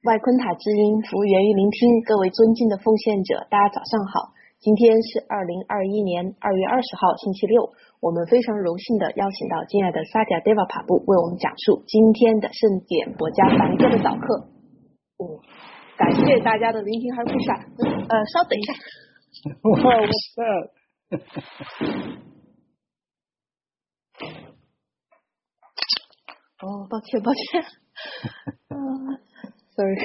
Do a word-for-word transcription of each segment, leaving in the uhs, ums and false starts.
外昆塔之音，服务源于聆听。各位尊敬的奉献者，大家早上好。今天是二零二一年二月二十号，星期六。我们非常荣幸的邀请到敬爱的萨迦 Deva 帕布为我们讲述今天的圣典博加梵歌的早课。哦，感谢大家的聆听和鼓掌。呃，稍等一下。 Wow, what's that? 哦，抱歉，抱歉。uh, sorry.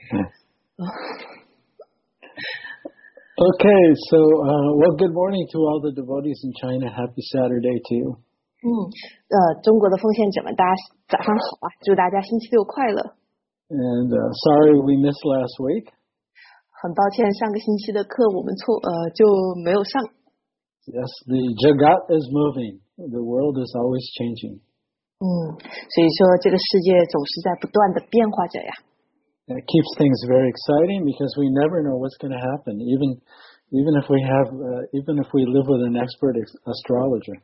Okay, so uh, well, good morning to all the devotees in China. Happy Saturday to you. 嗯，呃，中国的奉献者们，大家早上好啊！祝大家星期六快乐。 And uh, sorry we missed last week. 很抱歉，上个星期的课我们错呃就没有上。 Yes, the Jagat is moving. The world is always changing. 嗯，所以说这个世界总是在不断的变化着呀。 It keeps things very exciting because we never know what's going to happen, even even if we have uh, even if we live with an expert astrologer.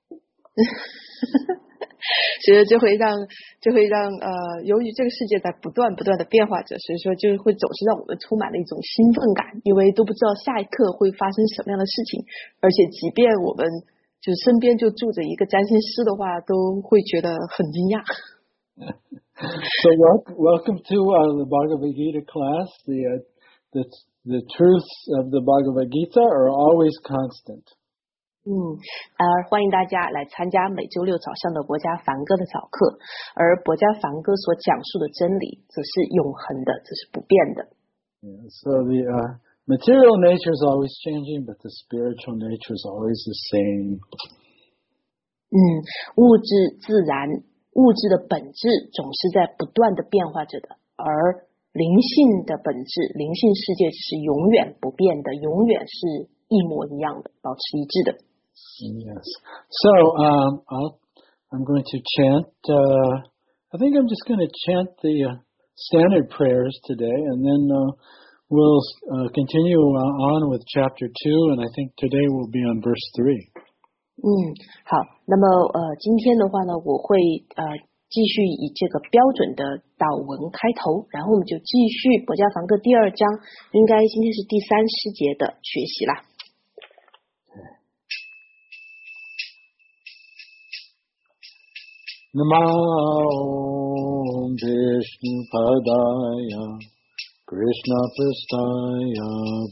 所以这会让这会让呃，由于这个世界在不断不断的变化着，所以说就会总是让我们充满了一种兴奋感，因为都不知道下一刻会发生什么样的事情，而且即便我们就是身边就住着一个占星师的话，都会觉得很惊讶。 So welcome, welcome to uh, the Bhagavad Gita class. The, uh, the the truths of the Bhagavad Gita are always constant. 嗯，呃，欢迎大家来参加每周六早上的博家梵歌的早课，而博家梵歌所讲述的真理则是永恒的，这是不变的。 Yeah, so the uh, material nature is always changing, but the spiritual nature is always the same. 嗯，物质自然。物质的本质总是在不断的变化着的，而灵性的本质，灵性世界是永远不变的，永远是一模一样的，保持一致的。 Yes. So um, I'll, I'm going to chant. Uh, I think I'm just going to chant the uh, standard prayers today, and then uh, we'll uh, continue uh, on with chapter two. And I think today we'll be on verse three. 嗯，好，那么呃，今天的话呢，我会呃继续以这个标准的祷文开头，然后我们就继续博家梵歌第二章，应该今天是第三师节的学习啦。 Namo Vishnu Padaya Krishna Prastaya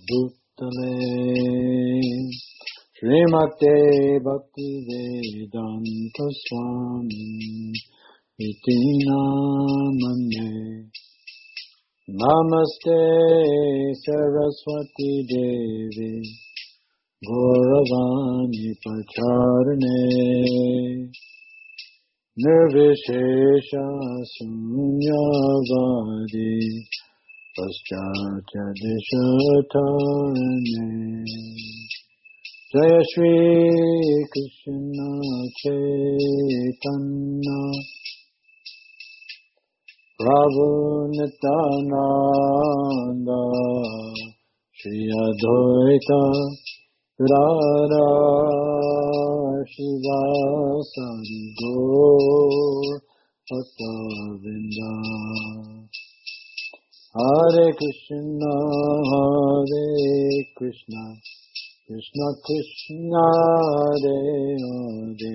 Bhutale Srimate Bhaktivedanta Swami Iti Namane Namaste Saraswati Devi Gauravani Pacharane Nirvishesha Sunyavadi Paschatya Dishatarane Jaya Shri Krishna Chaitanya Prabhu Nityananda Shri Advaita Radha Shivasari Gaur Bhaktavinda Hare Krishna Hare Krishna Krishna Krishna Hare Hare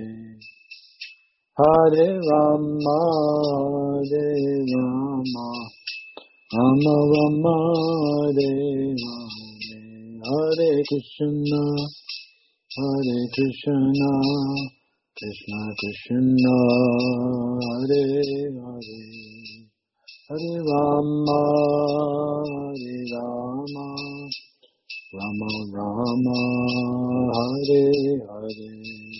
Hare Rama Hare Rama Rama Rama Hare Hare Hare Krishna Hare Krishna Krishna Krishna Hare Hare Hare Rama Hare Rama Rama Rama Hare Hare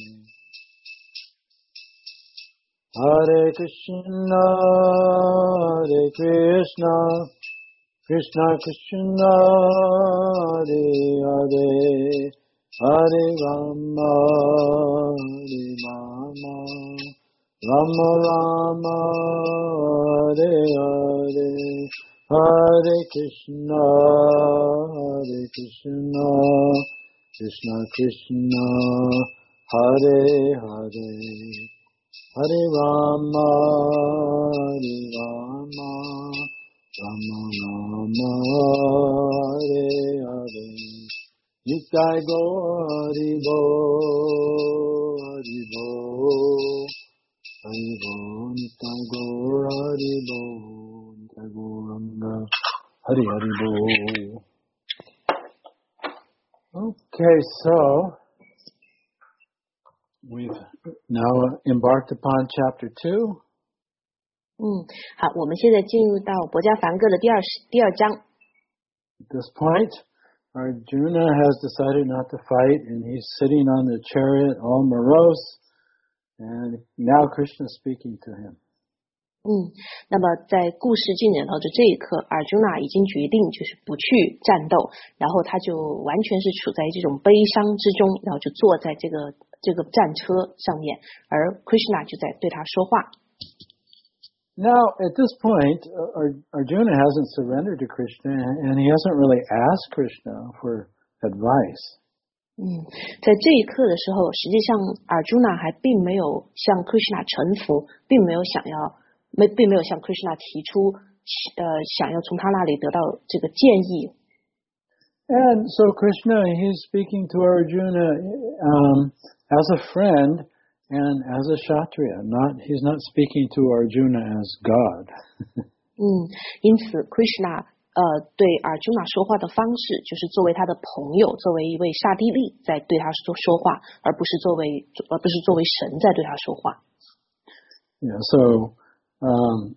Hare Krishna Hare Krishna Krishna Krishna Hare Hare Hare Rama Hare Rama Rama Rama Hare Hare Hare Krishna Hare Krishna Krishna Krishna Hare Hare Hare Rama Hare Rama Rama Rama Hare Hare Nitai Gaur Hari Bol Hari Bol Hari Bol Nitai Gaur Hari Bol Nitai Gauranga Hari Hari Bol. Okay, so we've now embarked upon chapter two. 嗯，好，我们现在进入到薄伽梵歌的第二第二章。 At this point, Arjuna has decided not to fight, and he's sitting on the chariot, all morose, and now Krishna is speaking to him. 嗯，那么在故事进展到的这一刻， Arjuna 已经决定就是不去战斗，然后他就完全是处在这种悲伤之中，然后就坐在这个这个战车上面，而 Krishna 就在对他说话。 Now, at this point, Arjuna hasn't surrendered to Krishna, and he hasn't really asked Krishna for advice. 嗯，在这一刻的时候，实际上 Arjuna 还并没有向 Krishna 臣服，并没有想要没并没有向 Krishna 提出呃想要从他那里得到这个建议。 And so Krishna, he's speaking to Arjuna um, as a friend and as a Kshatriya. Not he's not speaking to Arjuna as God. 嗯，因此 Krishna 呃对 Arjuna 说话的方式，就是作为他的朋友，作为一位刹帝利在对他说说话，而不是作为而不是作为神在对他说话。 Yeah, so. Um,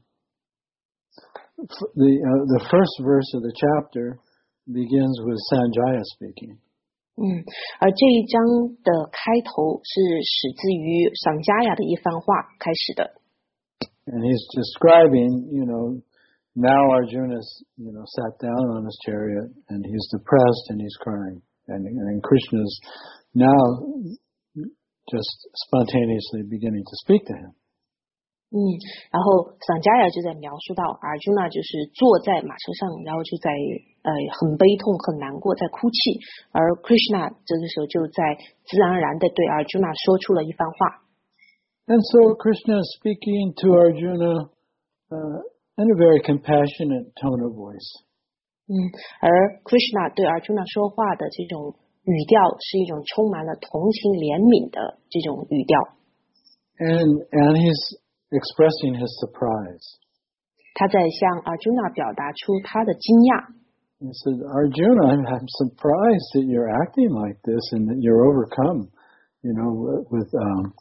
the uh, the first verse of the chapter begins with Sanjaya speaking. 嗯，而这一章的开头是始自于桑迦亚的一番话开始的。 And he's describing, you know, now Arjuna's, you know, sat down on his chariot and he's depressed and he's crying, and and Krishna's now just spontaneously beginning to speak to him. 嗯，然后桑迦亚就在描述到 Arjuna 就是坐在马车上，然后就在呃很悲痛很难过在哭泣，而 Krishna 这个时候就在自然而然的对 Arjuna 说出了一番话。 And so Krishna is speaking to Arjuna uh, in a very compassionate tone of voice. 嗯，而 Krishna 对 Arjuna 说话的这种语调是一种充满了同情怜悯的这种语调。 And and he's expressing his surprise. 他在向 Arjuna 表达出他的惊讶。 He said, Arjuna, I'm, I'm surprised that you're acting like this and that you're overcome, you know, with um,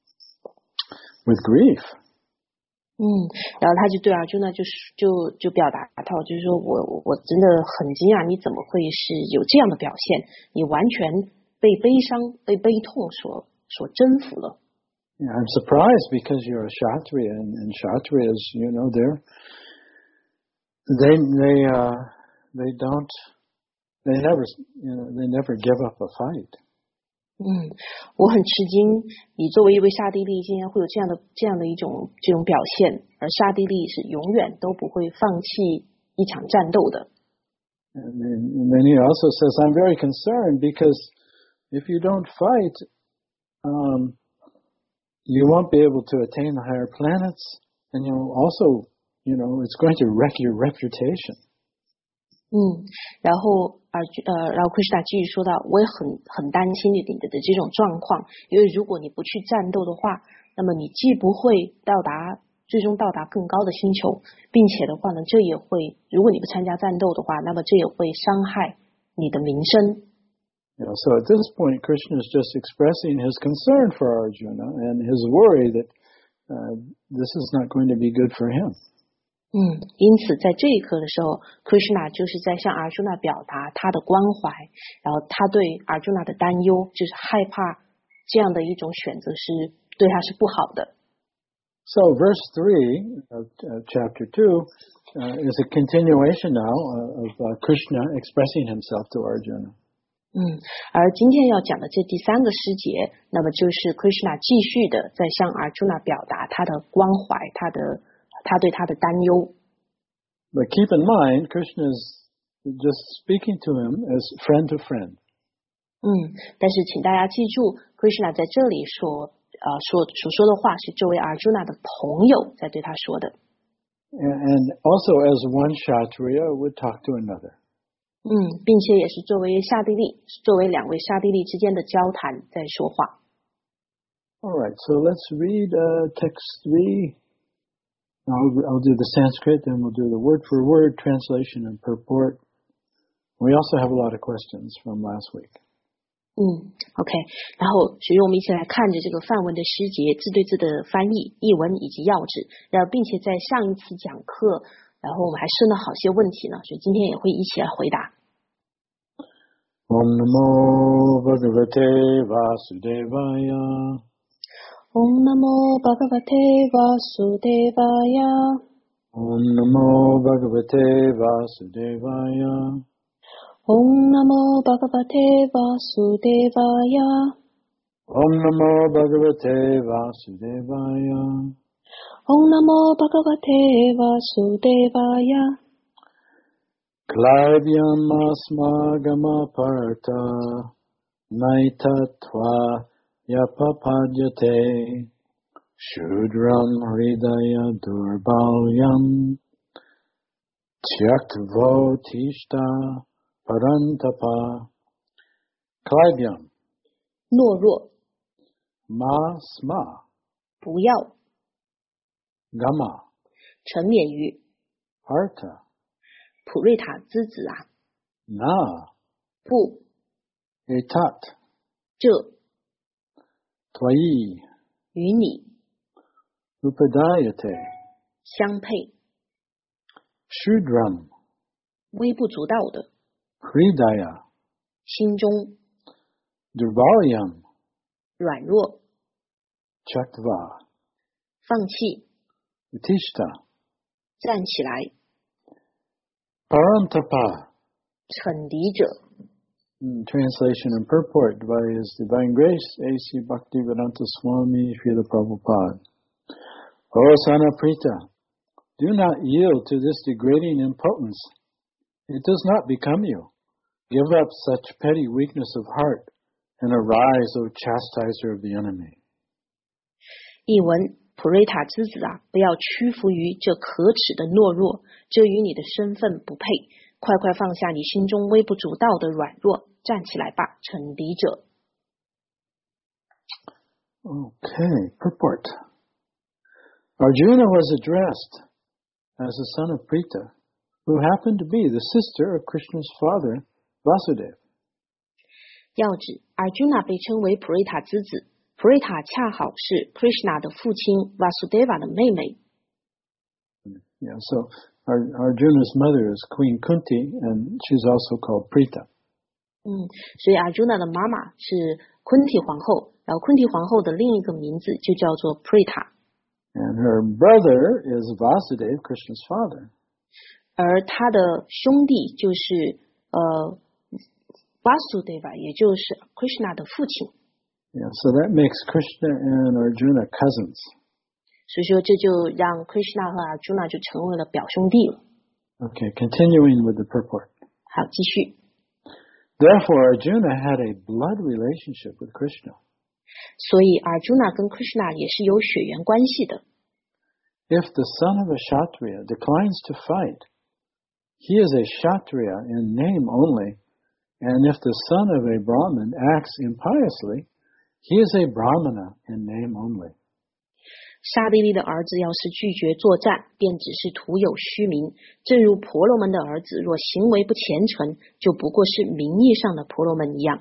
with grief. 嗯，然后他就对 Arjuna 就就就表达到，就是说我我真的很惊讶，你怎么会是有这样的表现？你完全被悲伤、被悲痛所所征服了。 Yeah, I'm surprised because you're a Kshatriya, and, and Kshatriyas, you know, they're they they uh they don't they never you know they never give up a fight. 嗯，我很吃惊，你作为一位刹帝利，竟然会有这样的这样的一种这种表现，而刹帝利是永远都不会放弃一场战斗的。 And then, and then he also says, I'm very concerned because if you don't fight, um. you won't be able to attain the higher planets, and you'll also, you know, it's going to wreck your reputation. 嗯，然后而呃，然后 Krishna 继续说到，我也很很担心你的的这种状况，因为如果你不去战斗的话，那么你既不会到达最终到达更高的星球，并且的话呢，这也会，如果你不参加战斗的话，那么这也会伤害你的名声。 You know, so at this point, Krishna is just expressing his concern for Arjuna and his worry that uh, this is not going to be good for him. 嗯，因此在这一刻的时候 ，Krishna 就是在向 Arjuna 表达他的关怀，然后他对 Arjuna 的担忧，就是害怕这样的一种选择是对他是不好的。 So verse three of uh, chapter two uh, is a continuation now uh, of uh, Krishna expressing himself to Arjuna. 嗯，而今天要讲的这第三个诗节，那么就是 Krishna 继续的在向 Arjuna 表达他的关怀，他的他对他的担忧。 But keep in mind, Krishna is just speaking to him as friend to friend. 嗯，但是请大家记住 ，Krishna 在这里说，呃，说所说的话是作为 Arjuna 的朋友在对他说的。 and also as one Kshatriya would talk to another. 嗯，并且也是作为刹帝利，作为两位刹帝利之间的交谈在说话。 All right, so let's read uh, text three. I'll, I'll do the Sanskrit, then we'll do the word-for-word translation and purport. We also have a lot of questions from last week. 嗯 ，OK， 然后所以我们一起来看着这个梵文的诗节，字对字的翻译、译文以及要旨，然后并且在上一次讲课，然后我们还生了好些问题呢，所以今天也会一起来回答。 Om Namo Bhagavate Vasudevaya. Om Namo Bhagavate Vasudevaya. Om Namo Bhagavate Vasudevaya. Om Namo Bhagavate Vasudevaya. Om Namo Bhagavate Vasudevaya. Om Namo Bhagavate Vasudevaya. Klaivyam asmagama parta naitatva yapapadyate shudram hridaya durbalyam tyaktvo tishta parantapa. Klaivyam 懦弱， ma sma 不要 gama 沉湎于 parta 普瑞塔之子啊， na 不， etat 这 tvayi 与你 upadayate 相配， shudram 微不足道的， hridaya 心中 durbalyam 软弱， chaktva 放弃， utishta 站起来， parantapa. 惩敌者。 Translation and purport by His Divine Grace, A C Bhaktivedanta Swami Srila Prabhupada. O Sanaprita, do not yield to this degrading impotence. It does not become you. Give up such petty weakness of heart and arise, O chastiser of the enemy. 译文：普瑞塔之子啊，不要屈服于这可耻的懦弱，这与你的身份不配。快快放下你心中微不足道的软弱，站起来吧，惩敌者。 Okay, purport. Arjuna was addressed as the son of Prita, who happened to be the sister of Krishna's father, Vasudeva. 要旨： Arjuna 被称为普瑞塔之子，普瑞塔恰好是 Krishna 的父亲 Vasudeva 的妹妹。 Yeah, so Arjuna's mother is Queen Kunti, and she's also called Prita. 嗯，所以 Arjuna 的妈妈是昆提皇后，然后昆提皇后的另一个名字就叫做 Prita。 And her brother is Vasudeva, Krishna's father. 而他的兄弟就是呃 Vasudeva， 也就是 Krishna 的父亲。 Yeah, so that makes Krishna and Arjuna cousins. 所以说这就让 Krishna 和 Arjuna 就成为了表兄弟了。 Okay, continuing with the purport. 好，继续。 Therefore, Arjuna had a blood relationship with Krishna. 所以 Arjuna 跟 Krishna 也是有血缘关系的。 If the son of a Kshatriya declines to fight, he is a Kshatriya in name only, and if the son of a Brahmin acts impiously, he is a Brahmana in name only. 刹帝利的儿子要是拒绝作战，便只是徒有虚名；正如婆罗门的儿子若行为不虔诚，就不过是名义上的婆罗门一样。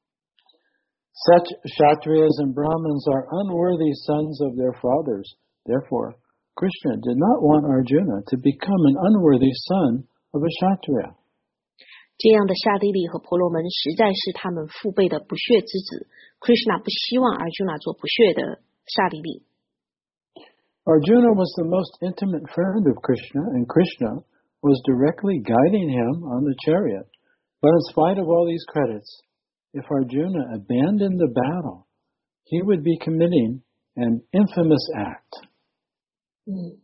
Such Kshatriyas and Brahmins are unworthy sons of their fathers. Therefore, Krishna did not want Arjuna to become an unworthy son of a Kshatriya. 这样的刹帝利和婆罗门实在是他们父辈的不屑之子。Krishna 不希望 Arjuna 做不屑的刹帝利。 Arjuna was the most intimate friend of Krishna, and Krishna was directly guiding him on the chariot. But in spite of all these credits, if Arjuna abandoned the battle, he would be committing an infamous act. 嗯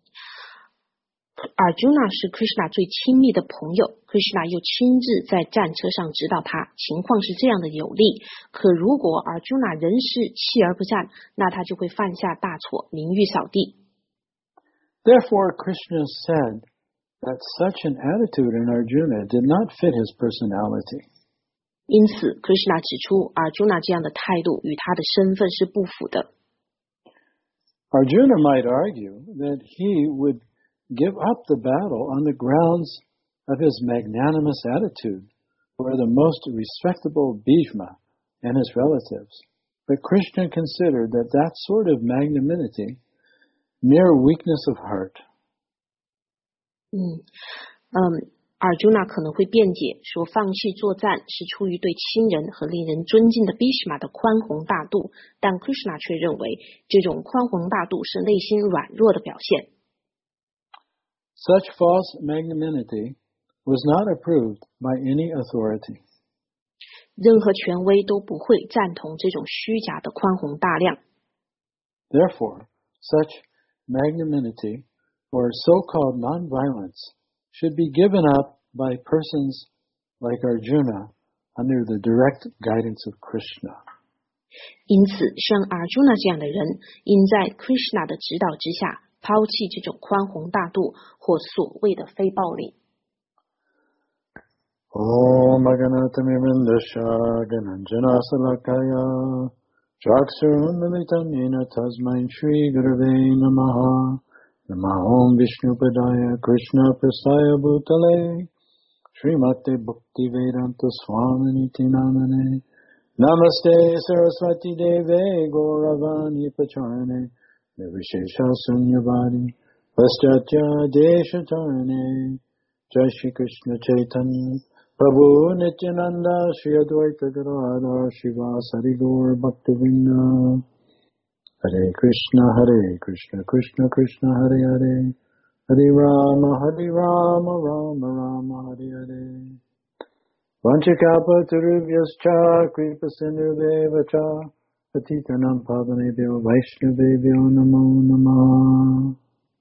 Arjuna 是 Krishna 最亲密的朋友 ，Krishna 又亲自在战车上指导他，情况是这样的有利。可如果 Arjuna 仍是锲而不战，那他就会犯下大错，名誉扫地。 Therefore, Krishna said that such an attitude in Arjuna did not fit his personality. 因此 Krishna 指出 Arjuna 这样的态度与他的身份是不符的。 Arjuna might argue that he would give up the battle on the grounds of his magnanimous attitude for the most respectable Bhishma and his relatives. But Krishna considered that that sort of magnanimity, mere weakness of heart. 嗯嗯 Arjuna 可能会辩解说，放弃作战是出于对亲人和令人尊敬的 Bhishma 的宽宏大度，但 Krishna 却认为这种宽宏大度是内心软弱的表现。 Such false magnanimity was not approved by any authority. 任何权威都不会赞同这种虚假的宽宏大量。 Therefore, such magnanimity, or so-called nonviolence, should be given up by persons like Arjuna under the direct guidance of Krishna. 因此，像 Arjuna 这样的人，应在 Krishna 的指导之下，抛弃这种宽宏大度或所谓的非暴力。 Om Aganatamimindasha Gananjana Salakaya Chaksurunamitanina Tasmai Shri Gurave Namaha Namahom Vishnupadaya Krishna Prasaya Bhutale Srimate Bhakti Vedanta Swaminiti Namane Namaste Saraswati Deve Gauravani Pacharane Nirvishesha Sunyavadi Paschatya Deshatarane Jai Shri Krishna Chaitanya Prabhu Nityananda Shri Advaita Gadadhar Shivasari Gaur Bhaktivinoda Hare Krishna Hare Krishna Krishna Krishna Hare Hare Hare Rama Hare Rama Rama Rama Hare Hare Vanchakapa Turubhyascha Kripa Sindhudevacha Patitanam Pavanebhyo Vaishnavebhyo Namo Namaha.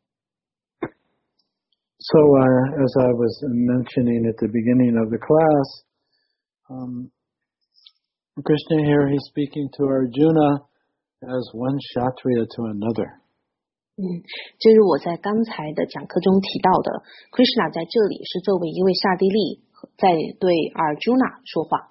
So, uh, as I was mentioning at the beginning of the class, um, Krishna here, he's speaking to Arjuna as one Kshatriya to another. 嗯，这是我在刚才的讲课中提到的 ，Krishna 在这里是作为一位刹帝利在对 Arjuna 说话。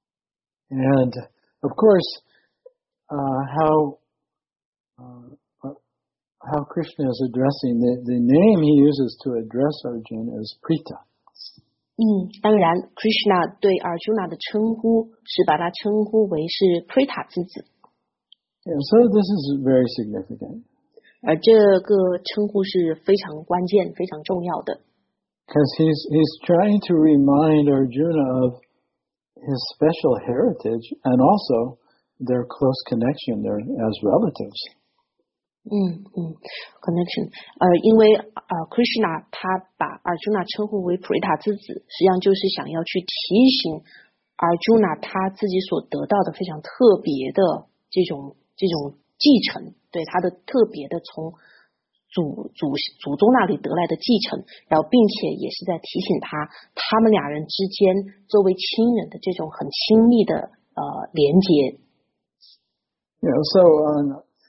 And of course, uh, how uh, how Krishna is addressing the the name he uses to address Arjuna is Prita. 嗯，当然 ，Krishna 对 Arjuna 的称呼是把他称呼为是 Prita 之子。 Yeah, so this is very significant. 而这个称呼是非常关键、非常重要的。 Because he's he's trying to remind Arjuna of his special heritage and also their close connection there as relatives. 嗯嗯 ，connection， 呃，因为呃 Krishna 他把 Arjuna 称呼为 Prita 之子，实际上就是想要去提醒 Arjuna 他自己所得到的非常特别的这种这种继承，对他的特别的从祖祖祖宗那里得来的继承，然后并且也是在提醒他，他们俩人之间作为亲人的这种很亲密的呃连结。 You know, so um,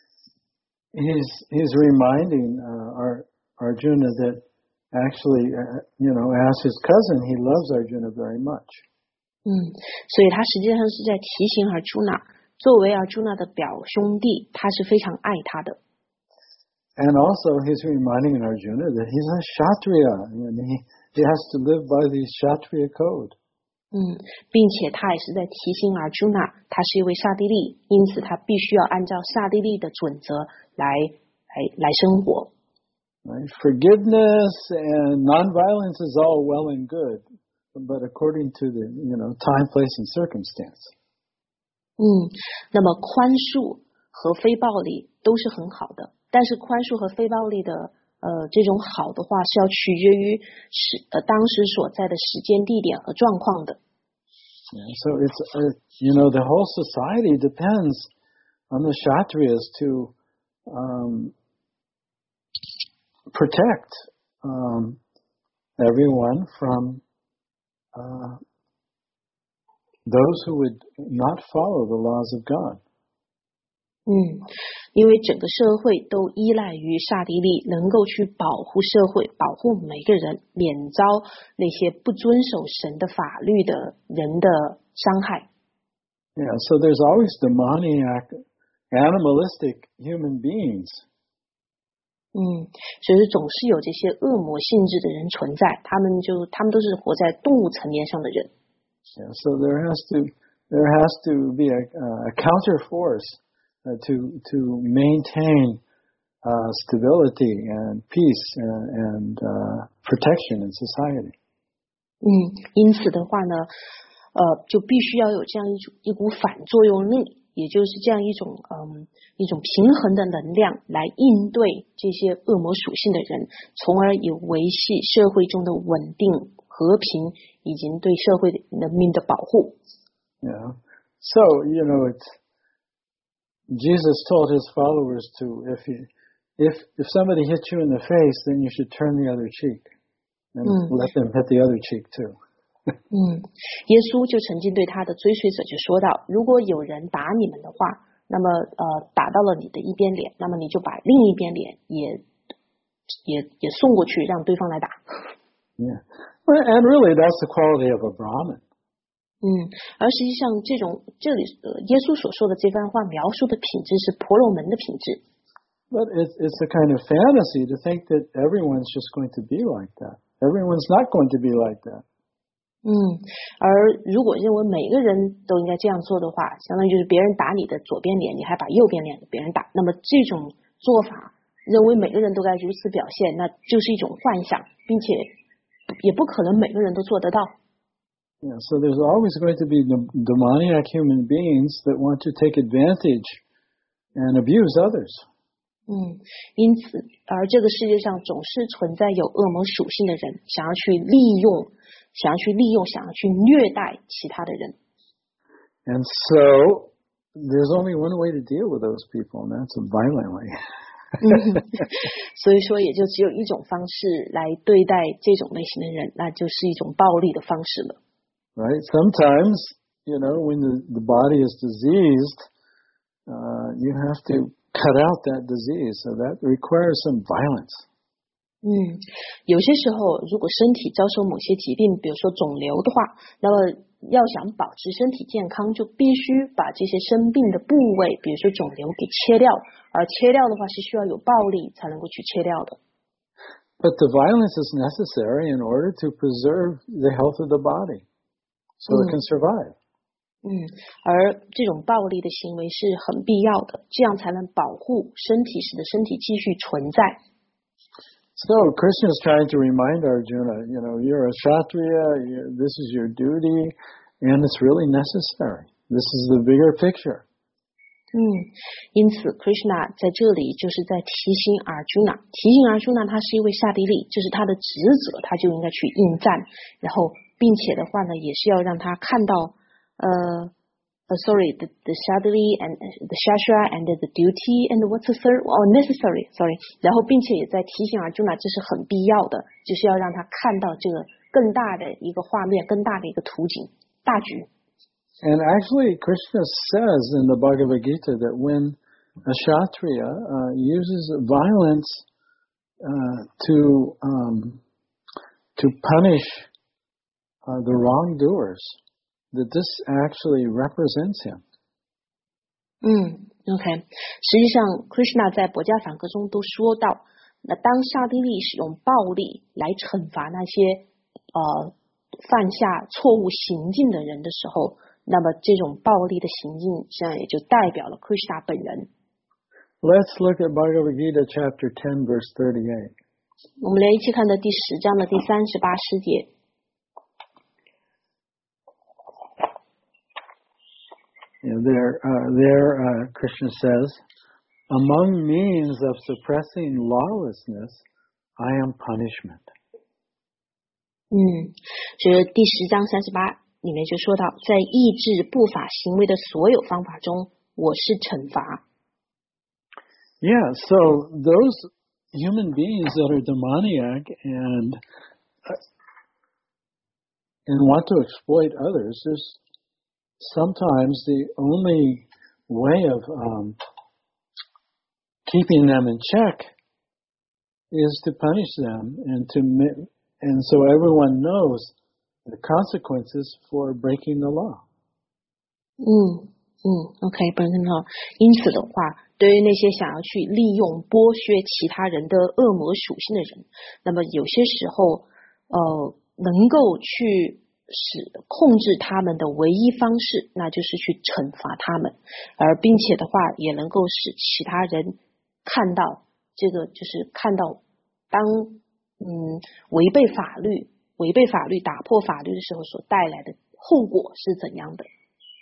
he's he's reminding uh, our Arjuna that actually, uh, you know, as his cousin, he loves Arjuna very much. 嗯，所以他实际上是在提醒 Arjuna， 作为 Arjuna 的表兄弟，他是非常爱他的。 And also, he's reminding Arjuna that he's a Kshatriya, and he, he has to live by the Kshatriya code. 嗯，并且他也是在提醒 Arjuna， 他是一位刹帝利，因此他必须要按照刹帝利的准则来来来生活。 Right? Forgiveness and nonviolence is all well and good, but according to the you know time, place, and circumstance. 嗯，那么宽恕和非暴力都是很好的。但是宽恕和非暴力的呃这种好的话是要取决于时呃当时所在的时间、地点和状况的。 Yeah, so it's uh, you know the whole society depends on the Kshatriyas to um, protect um, everyone from uh, those who would not follow the laws of God. 嗯，因为整个社会都依赖于刹帝利能够去保护社会，保护每个人，免遭那些不遵守神的法律的人的伤害。 Yeah, so there's always demoniac, animalistic human beings. 嗯，所以总是有这些恶魔性质的人存在，他们就他们都是活在动物层面上的人。 Yeah, so there has to there has to be a, a counter force uh, to to maintain uh, stability and peace and, and uh, protection in society. 嗯，因此的话呢，呃，就必须要有这样一种一股反作用力，也就是这样一种嗯一种平衡的能量来应对这些恶魔属性的人，从而有维系社会中的稳定、和平以及对社会人民的保护。 Yeah. So, you know, it's, Jesus told his followers to, if you, if if somebody hits you in the face, then you should turn the other cheek and mm. let them hit the other cheek too. 嗯，耶稣就曾经对他的追随者就说到，如果有人打你们的话，那么呃打到了你的一边脸，那么你就把另一边脸也也也送过去，让对方来打。 Yeah, and really that's the quality of a Brahmin. 嗯，而实际上这种这里呃耶稣所说的这番话描述的品质是婆罗门的品质。 But it's it's a kind of fantasy to think that everyone's just going to be like that. Everyone's not going to be like that. 嗯，而如果认为每个人都应该这样做的话，相当于就是别人打你的左边脸，你还把右边脸给别人打，那么这种做法，认为每个人都该如此表现，那就是一种幻想，并且也不可能每个人都做得到。 Yeah, so there's always going to be demoniac human beings that want to take advantage and abuse others. 嗯，因此，而这个世界上总是存在有恶魔属性的人，想要去利用。想要去利用，想要去虐待其他的人。 And so there's only one way to deal with those people, and that's violently. 嗯，所以说也就只有一种方式来对待这种类型的人，那就是一种暴力的方式了。 Right? Sometimes, you know, when the, the body is diseased, uh, you have to cut out that disease, so that requires some violence. 嗯，有些时候如果身体遭受某些疾病，比如说肿瘤的话，那么要想保持身体健康，就必须把这些生病的部位，比如说肿瘤给切掉，而切掉的话是需要有暴力才能够去切掉的。 But the violence is necessary in order to preserve the health of the body, so it can survive. 嗯，而这种暴力的行为是很必要的，这样才能保护身体，使得身体继续存在。 So Krishna is trying to remind Arjuna, you know, you're a Kshatriya, you, this is your duty, and it's really necessary. This is the bigger picture. 嗯，因此 Krishna 在这里就是在提醒 Arjuna， 提醒 Arjuna 他是一位刹帝利，这是他的职责，他就应该去应战，然后并且的话呢，也是要让他看到，呃。Uh, sorry, the, the Shadri and the Shastra and the duty and what's the third? Oh, necessary. Sorry. 然后并且也在提醒 Arjuna 这是很必要的，就是要让他看到这个更大的一个画面，更大的一个图景，大局。 And actually, Krishna says in the Bhagavad Gita that when a Kshatriya uh, uses violence uh, to um, to punish uh, the wrongdoers, that this actually represents him. 嗯 ，OK， 实际上 Krishna 在博伽梵歌中都说到，那当刹帝利使用暴力来惩罚那些呃犯下错误行径的人的时候，那么这种暴力的行径实际上也就代表了 Krishna 本人。 Let's look at Bhagavad Gita chapter ten verse thirty-eight. 我们来一起看到第十章的第三十八诗节。 You know, there, uh, there, uh, Krishna says, among means of suppressing lawlessness, I am punishment. 嗯，这第十章三十八里面就说到，在抑制不法行为的所有方法中，我是惩罚。 Yeah, so those human beings that are demoniac and uh, and want to exploit others, there's sometimes the only way of um, keeping them in check is to punish them and to and so everyone knows the consequences for breaking the law. 嗯嗯 ，OK， 本身好。因此的话，对于那些想要去利用剥削其他人的恶魔属性的人，那么有些时候，呃，能够去使控制他们的唯一方式，那就是去惩罚他们，而并且的话，也能够使其他人看到这个，就是看到当嗯违背法律、违背法律、打破法律的时候所带来的后果是怎样的。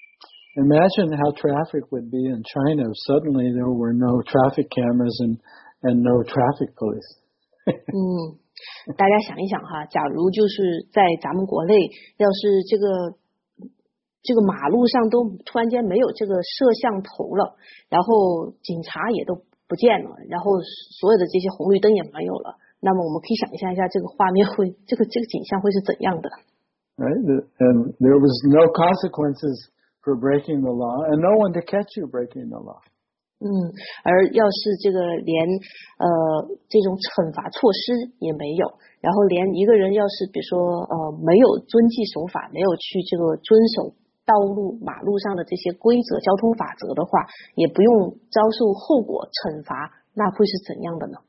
Imagine how traffic would be in China if suddenly there were no traffic cameras and, and no traffic police. 嗯，大家想一想哈，假如就是在咱们国内，要是这个这个马路上都突然间没有这个摄像头了，然后警察也都不见了，然后所有的这些红绿灯也没有了，那么我们可以想象一下这个画面会，这个这个景象会是怎样的。 Right, and there was no consequences for breaking the law, and no one to catch you breaking the law. 嗯，而要是这个连呃这种惩罚措施也没有，然后连一个人要是比如说呃没有遵纪守法，没有去这个遵守道路马路上的这些规则、交通法则的话，也不用遭受后果惩罚，那会是怎样的呢？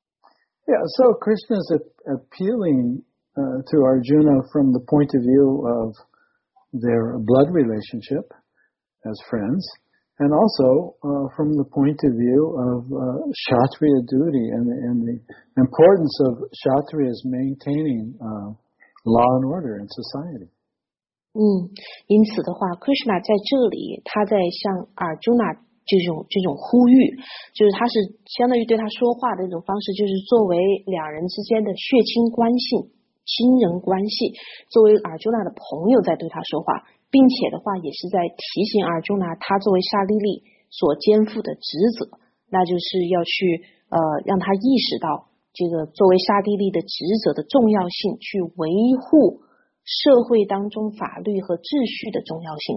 Yeah, so Krishna is appealing uh, to Arjuna from the point of view of their blood relationship as friends, and also uh, from the point of view of uh, Kshatriya duty and, and the importance of Kshatriyas maintaining uh, law and order in society. 嗯，因此的话 ，Krishna 在这里，他在向 Arjuna 这种这种呼吁，就是他是相当于对他说话的一种方式，就是作为两人之间的血亲关系。亲人关系，作为 Arjuna 的朋友在对他说话，并且的话也是在提醒 Arjuna 他作为沙利利所肩负的职责，那就是要去呃让他意识到这个作为沙利利的职责的重要性，去维护社会当中法律和秩序的重要性。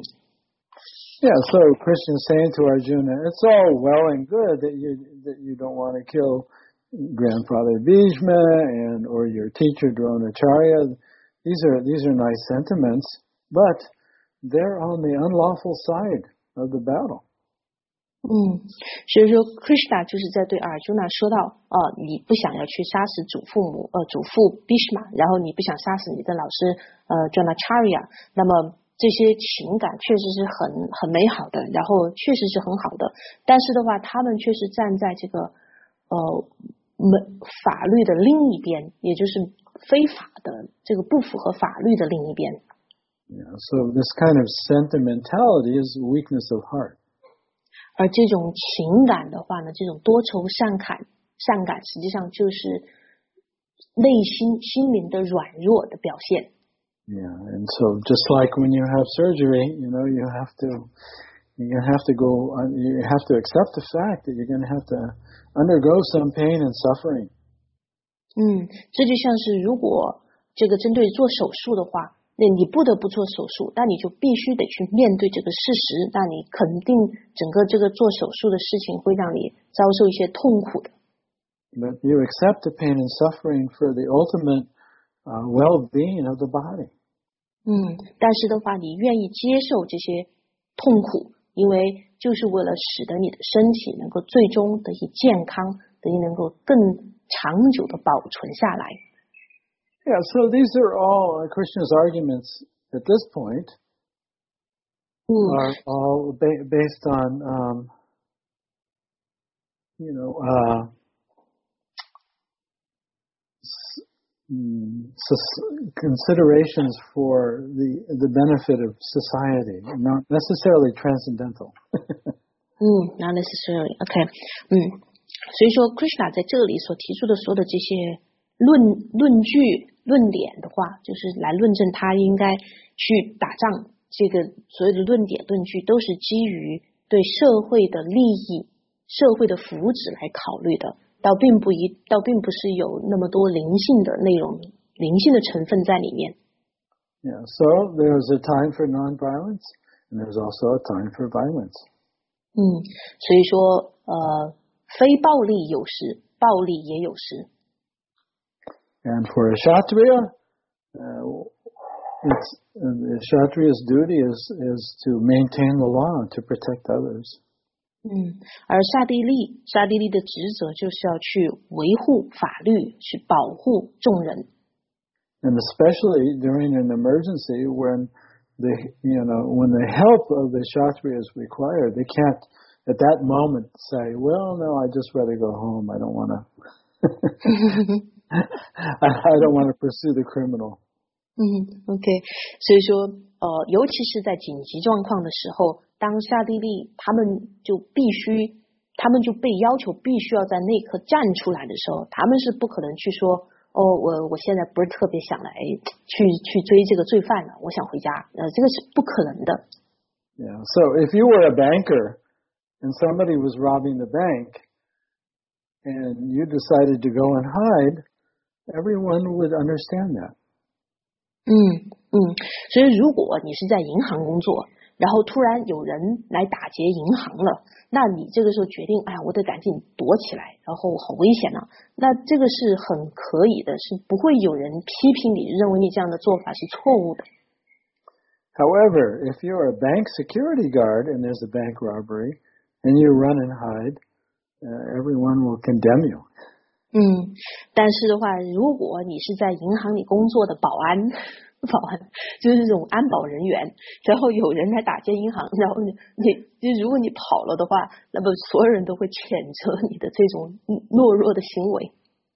Yeah, so Krishna is saying to Arjuna, it's all well and good that you that you don't want to kill grandfather Bhishma and or your teacher Dronacharya. These are these are nice sentiments, but they're on the unlawful side of the battle. 嗯，所以说 Krishna 就是在对 Arjuna 说到，呃，你不想要去杀死祖父母，呃，祖父 Bhishma， 然后你不想杀死你的老师，呃 ，Dronacharya， 那么这些情感确实是很很美好的，然后确实是很好的，但是的话，他们却是站在这个呃。法律的另一边，也就是非法的这个不符合法律的另一边。 Yeah, so this kind of sentimentality is weakness of heart. 而这种情感的话呢，这种多愁善感，善感实际上就是内心心灵的软弱的表现。 Yeah, and so just like when you have surgery, you know, you have to you have to go, you have to accept the fact that you're going to have to undergo some pain and suffering. 嗯，这就像是如果这个针对做手术的话，那你不得不做手术，那你就必须得去面对这个事实，那你肯定整个这个做手术的事情会让你遭受一些痛苦的。 But you accept the pain and suffering for the ultimate uh, well-being of the body. 嗯，但是的话，你愿意接受这些痛苦。因为就是为了使得你的身体能够最终得以健康，得以能够更长久的保存下来。 Yeah, so these are all Krishna's arguments at this point are all ba- based on, um, you know, uh, considerations for the the benefit of society, not necessarily transcendental. 嗯 not necessarily. OK. 嗯，所以说 Krishna 在这里所提出的所有的这些论论据论点的话，就是来论证他应该去打仗，这个所有的论点论据都是基于对社会的利益、社会的福祉来考虑的。倒并不一，倒并不是有那么多灵性的内容、灵性的成分在里面。 Yeah, so there's a time for non-violence, and there's also a time for violence. 嗯，所以说，呃， 非暴力有时，暴力也有时。 And for a Kshatriya, uh, it's, uh, the Kshatriya's duty is, is to maintain the law, to protect others. 嗯，而刹帝利，刹帝利的职责就是要去维护法律，去保护众人。 And especially during an emergency when the, you know, when the help of the Kshatriya is required, they can't at that moment say, well, no, I just rather go home. I don't want to, I don't want to pursue the criminal. 嗯 ，OK， 所以说，呃，尤其是在紧急状况的时候，当刹帝利他们就必须，他们就被要求必须要在那一刻站出来的时候，他们是不可能去说，哦，我我现在不是特别想来去去追这个罪犯了，我想回家，呃，这个是不可能的。 Yeah. So if you were a banker and somebody was robbing the bank and you decided to go and hide, everyone would understand that. 嗯嗯，所以如果你是在银行工作，然后突然有人来打劫银行了，那你这个时候决定，哎呀，我得赶紧躲起来，然后好危险啊，那这个是很可以的，是不会有人批评你，认为你这样的做法是错误的。 However, if you're a bank security guard and there's a bank robbery and you run and hide, uh, everyone will condemn you. 嗯，但是的话，如果你是在银行里工作的保安，保安就是这种安保人员，然后有人来打劫银行，然后你你如果你跑了的话，那么所有人都会谴责你的这种懦弱的行为。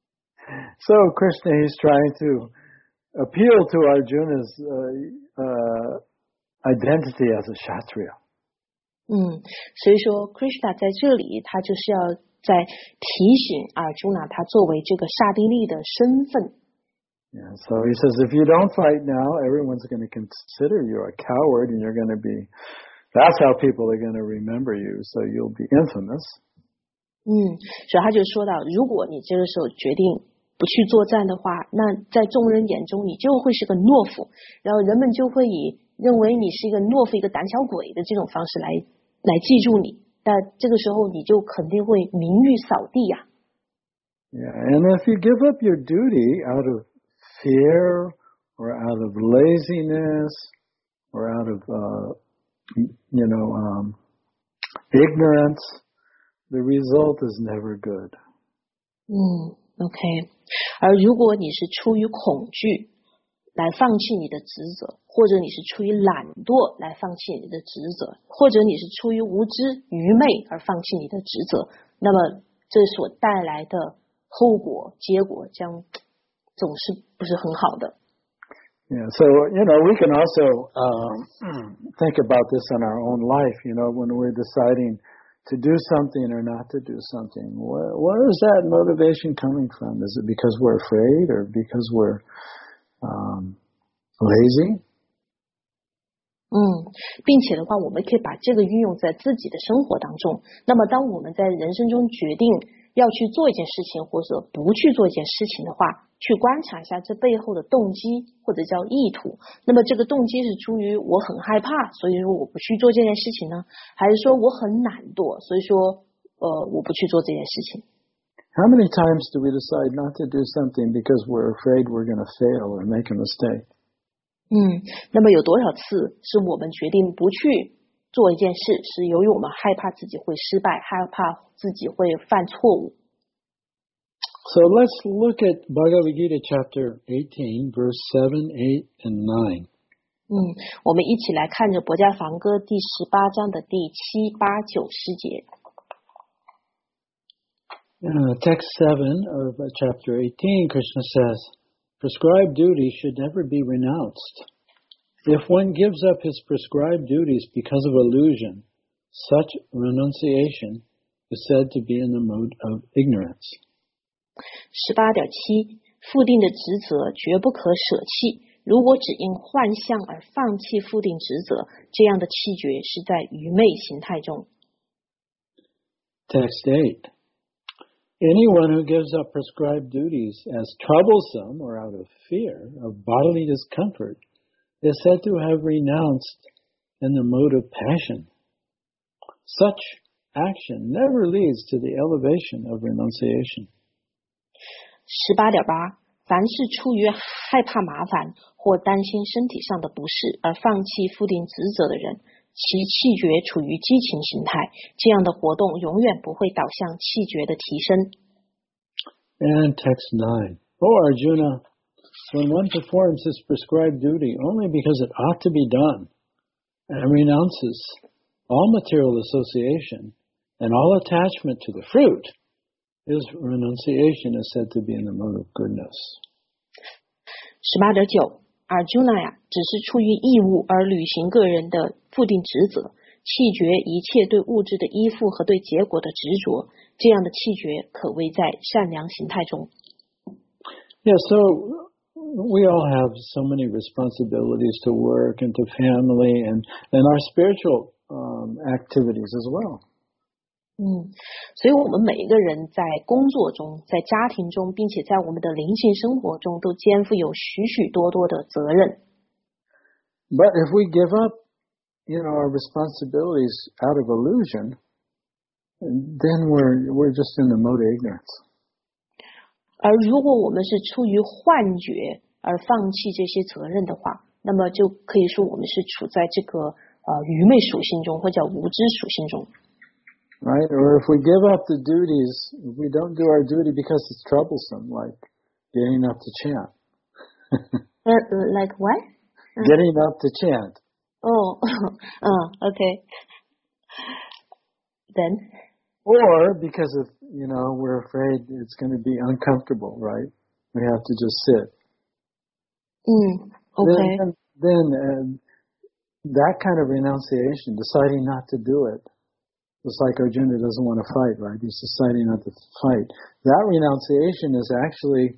So Krishna is trying to appeal to Arjuna's uh, uh, identity as a Kshatriya. 嗯，所以说 Krishna 在这里他就是要在提醒Arjuna他作为这个刹帝利的身份。 Yeah, so he says, if you don't fight now, everyone's going to consider you a coward, and you're going to be. That's how people are going to remember you. So you'll be infamous. 嗯，所以他就说到，如果你这个时候决定不去作战的话，那在众人眼中你就会是个懦夫，然后人们就会以认为你是一个懦夫、一个胆小鬼的这种方式来来记住你。那这个时候你就肯定会名誉扫地呀。 Yeah, and if you give up your duty out of fear or out of laziness or out of, uh, you know, um, ignorance, the result is never good. 嗯 ，OK。而如果你是出于恐惧来放弃你的职责，或者你是出于懒惰来放弃你的职责，或者你是出于无知、愚昧而放弃你的职责，那么这所带来的后果、结果将总是不是很好的。 Yeah, so, you know, we can also um, think about this in our own life, you know, when we're deciding to do something or not to do something. Where, where is that motivation coming from? Is it because we're afraid or because we're um, lazy? 嗯，并且的话，我们可以把这个运用在自己的生活当中。那么，当我们在人生中决定要去做一件事情，或者不去做一件事情的话，去观察一下这背后的动机或者叫意图。那么，这个动机是出于我很害怕，所以说我不去做这件事情呢，还是说我很懒惰，所以说呃我不去做这件事情。 How many times do we decide not to do something because we're afraid we're going to fail or make a mistake? 嗯，那么有多少次是我们决定不去做一件事，是由于我们害怕自己会失败，害怕自己会犯错误。 So let's look at Bhagavad Gita chapter eighteen, verse seven, eight, and nine. 嗯，我们一起来看着《薄伽梵歌》第十八章的第七、八、九十节。 Uh, text seven of uh, chapter eighteen, Krishna says, prescribed duty should never be renounced. If one gives up his prescribed duties because of illusion, such renunciation is said to be in the mode of ignorance. 十八点七，附定的职责绝不可舍弃。如果只因幻象而放弃附定职责，这样的弃绝是在愚昧形态中。 Text eight. Anyone who gives up prescribed duties as troublesome or out of fear of bodily discomfort is said to have renounced in the mode of passion. Such action never leads to the elevation of renunciation. 十八点八，凡是出于害怕麻烦或担心身体上的不适而放弃负定职责的人，其气绝处于激情形态，这样的活动永远不会导向气绝的提升。 And text nine. O Arjuna, when one performs his prescribed duty only because it ought to be done, and renounces all material association and all attachment to the fruit, his renunciation is said to be in the mode of goodness. 十八点九，Arjuna 呀，只是出于义务而履行个人的负定职责，弃绝一切对物质的依附和对结果的执着，这样的弃绝可谓在善良形态中。 Yeah, so we all have so many responsibilities to work and to family and, and our spiritual um, activities as well. 嗯，所以我们每一个人在工作中，在家庭中，并且在我们的灵性生活中，都肩负有许许多多的责任。 But if we give up, you know, our responsibilities out of illusion, then we're we're just in the mode of ignorance. 而如果我们是出于幻觉而放弃这些责任的话，那么就可以说我们是处在这个呃愚昧属性中，或者无知属性中。 Right? Or if we give up the duties, if we don't do our duty because it's troublesome, like getting up to chant. uh, like what? Getting up to chant. Oh, uh, okay. Then? Or because of, you know, we're afraid it's going to be uncomfortable, right? We have to just sit. Mm, okay. Then, then uh, that kind of renunciation, deciding not to do it, just like Arjuna doesn't want to fight, right? He's deciding not to fight. That renunciation is actually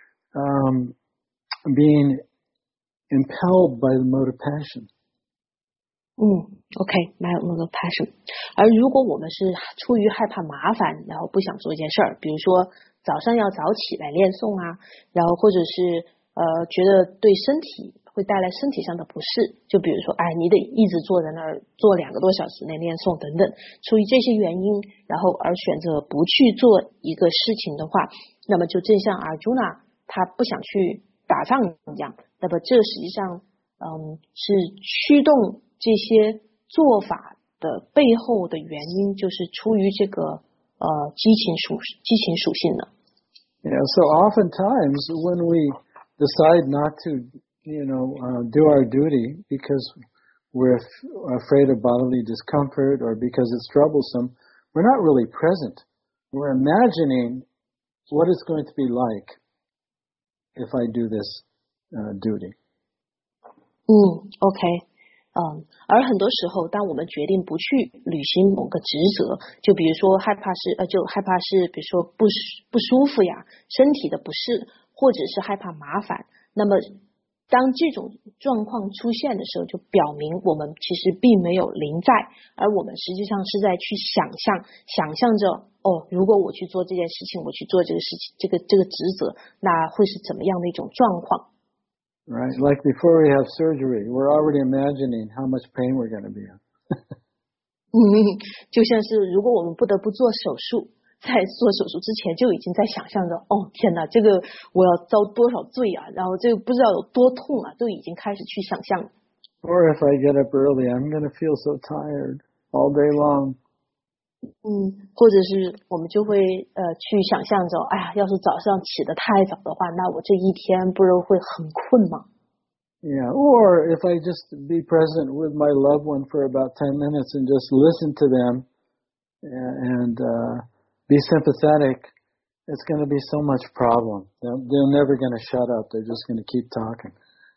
um, being impelled by the mode of passion. 嗯 ，OK， 没有那个 passion。而如果我们是出于害怕麻烦，然后不想做一件事儿，比如说早上要早起来练诵啊，然后或者是呃觉得对身体会带来身体上的不适，就比如说哎，你得一直坐在那儿坐两个多小时内练诵等等，出于这些原因，然后而选择不去做一个事情的话，那么就正像 Arjuna 他不想去打仗一样，那么这实际上嗯是驱动这些做法的背后的原因，就是出于这个呃激情属激情属性的。 Yeah, so oftentimes when we decide not to, you know, uh, do our duty because we're f- afraid of bodily discomfort or because it's troublesome, we're not really present. We're imagining what it's going to be like if I do this uh, duty. 嗯 ，OK。嗯，而很多时候，当我们决定不去履行某个职责，就比如说害怕是呃，就害怕是比如说不不舒服呀，身体的不适，或者是害怕麻烦，那么当这种状况出现的时候，就表明我们其实并没有临在，而我们实际上是在去想象，想象着哦，如果我去做这件事情，我去做这个事情，这个这个职责，那会是怎么样的一种状况。 Right, like before we have surgery, we're already imagining how much pain we're going to be in. 嗯，就像是如果我们不得不做手术，在做手术之前就已经在想象着，哦天哪，这个我要遭多少罪啊，然后这个不知道有多痛啊，都已经开始去想象。 Or if I get up early, I'm going to feel so tired all day long. 嗯，或者是我们就会呃去想象着，哎呀，要是早上起得太早的话，那我这一天不是会很困吗？ Yeah, or if I just be present with my loved one for about ten minutes and just listen to them and uh, be sympathetic, it's going to be so much problem. They're, they're never going to shut up. They're just going to keep talking.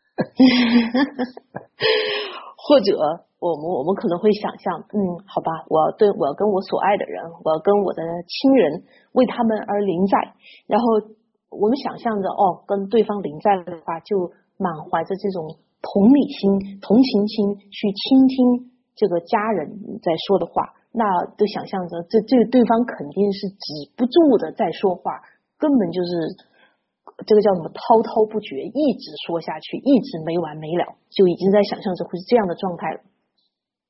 或者我们我们可能会想象，嗯，好吧，我要对我要跟我所爱的人，我要跟我的亲人为他们而临在，然后我们想象着，哦，跟对方临在的话，就满怀着这种同理心、同情心去倾听这个家人在说的话，那都想象着这这个对方肯定是止不住的在说话，根本就是这个叫什么滔滔不绝，一直说下去，一直没完没了，就已经在想象着会是这样的状态了。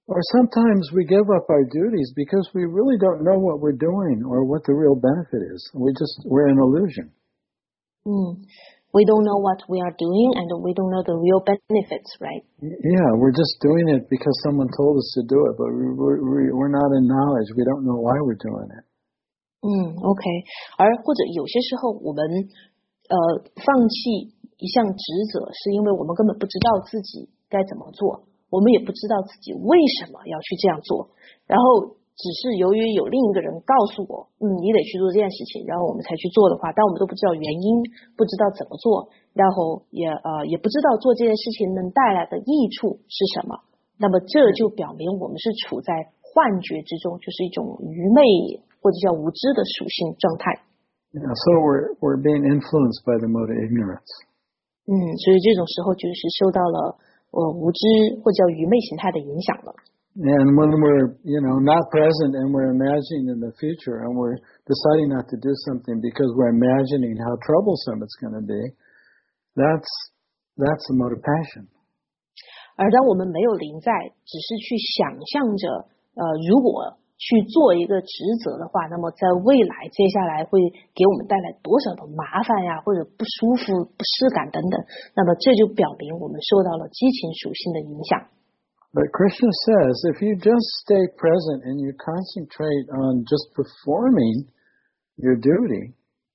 Or sometimes we give up our duties because we really don't know what we're doing or what the real benefit is. We just, we're an illusion. Mm. We don't know what we are doing and we don't know the real benefits, right? Yeah, we're just doing it because someone told us to do it, but we, we, we're not in knowledge. We don't know why we're doing it. 嗯 ，OK。而或者有些时候我们呃放弃一项职责，是因为我们根本不知道自己该怎么做。我们也不知道自己为什么要去这样做，然后只是由于有另一个人告诉我，嗯，你得去做这件事情，然后我们才去做的话，但我们都不知道原因，不知道怎么做，然后也呃也不知道做这件事情能带来的益处是什么，那么这就表明我们是处在幻觉之中，就是一种愚昧或者叫无知的属性状态。 Yeah, so we're we're being influenced by the mode of ignorance. 嗯，所以这种时候就是受到了呃无知或者叫愚昧形态的影响了。 And when we're, you know, not present and we're imagining in the future and we're deciding not to do something because we're imagining how troublesome it's going to be, that's that's the mode of passion. 而当我们没有临在，只是去想象着，呃，如果去做一个职责的话，那么在未来接下来会给我们带来多少的麻烦呀，或者不舒服、不适感等等，那么这就表明我们受到了激情属性的影响。 But Krishna says, if you just stay present and you concentrate on just performing your duty,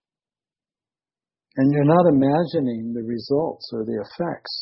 and you're not imagining the results or the effects,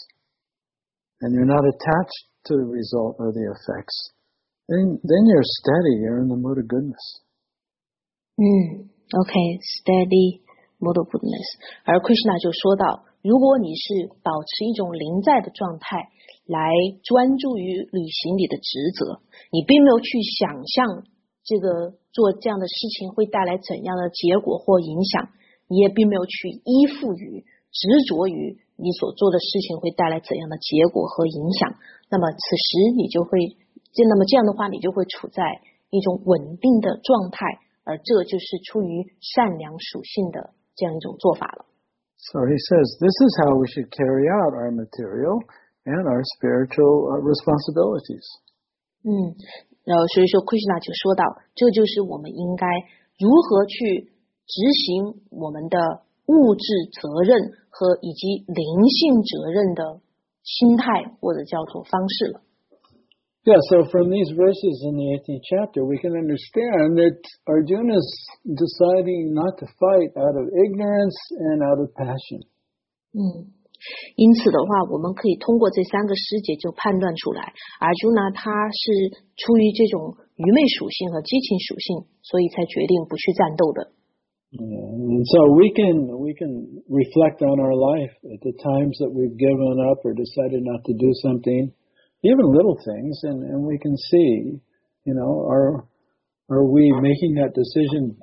and you're not attached to the result or the effects, then then you're steady, you're in the mode of goodness. 嗯 OK, steady mode of goodness. 而 Krishna 就说到，如果你是保持一种临在的状态，来专注于履行你的职责，你并没有去想象这个做这样的事情会带来怎样的结果或影响，你也并没有去依附于执着于你所做的事情会带来怎样的结果和影响，那么此时你就会那么这样的话你就会处在一种稳定的状态，而这就是出于善良属性的这样一种做法了。 So he says this is how we should carry out our material and our spiritual uh, responsibilities. 嗯，然后所以说 Krishna 就说到，这就是我们应该如何去执行我们的物质责任和以及灵性责任的心态或者叫做方式了。 Yeah, so from these verses in the eighteenth chapter, we can understand that Arjuna is deciding not to fight out of ignorance and out of passion. 嗯，因此的话，我们可以通过这三个诗节就判断出来，Arjuna他是出于这种愚昧属性和激情属性，所以才决定不去战斗的。 Yeah, and so we can we can reflect on our life at the times that we've given up or decided not to do something. Even little things, and, and we can see, you know, are are we making that decision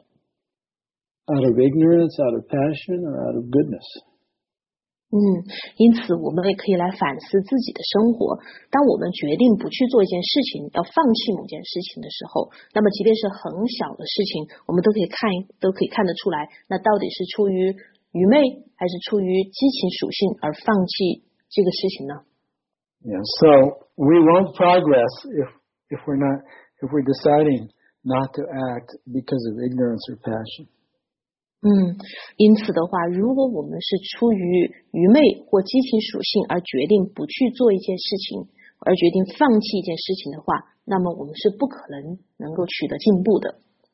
out of ignorance, out of passion, or out of goodness? 嗯，因此我们也可以来反思自己的生活。当我们决定不去做一件事情，要放弃某件事情的时候，那么即便是很小的事情，我们都可以看都可以看得出来，那到底是出于愚昧，还是出于激情属性而放弃这个事情呢？ Yeah, so we won't progress if if we're not if we're deciding not to act because of ignorance or passion. 嗯，因此的话，如果我们是出于愚昧或激情属性而决定不去做一件事情，而决定放弃一件事情的话，那么我们是不可能能够取得进步的。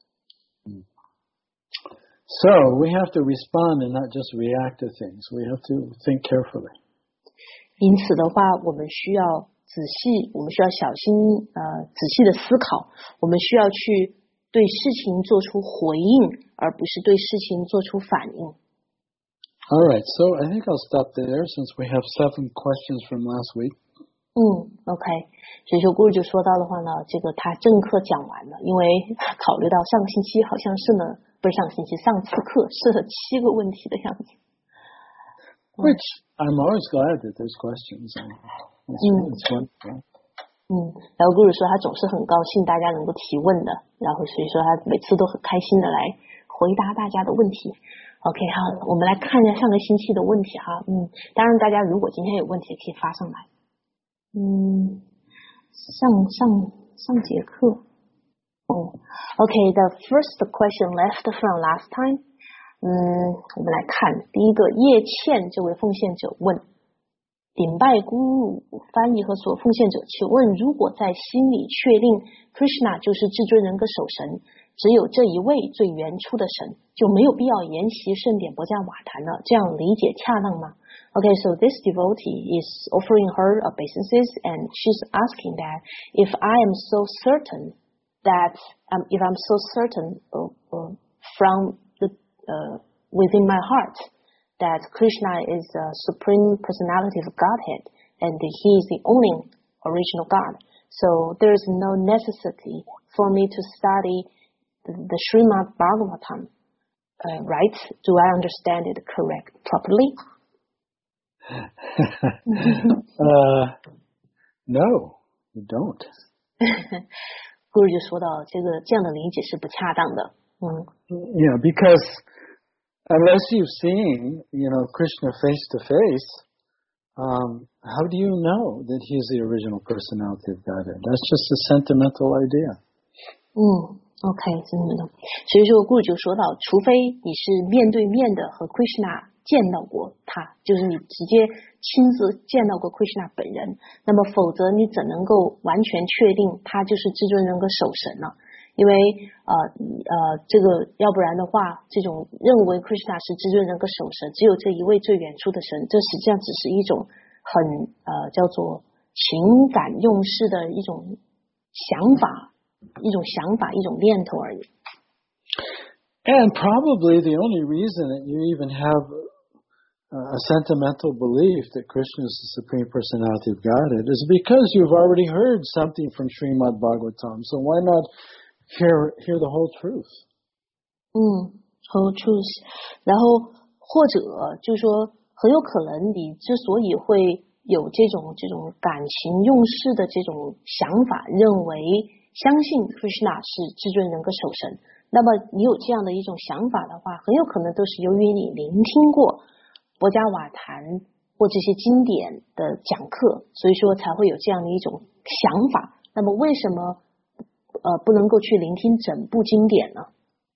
So we have to respond and not just react to things. We have to think carefully. 因此的话，我们需要仔细，我们需要小心，呃，仔细的思考。我们需要去对事情做出回应，而不是对事情做出反应。 All right, so I think I'll stop there since we have seven questions from last week. 嗯 ，OK， 所以说顾就说到的话呢，这个他正课讲完了，因为考虑到上个星期好像是呢，不是上个星期，上次课是了七个问题的样子。 Which I'm always glad that there's questions. It's, it's wonderful. 嗯，然后 Guru 说他总是很高兴大家能够提问的，然后所以说他每次都很开心的来回答大家的问题。OK， 好，我们来看一下上个星期的问题哈。嗯，当然大家如果今天有问题可以发上来。嗯，上上上节课。哦 ，Okay, the first question left from last time. 嗯，我们来看第一个，叶倩这位奉献者问。顶拜咕翻译和所奉献者，请问如果在心里确定 Krishna 就是至尊人格守神，只有这一位最原初的神，就没有必要沿袭圣典博加瓦坛了，这样理解恰当吗？ Okay, so this devotee is offering her obeisances and she's asking that if I am so certain that um, if I'm so certain uh, uh, from the uh, within my heart that Krishna is the supreme personality of Godhead and he is the only original God. So there is no necessity for me to study the, the Srimad Bhagavatam, uh, right? Do I understand it correct properly? uh, no, you don't. 故事就说到这个这样的理解是不恰当的。嗯 Yeah, because unless you've seen, you know, Krishna face to face, um, how do you know that he's the original personality of Godhead? That's just a sentimental idea. 嗯 ，OK， 真的。所以说，故事就说到，除非你是面对面的和 Krishna 见到过他，就是你直接亲自见到过 Krishna 本人，那么否则你怎能够完全确定他就是至尊人格守神呢？因为呃呃，这个要不然的话，这种认为 Krishna 是至尊人格守神，只有这一位最远处的神，这实际上只是一种很呃叫做情感用事的一种想法，一种想法，一种念头而已。 And probably the only reason that you even have a sentimental belief that Krishna is the Supreme Personality of Godhead is because you've already heard something from Srimad Bhagavatam. So why not hear hear the whole truth? 嗯 whole truth. 然后或者就是说，很有可能你之所以会有这种这种感情用事的这种想法，认为相信 Krishna 是至尊人格守神，那么你有这样的一种想法的话，很有可能都是由于你聆听过博加瓦坛或这些经典的讲课，所以说才会有这样的一种想法。那么为什么呃不能够去聆听整部经典呢？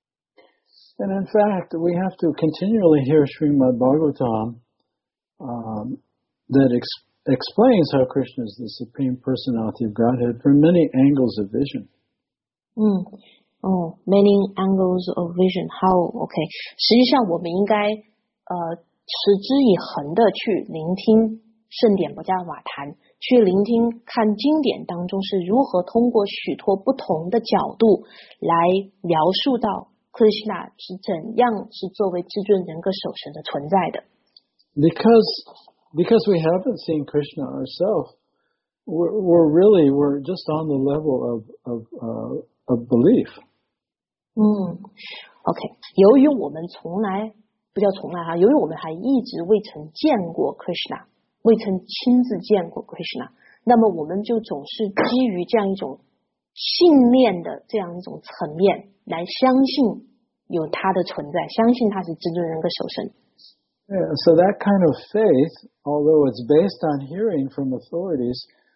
And in fact, we have to continually hear Srimad Bhagavatam um, that ex- explains how Krishna is the Supreme Personality of Godhead from many angles of vision. 嗯，哦 ，many angles of vision. How? OK. 实际上，我们应该呃持之以恒的去聆听圣典博加瓦坛，去聆听看经典当中是如何通过许多不同的角度来描述到 Krishna 是怎样是作为至尊人格守神的存在的。 Because because we haven't seen Krishna ourselves, we're, we're really we're just on the level of of uh, of belief. 嗯 ，OK， 由于我们从来不叫从来哈，由于我们还一直未曾见过 Krishna， 未曾亲自见过 Krishna， 那么我们就总是基于这样一种信念的这样一种层面来相信有他的存在，相信他是至尊人格守神。 Yeah, so that kind of faith, although it's based on hearing from authorities,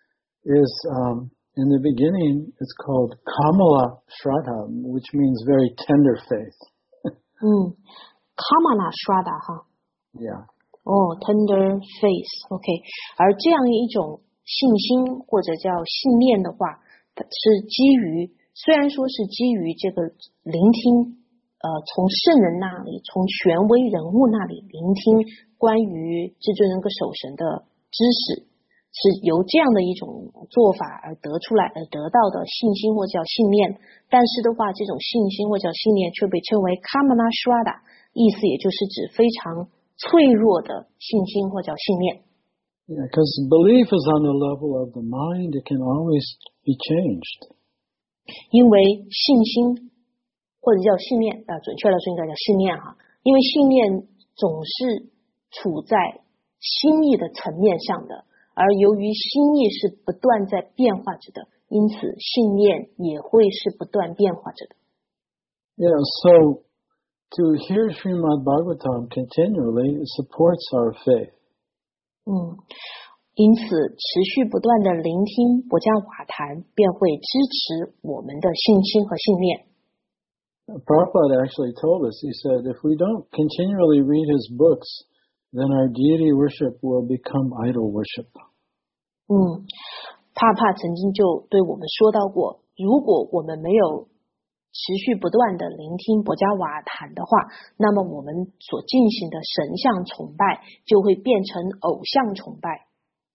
is um, in the beginning it's called Kamala Shraddha, which means very tender faith. 嗯 ，Kamala Shraddha 哈。 Yeah. 哦 ，tender faith，OK， 而这样一种信心或者叫信念的话，它是基于虽然说是基于这个聆听。呃，从圣人那里，从权威人物那里聆听关于至尊人格守神的知识，是由这样的一种做法而得出来而得到的信心或叫信念。但是的话，这种信心或叫信念却被称为 Kamala Shraddha， 意思也就是指非常脆弱的信心或叫信念。 Yeah, because belief is on the level of the mind; it can always be changed. 因为信心。或者叫信念，呃，准确来说应该叫信念哈，因为信念总是处在心意的层面上的，而由于心意是不断在变化着的，因此信念也会是不断变化着的。 Yeah, so to hear Srimad Bhagavatam continually supports our faith. 嗯因此，持续不断的聆听博伽瓦坛，便会支持我们的信心和信念。 Prabhupada actually told us, he said, if we don't continually read his books, then our deity worship will become idol worship. 嗯，帕帕曾经就对我们说到过，如果我们没有持续不断的聆听博伽瓦坛的话，那么我们所进行的神像崇拜就会变成偶像崇拜。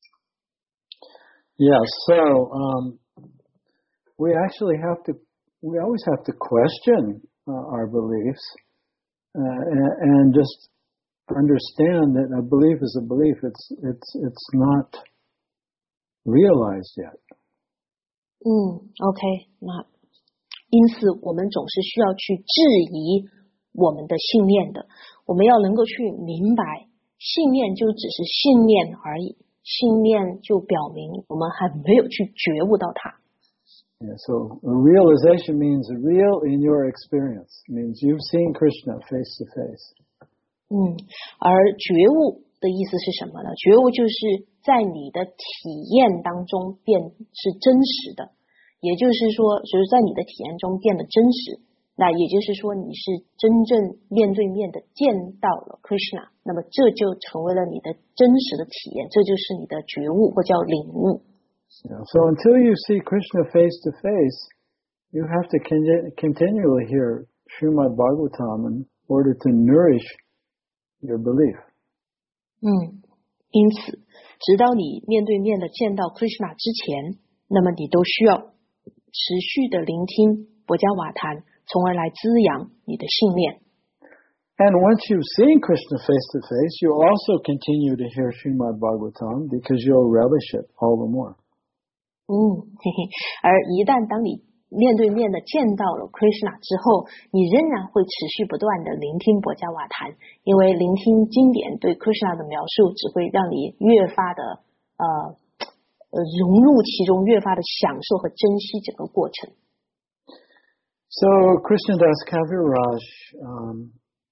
Yeah, so um, we actually have to, we always have to question uh, our beliefs uh, and, and just understand that a belief is a belief. It's it's it's not realized yet. 嗯 ，OK， 那因此我们总是需要去质疑我们的信念的。我们要能够去明白，信念就只是信念而已。信念就表明我们还没有去觉悟到它。 Yeah, so realization means real in your experience. It means you've seen Krishna face to face. 嗯，而觉悟的意思是什么呢？觉悟就是在你的体验当中变是真实的，也就是说，就是在你的体验中变得真实。那也就是说，你是真正面对面的见到了 Krishna， 那么这就成为了你的真实的体验，这就是你的觉悟或叫领悟。 Yeah, so until you see Krishna face to face, you have to con- continually hear Srimad Bhagavatam in order to nourish your belief. 嗯，因此，直到你面对面的见到 Krishna 之前，那么你都需要持续的聆听博伽瓦坛。从而来滋养你的信念。 And once you've seen Krishna face to face, you also continue to hear Srimad Bhagavatam because you'll relish it all the more. 嗯，嘿嘿。而一旦当你面对面的见到了 Krishna 之后，你仍然会持续不断的聆听博伽瓦坛，因为聆听经典对 Krishna 的描述，只会让你越发的呃呃融入其中，越发的享受和珍惜整个过程。 So Krishnadas Kaviraj, um,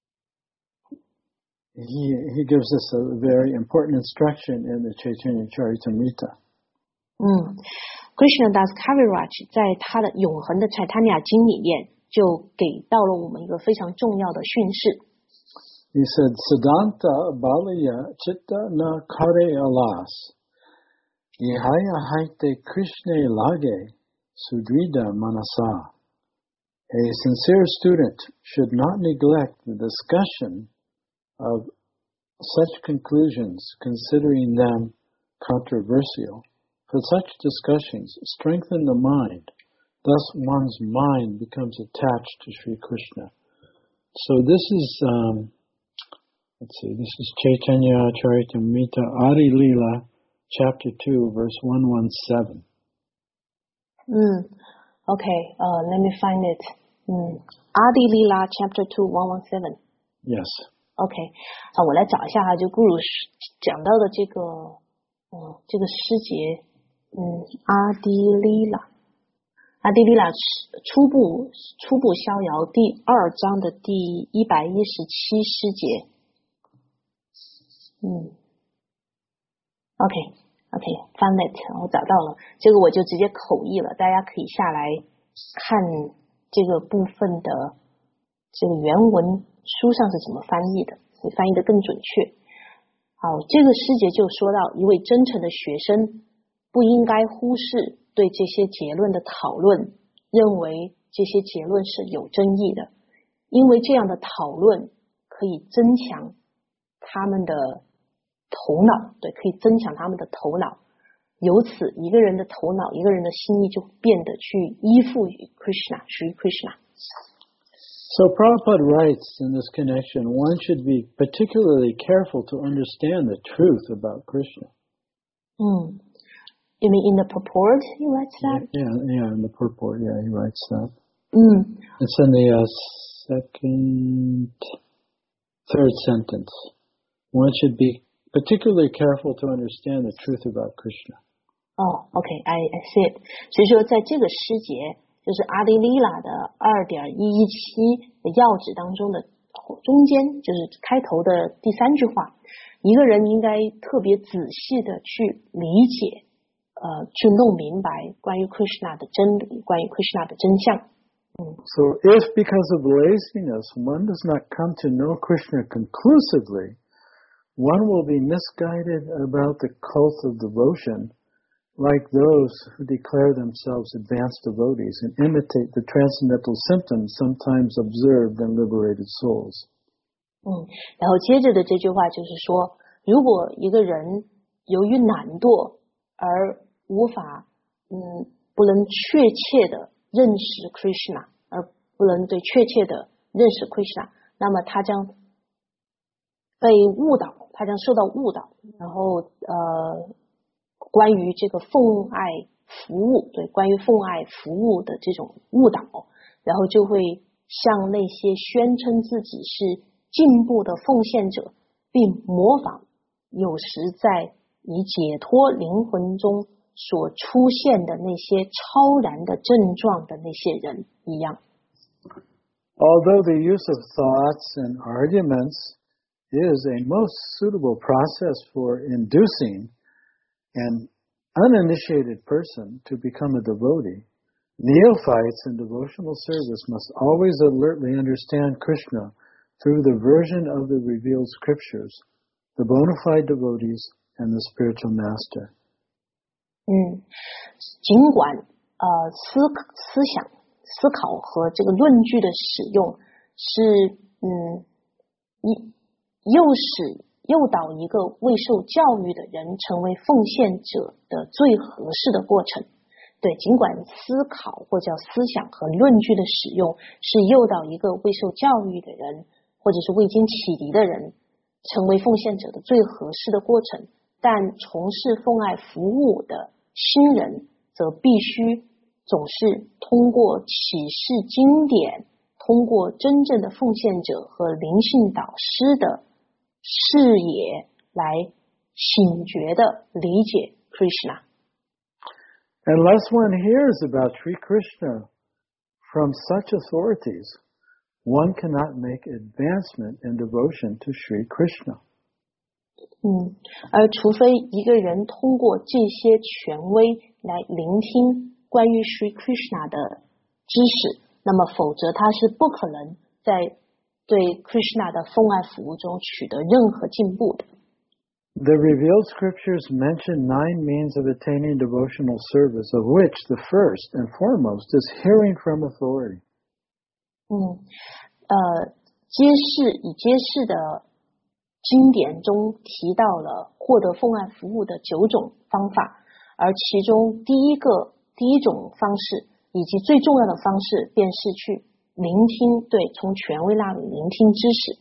he he gives us a very important instruction in the Chaitanya Charitamrita. 嗯 ，Krishnadas Kaviraj 在他的永恒的 Chaitanya 经里面，就给到了我们一个非常重要的训示。 He said, "Siddhanta balaya chitta na kare alas, ihaya haite Krishna lage sudrida manasa." A sincere student should not neglect the discussion of such conclusions, considering them controversial. For such discussions strengthen the mind. Thus one's mind becomes attached to Sri Krishna. So this is, um, let's see, this is Chaitanya Charitamrita Adi Lila, chapter two, verse one seventeen. 嗯 Okay, uh, let me find it. Mm. Adi Lila, chapter two, one seventeen. Yes. Okay, 啊，我来找一下哈，就 Guru 讲到的这个，嗯，这个诗节，嗯，阿迪利拉，阿迪利拉初步初步逍遥第二章的第一百一十七诗节，嗯 ，OK，OK， found it， 我找到了，这个我就直接口译了，大家可以下来看这个部分的这个原文书上是怎么翻译的，会翻译的更准确。好，这个诗节就说到，一位真诚的学生不应该忽视对这些结论的讨论，认为这些结论是有争议的，因为这样的讨论可以增强他们的头脑，对，可以增强他们的头脑。由此，一个人的头脑，一个人的心意就变得去依附于 Krishna， 属于 Krishna。 So Prabhupada writes in this connection, one should be particularly careful to understand the truth about Krishna. Mm. You mean in the purport he writes that? Yeah, yeah, in the purport, yeah, he writes that. Mm. It's in the uh, second, third sentence. One should be particularly careful to understand the truth about Krishna. Oh, okay, I, I see it. 所以说在这个诗节，就是阿迪利拉的 二点一一七 的要旨当中的中间，就是开头的第三句话， 一个人应该特别仔细的去理解，呃，去弄明白关于 Krishna 的真理，关于 Krishna 的真相。嗯 So if because of laziness one does not come to know Krishna conclusively, one will be misguided about the cult of devotion, like those who declare themselves advanced devotees and imitate the transcendental symptoms sometimes observed in liberated souls. 嗯，然后接着的这句话就是说，如果一个人由于懒惰而无法，嗯，不能确切的认识 Krishna， 而不能对确切的认识 Krishna， 那么他将被误导，他将受到误导，然后呃。关于这个奉爱服务，对，关于奉爱服务的这种误导，然后就会向那些宣称自己是进步的奉献者，并模仿有时在以解脱灵魂中所出现的那些超然的症状的那些人一样。 Although the use of thoughts and arguments is a most suitable process for inducing an uninitiated person to become a devotee, neophytes in devotional service must always alertly understand Krishna through the version of the revealed scriptures, the bona fide devotees, and the spiritual master. 嗯，尽管呃思思想、思考和这个论据的使用是嗯一诱使。诱导一个未受教育的人成为奉献者的最合适的过程。对，尽管思考或叫思想和论据的使用是诱导一个未受教育的人或者是未经启迪的人成为奉献者的最合适的过程，但从事奉爱服务的新人则必须总是通过启示经典，通过真正的奉献者和灵性导师的视野来醒觉的理解 Krishna. Unless one hears about Sri Krishna from such authorities, one cannot make advancement in devotion to Sri Krishna. 嗯，而除非一个人通过这些权威来聆听关于 Sri Krishna 的知识，那么否则他是不可能在对 Krishna 的奉爱服务中取得任何进步的。 The revealed scriptures mention nine means of attaining devotional service, of which the first and foremost is hearing from authority. 嗯，呃，揭示以揭示的经典中提到了获得奉爱服务的九种方法，而其中第一个第一种方式以及最重要的方式便是去聆听，对，从权威那里聆听知识。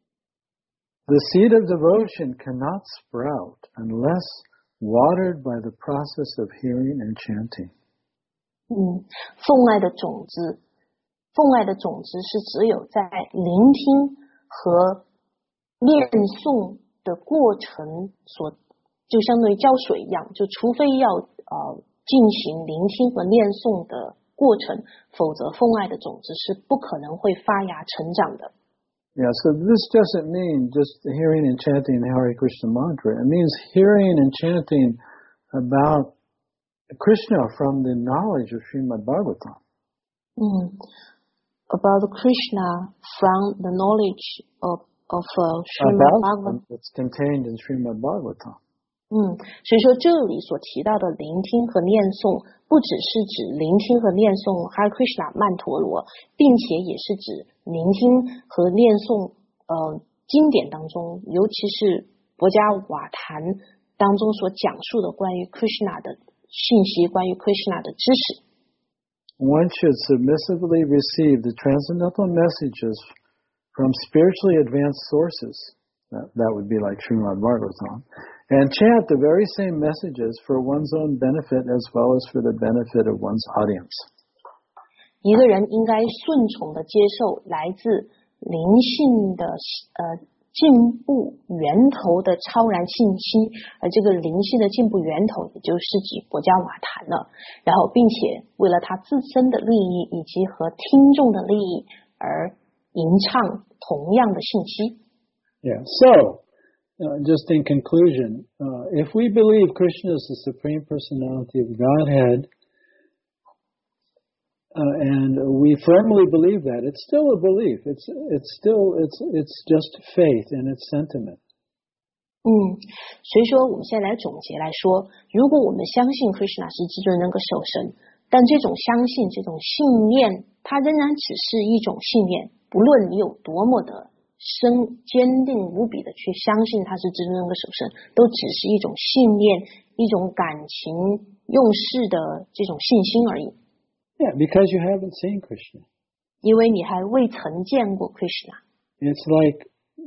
The seed of devotion cannot sprout unless watered by the process of hearing and chanting. 嗯，奉爱的种子，奉爱的种子是只有在聆听和念诵的过程所，就相当于浇水一样，就除非要呃进行聆听和念诵的过程，否则奉爱的种子是不可能会发芽成长的。 Yeah, so this doesn't mean just hearing and chanting the Hare Krishna mantra. It means hearing and chanting about Krishna from the knowledge of Srimad Bhagavatam. 嗯 ，about Krishna from the knowledge of of uh, Srimad Bhagavatam. It's contained in Srimad Bhagavatam. 嗯，所以说这里所提到的聆听和念诵，不只是指聆听和念诵 Hare Krishna 曼陀罗，并且也是指聆听和念诵呃经典当中，尤其是博伽瓦坛当中所讲述的关于 Krishna 的信息，关于 Krishna 的知识。 One should submissively receive the transcendental messages from spiritually advanced sources. That, that would be like Srimad Bhagavatam. And chant the very same messages for one's own benefit as well as for the benefit of one's audience. 一个人应该顺从的接受来自灵性的呃进步源头的超然信息，而这个灵性的进步源头也就是指博伽瓦坛了。然后，并且为了他自身的利益以及和听众的利益而吟唱同样的信息。 Yeah. So. uh, just in conclusion, uh, if we believe Krishna is the Supreme Personality of Godhead, uh, and we firmly believe that, it's still a belief. It's it's still it's it's just faith and it's sentiment. 嗯，所以说我们现在来总结来说，如果我们相信 Krishna 是至尊人格守神，但这种相信这种信念，它仍然只是一种信念，不论你有多么的深坚定无比的去相信他是至尊人格守神，都只是一种信念，一种感情用事的这种信心而已。 Yeah, because you haven't seen Krishna. 因为你还未曾见过 Krishna. It's like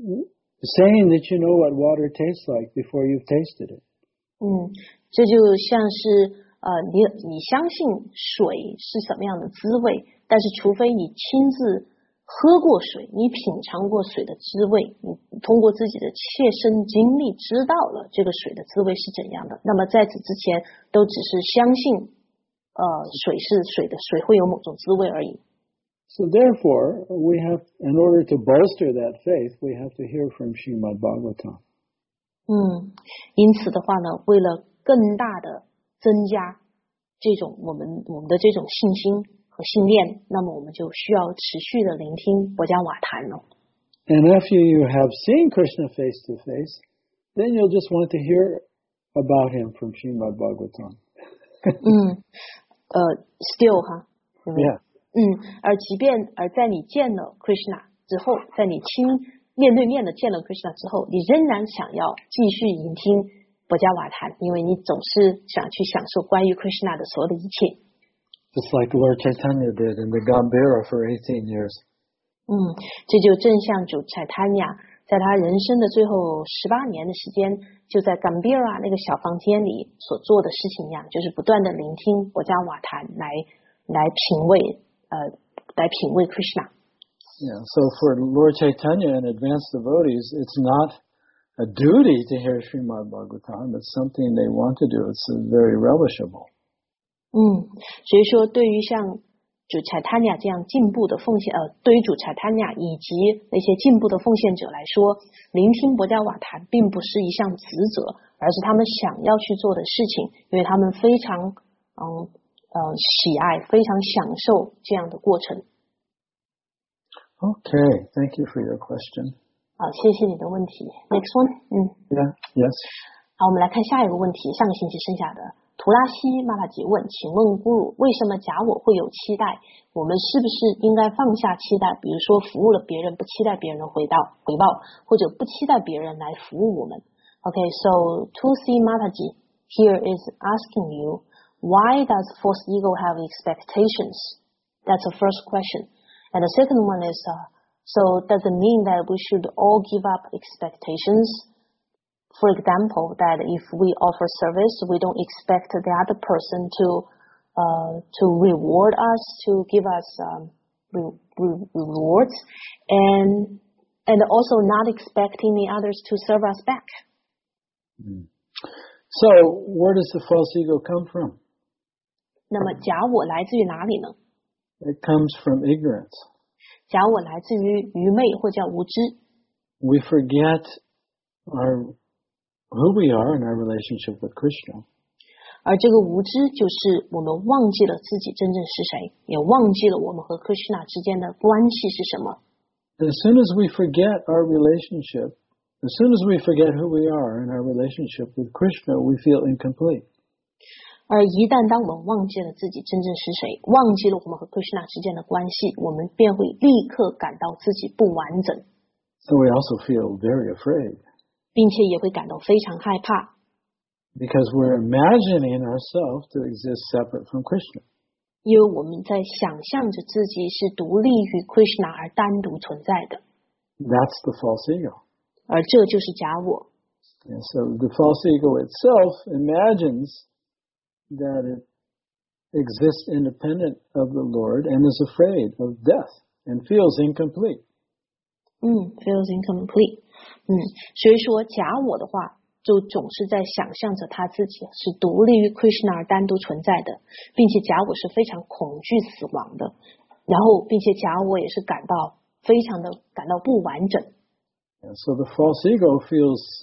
saying that you know what water tastes like before you've tasted it. 嗯，这就像是呃，你你相信水是什么样的滋味，但是除非你亲自喝过水，你品尝过水的滋味，你通过自己的切身经历知道了这个水的滋味是怎样的，那么在此之前都只是相信呃水是水的，水会有某种滋味而已。 So therefore, we have, in order to bolster that faith, we have to hear from Srimad Bhagavatam. 嗯，因此的话呢，为了更大的增加这种我们我们的这种信心和信念，那么我们就需要持续的聆听博伽瓦坛了。 And after you have seen Krishna face to face, then you'll just want to hear about him from Srimad Bhagavatam. 嗯，呃 ，still 哈，对不对？ Yeah. 嗯，而即便而在你见了 Krishna 之后，在你亲面对面的见了 Krishna 之后，你仍然想要继续聆听博伽瓦坛，因为你总是想去享受关于 Krishna 的所有的一切。 Just like Lord Chaitanya did in the Gambhira for eighteen years. 嗯，这就正像主 Chaitanya 在他人生的最后十八年的时间，就在 Gambhira 那个小房间里所做的事情一样，就是不断的聆听博伽瓦坛来来品味。Uh, 来品味 Krishna. Yeah, so for Lord Chaitanya and advanced devotees, it's not a duty to hear Srimad Bhagavatam. It's something they want to do. It's very relishable. 嗯，所以说对于像主 Chaitanya 这样进步的奉献，呃，对于主 Chaitanya 以及那些进步的奉献者来说，聆听博伽瓦坛并不是一项职责，而是他们想要去做的事情，因为他们非常嗯。呃，喜爱，非常享受这样的过程。 Okay, thank you for your question. 好，谢谢你的问题。Next one， 嗯 Yeah, yes. 好，我们来看下一个问题。上个星期剩下的图拉西玛塔吉问，请问咕鲁，为什么假我会有期待？我们是不是应该放下期待？比如说服务了别人，不期待别人的回报，回报，或者不期待别人来服务我们。Okay, so Tulsi Mataji here is asking you.Why does false ego have expectations? That's the first question. And the second one is, uh, so does it mean that we should all give up expectations? For example, that if we offer service, we don't expect the other person to uh, to reward us, to give us um, re- re- rewards, and and also not expecting the others to serve us back. Mm. So, where does the false ego come from? 那么假我来自于哪里呢？ It comes from ignorance. 假我来自于愚昧或叫无知。 We forget our who we are in our relationship with Krishna. 而这个无知就是我们忘记了自己真正是谁，也忘记了我们和 Krishna 之间的关系是什么。 As soon as we forget our relationship, as soon as we forget who we are in our relationship with Krishna, we feel incomplete. 而一旦当我们忘记了自己真正是谁，忘记了我们和 Krishna 之间的关系，我们便会立刻感到自己不完整。 So we also feel very afraid. 并且也会感到非常害怕。 Because we're imagining ourselves to exist separate from Krishna. 因为我们在想象着自己是独立于 Krishna 而单独存在的。 That's the false ego. 而这就是假我。 And so the false ego itself imagines that it exists independent of the Lord and is afraid of death and feels incomplete. 嗯 feels incomplete. 嗯，所以说假我的话就总是在想象着他自己是独立于 Krishna 而单独存在的，并且假我是非常恐惧死亡的，然后并且假我也是感到非常的感到不完整。 And so the false ego feels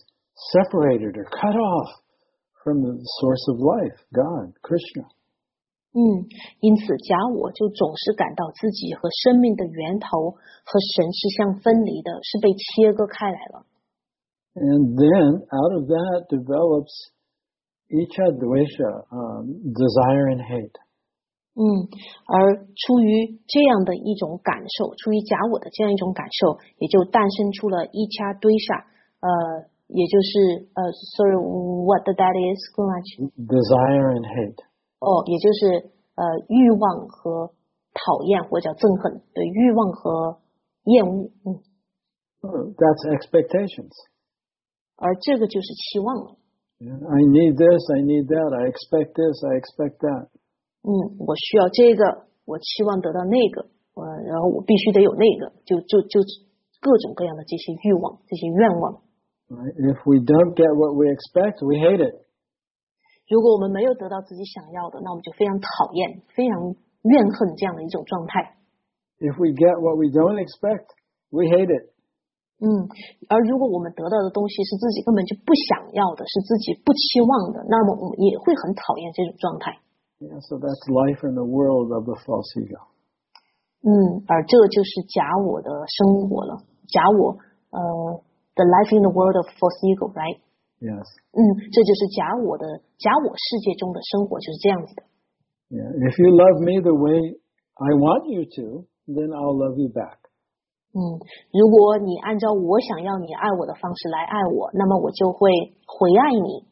separated or cut off from the source of life, God, Krishna. 嗯，因此假我就总是感到自己和生命的源头和神是相分离的，是被切割开来了。 And then out of that develops icha dvesha, um, desire and hate. 嗯，而出于这样的一种感受，出于假我的这样一种感受，也就诞生出了一掐堆煞，呃，也就是呃 ，sorry what that is， 更来去 Desire and hate. 哦，也就是呃欲望和讨厌或者叫憎恨，对，欲望和厌恶，嗯， Oh, that's expectations. 而这个就是期望了。 Yeah, I need this, I need that, I expect this, I expect that. 嗯，我需要这个，我期望得到那个，呃，然后我必须得有那个，就就就各种各样的这些欲望，这些愿望。 Right? If we don't get what we expect, we hate it. 如果我们没有得到自己想要的，那我们就非常讨厌、非常怨恨这样的一种状态。 If we get what we don't expect, we hate it. 嗯，而如果我们得到的东西是自己根本就不想要的，是自己不期望的，那么我们也会很讨厌这种状态。 Yeah, so that's life in the world of the false ego. 嗯，而这就是假我的生活了。假我，呃 ，the life in the world of false ego, right? Yes. 嗯，这就是假我的假我世界中的生活就是这样子的。 Yeah. If you love me the way I want you to, then I'll love you back. 嗯，如果你按照我想要你爱我的方式来爱我，那么我就会回爱你。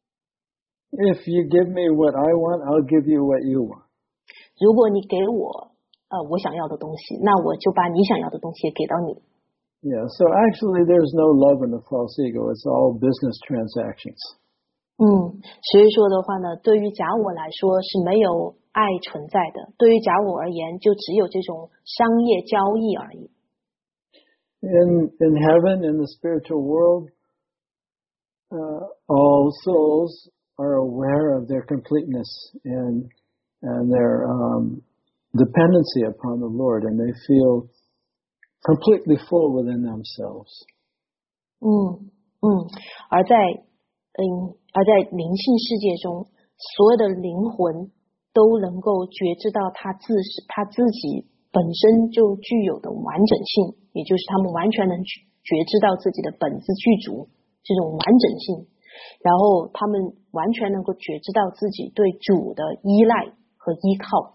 If you give me what I want, I'll give you what you want. 如果你给我呃我想要的东西，那我就把你想要的东西也给到你。 Yeah, so actually there's no love in the false ego. It's all business transactions. 嗯，所以说的话呢，对于假我来说是没有爱存在的，对于假我而言，就只有这种商业交易而已。 In in heaven, in the spiritual world, uh, all souls are aware of their completeness and and their um, dependency upon the Lord, and they feel completely full within themselves. 嗯嗯，而在嗯而在灵性世界中，所有的灵魂都能够觉知到他自是他自己本身就具有的完整性，也就是他们完全能觉知到自己的本自具足这种完整性，然后他们完全能够觉知到自己对主的依赖和依靠。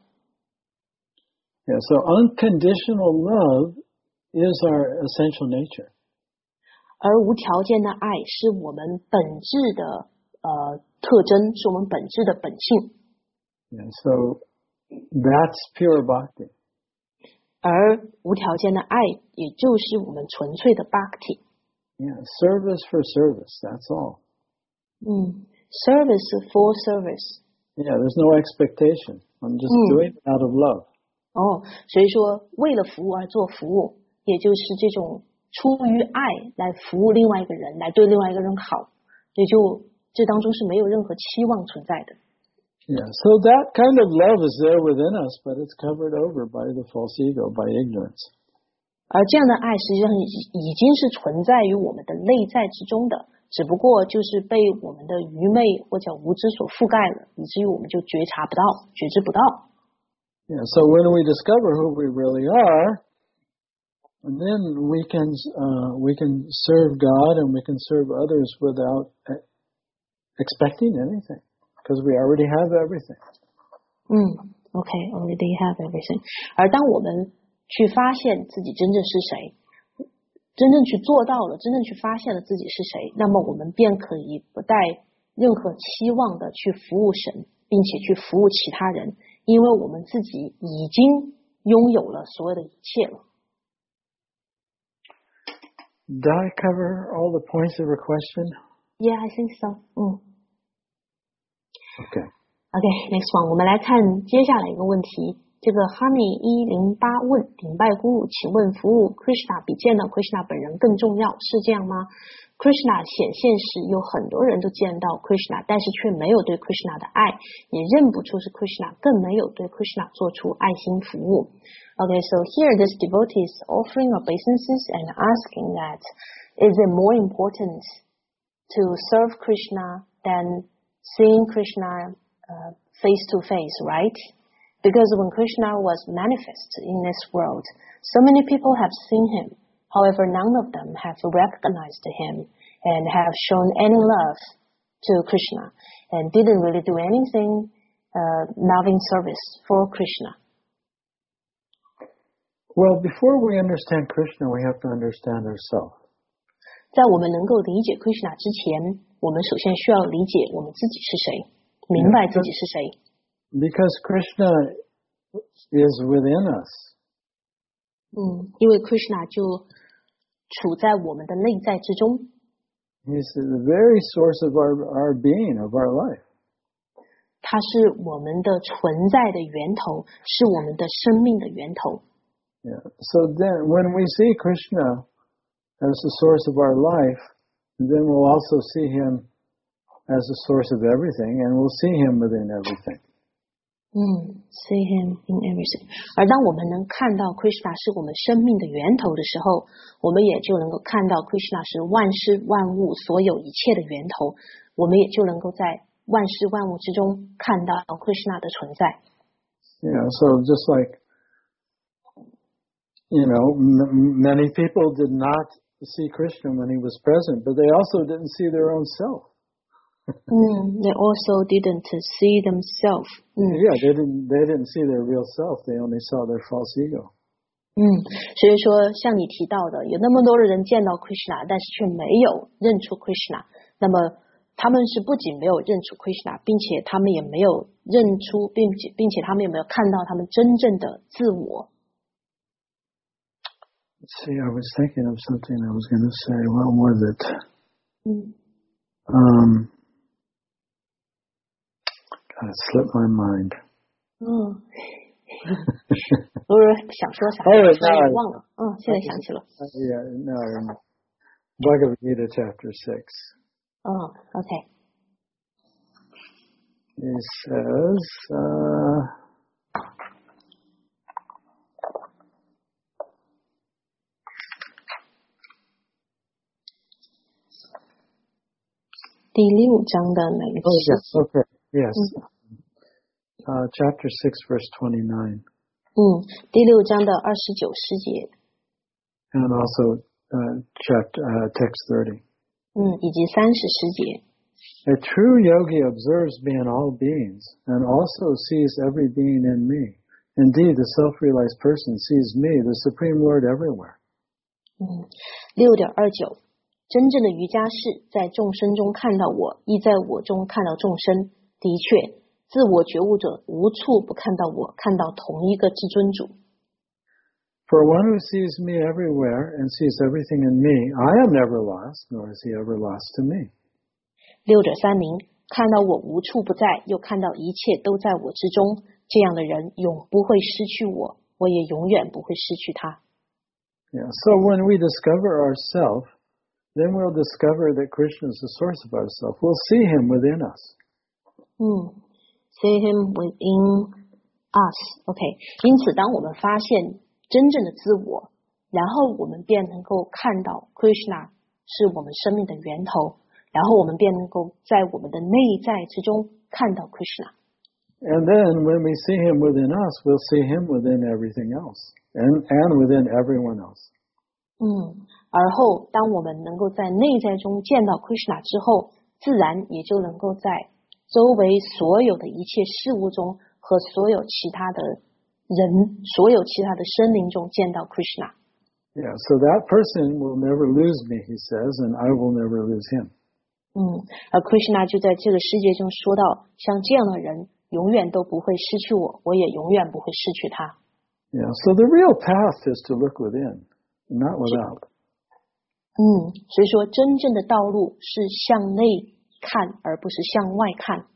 Yeah, so unconditional love is our essential nature. 而无条件的爱是我们本质的呃特征，是我们本质的本性。 Yeah, so that's pure bhakti. 而无条件的爱，也就是我们纯粹的 bhakti。 Yeah, service for service, that's all. 嗯 ，service for service. Yeah, there's no expectation. I'm just Mm. doing it out of love. 哦，所以说为了服务而做服务，也就是这种出于爱来服务另外一个人，来对另外一个人好，也就这当中是没有任何期望存在的。 Yeah, so that kind of love is there within us, but it's covered over by the false ego, by ignorance. 而这样的爱实际上已已经是存在于我们的内在之中的，只不过就是被我们的愚昧或者无知所覆盖了，以至于我们就觉察不到，觉知不到。 Yeah, so when we discover who we really are, then we can uh, we can serve God and we can serve others without expecting anything, because we already have everything. 嗯 ，OK, already have everything. 而当我们去发现自己真正是谁，真正去做到了，真正去发现了自己是谁，那么我们便可以不带任何期望的去服务神，并且去服务其他人，因为我们自己已经拥有了所有的一切了。 Did I cover all the points of your question? Yeah, I think so. 嗯 Okay. OK, next one. 我们来看接下来一个问题。这个 Honey 一零八问顶拜姑姑，请问服务 Krishna 比见到 Krishna 本人更重要，是这样吗？ Krishna 显现时有很多人都见到 Krishna， 但是却没有对 Krishna 的爱，也认不出是 Krishna， 更没有对 Krishna 做出爱心服务。Okay, so here this devotee is offering obeisances and asking that is it more important to serve Krishna than seeing Krishna uh, face to face, right? Because when Krishna was manifest in this world, so many people have seen him. However, none of them have recognized him and have shown any love to Krishna and didn't really do anything uh, loving service for Krishna. Well, before we understand Krishna, we have to understand ourselves. 在我们能够理解 Krishna 之前，我们首先需要理解我们自己是谁，明白自己是谁。 Because Krishna is within us. 嗯，因为 Krishna 就处在我们的内在之中。 He's the very source of our, our being, of our life. 他是我们的存在的源头，是我们的生命的源头。 Yeah. So then, when we see Krishna as the source of our life, then we'll also see him as the source of everything, and we'll see him within everything. 嗯 see him in everything. 而当我们能看到 Krishna 是我们生命的源头的时候，我们也就能够看到 Krishna 是万事万物所有一切的源头，我们也就能够在万事万物之中看到 Krishna 的存在。 Yeah, so just like, you know, m- many people did not see Krishna when he was present, but they also didn't see their own self. mm, they also didn't see themselves. Mm. Yeah, they didn't. They didn't see their real self. They only saw their false ego. 嗯，所以说，像你提到的，有那么多的人见到 Krishna， 但是却没有认出 Krishna。那么他们是不仅没有认出 Krishna， 并且他们也没有认出，并且并且他们也没有看到他们真正的自我。 Let's see, I was thinking of something I was going to say. What was it? Mm. Um, God, it slipped my mind. 嗯，我是想说啥， Oh, 突然 no. 忘了。嗯，现在想起了。 Yeah, no, in Bhagavad Gita chapter six. 嗯 ，OK。 He says, uh, 第六章的哪个 oh, 词？ yes, okay, yes. Uh, chapter six, verse twenty-nine. 嗯，第六章的二十九世节。 And also uh, chapter, uh, text thirty. 嗯，以及三十世节。 A true yogi observes me in all beings and also sees every being in me. Indeed, the self-realized person sees me, the Supreme Lord, everywhere. 嗯，六点二九。真正的瑜伽士在众生中看到我，亦在我中看到众生。的确，自我觉悟者无处不看到我，看到同一个至尊主。 For one who sees me everywhere and sees everything in me, I am never lost, nor is he ever lost to me. 六点三零，看到我无处不在，又看到一切都在我之中，这样的人永不会失去我，我也永远不会失去他。 Yeah, so when we discover ourselves, then we'll discover that Krishna is the source of ourself. We'll see him within us. 嗯 see him within us. OK， 因此当我们发现真正的自我，然后我们便能够看到 Krishna 是我们生命的源头，然后我们便能够在我们的内在之中看到 Krishna. And then when we see him within us, we'll see him within everything else and, and within everyone else. 嗯，而后当我们能够在内在中见到 Krishna 之后，自然也就能够在周围所有的一切事物中和所有其他的人，所有其他的生灵中见到 Krishna. Yeah, so that person will never lose me, he says, and I will never lose him. 嗯，而 Krishna 就在这个世界中说到，像这样的人永远都不会失去我，我也永远不会失去他。 Yeah, so the real path is to look within, not without. 嗯，所以说真正的道路是向内看，而不是向外看。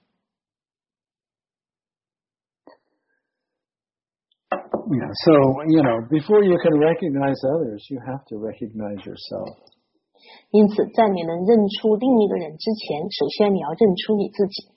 Yeah, so, you know, before you can recognize others, you have to recognize yourself. 因此，在你能认出另一个人之前，首先你要认出你自己。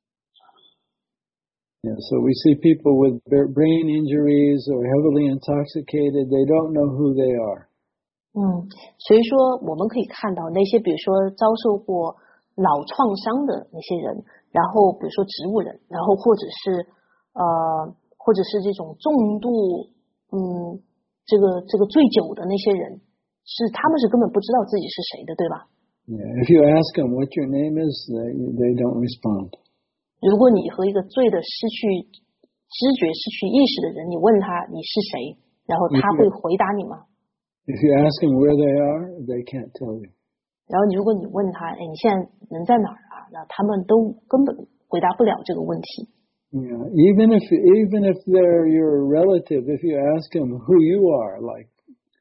Yeah, so we see people with brain injuries or heavily intoxicated, they don't know who they are. 嗯，所以说我们可以看到那些比如说遭受过脑创伤的那些人，然后比如说植物人，然后或者是呃或者是这种重度嗯这个这个醉酒的那些人，是他们是根本不知道自己是谁的，对吧？ Yeah, if you ask them what your name is, they, they don't respond. 如果你和一个醉的失去知觉失去意识的人，你问他你是谁，然后他会回答你吗？ If you ask them where they are, they can't tell you. 然后如果你问他，哎，你现在人在哪儿啊？那他们都根本回答不了这个问题。 Yeah, even if even if they're your relative, if you ask them who you are, like,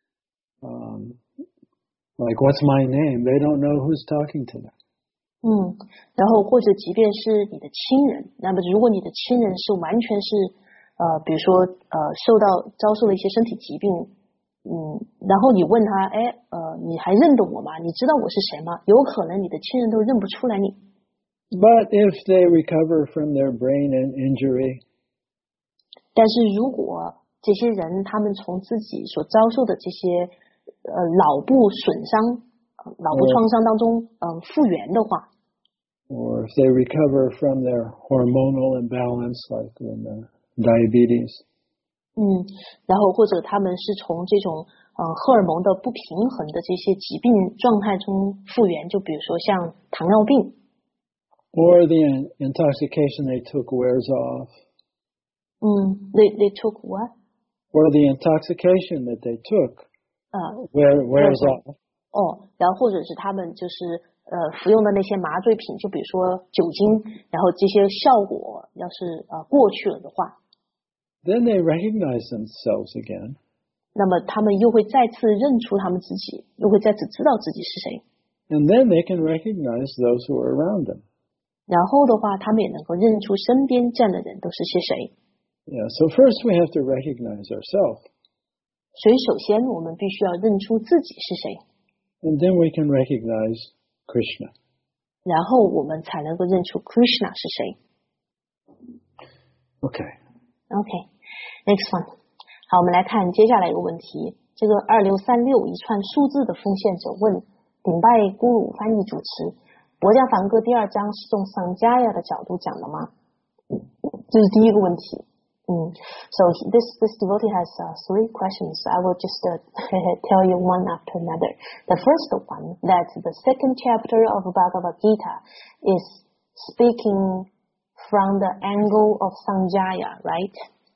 um, like what's my name, they don't know who's talking to them. 嗯，然后或者即便是你的亲人，那么如果你的亲人是完全是呃，比如说呃，受到遭受了一些身体疾病。嗯，然后你问他，哎，呃，你还认得我吗？你知道我是谁吗？有可能你的亲人都认不出来你。 But if they recover from their brain injury, 但是如果这些人他们从自己所遭受的这些呃脑部损伤、呃、脑部创伤当中嗯、呃、复原的话 or if they recover from their hormonal imbalance, like in uh, diabetes. 嗯，然后或者他们是从这种呃荷尔蒙的不平衡的这些疾病状态中复原，就比如说像糖尿病。 Or the intoxication they took wears off. 嗯 they they took what? Or the intoxication that they took 呃 wear, wears off. 哦，然后或者是他们就是呃服用的那些麻醉品，就比如说酒精，然后这些效果要是呃过去了的话。 Then they recognize themselves again. 那么他们又会再次认出他们自己，又会再次知道自己是谁。 And then they can recognize those who are around them. 然后的话，他们也能够认出身边这样的人都是些谁。 Yeah, so first we have to recognize ourselves. 所以首先我们必须要认出自己是谁。 And then we can recognize Krishna. 然后我们才能够认出 Krishna 是谁。 Okay. Okay, next one. 好，我们来看接下来一个问题。这个二六三六一串数字的奉献者问，顶拜咕鲁翻译主持，博家梵歌第二章是从桑迦亚的角度讲的吗？这是第一个问题。嗯 So this this devotee has uh, three questions. I will just uh, tell you one after another. The first one, that the second chapter of Bhagavad Gita is speaking from the angle of Sanjaya, right?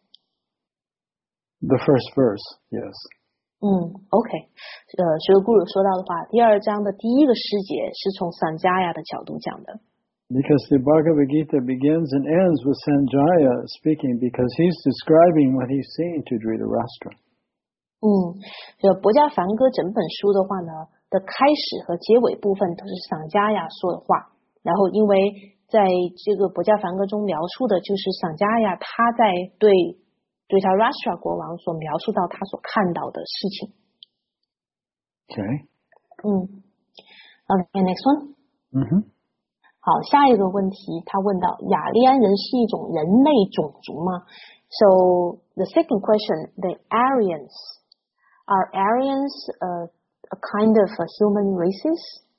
The first verse, yes. 嗯 ，OK， 呃，所以咕噜说到的话，第二章的第一个诗节是从桑迦亚的角度讲的。 Because the Bhagavad Gita begins and ends with Sanjaya speaking, because he's describing what he's seeing to Dhritarashtra. 嗯，这博家梵歌整本书的话呢，的开始和结尾部分都是桑迦亚说的话，然后因为在这个博家梵歌中描述的就是桑迦亚他在对对他 Rashtra 国王所描述到他所看到的事情。 Okay. 嗯 ，OK, next one. 嗯哼。 好，下一个问题，他问到雅利安人是一种人类种族吗 ？So the second question, the Aryans, are Aryans a, a kind of a human races?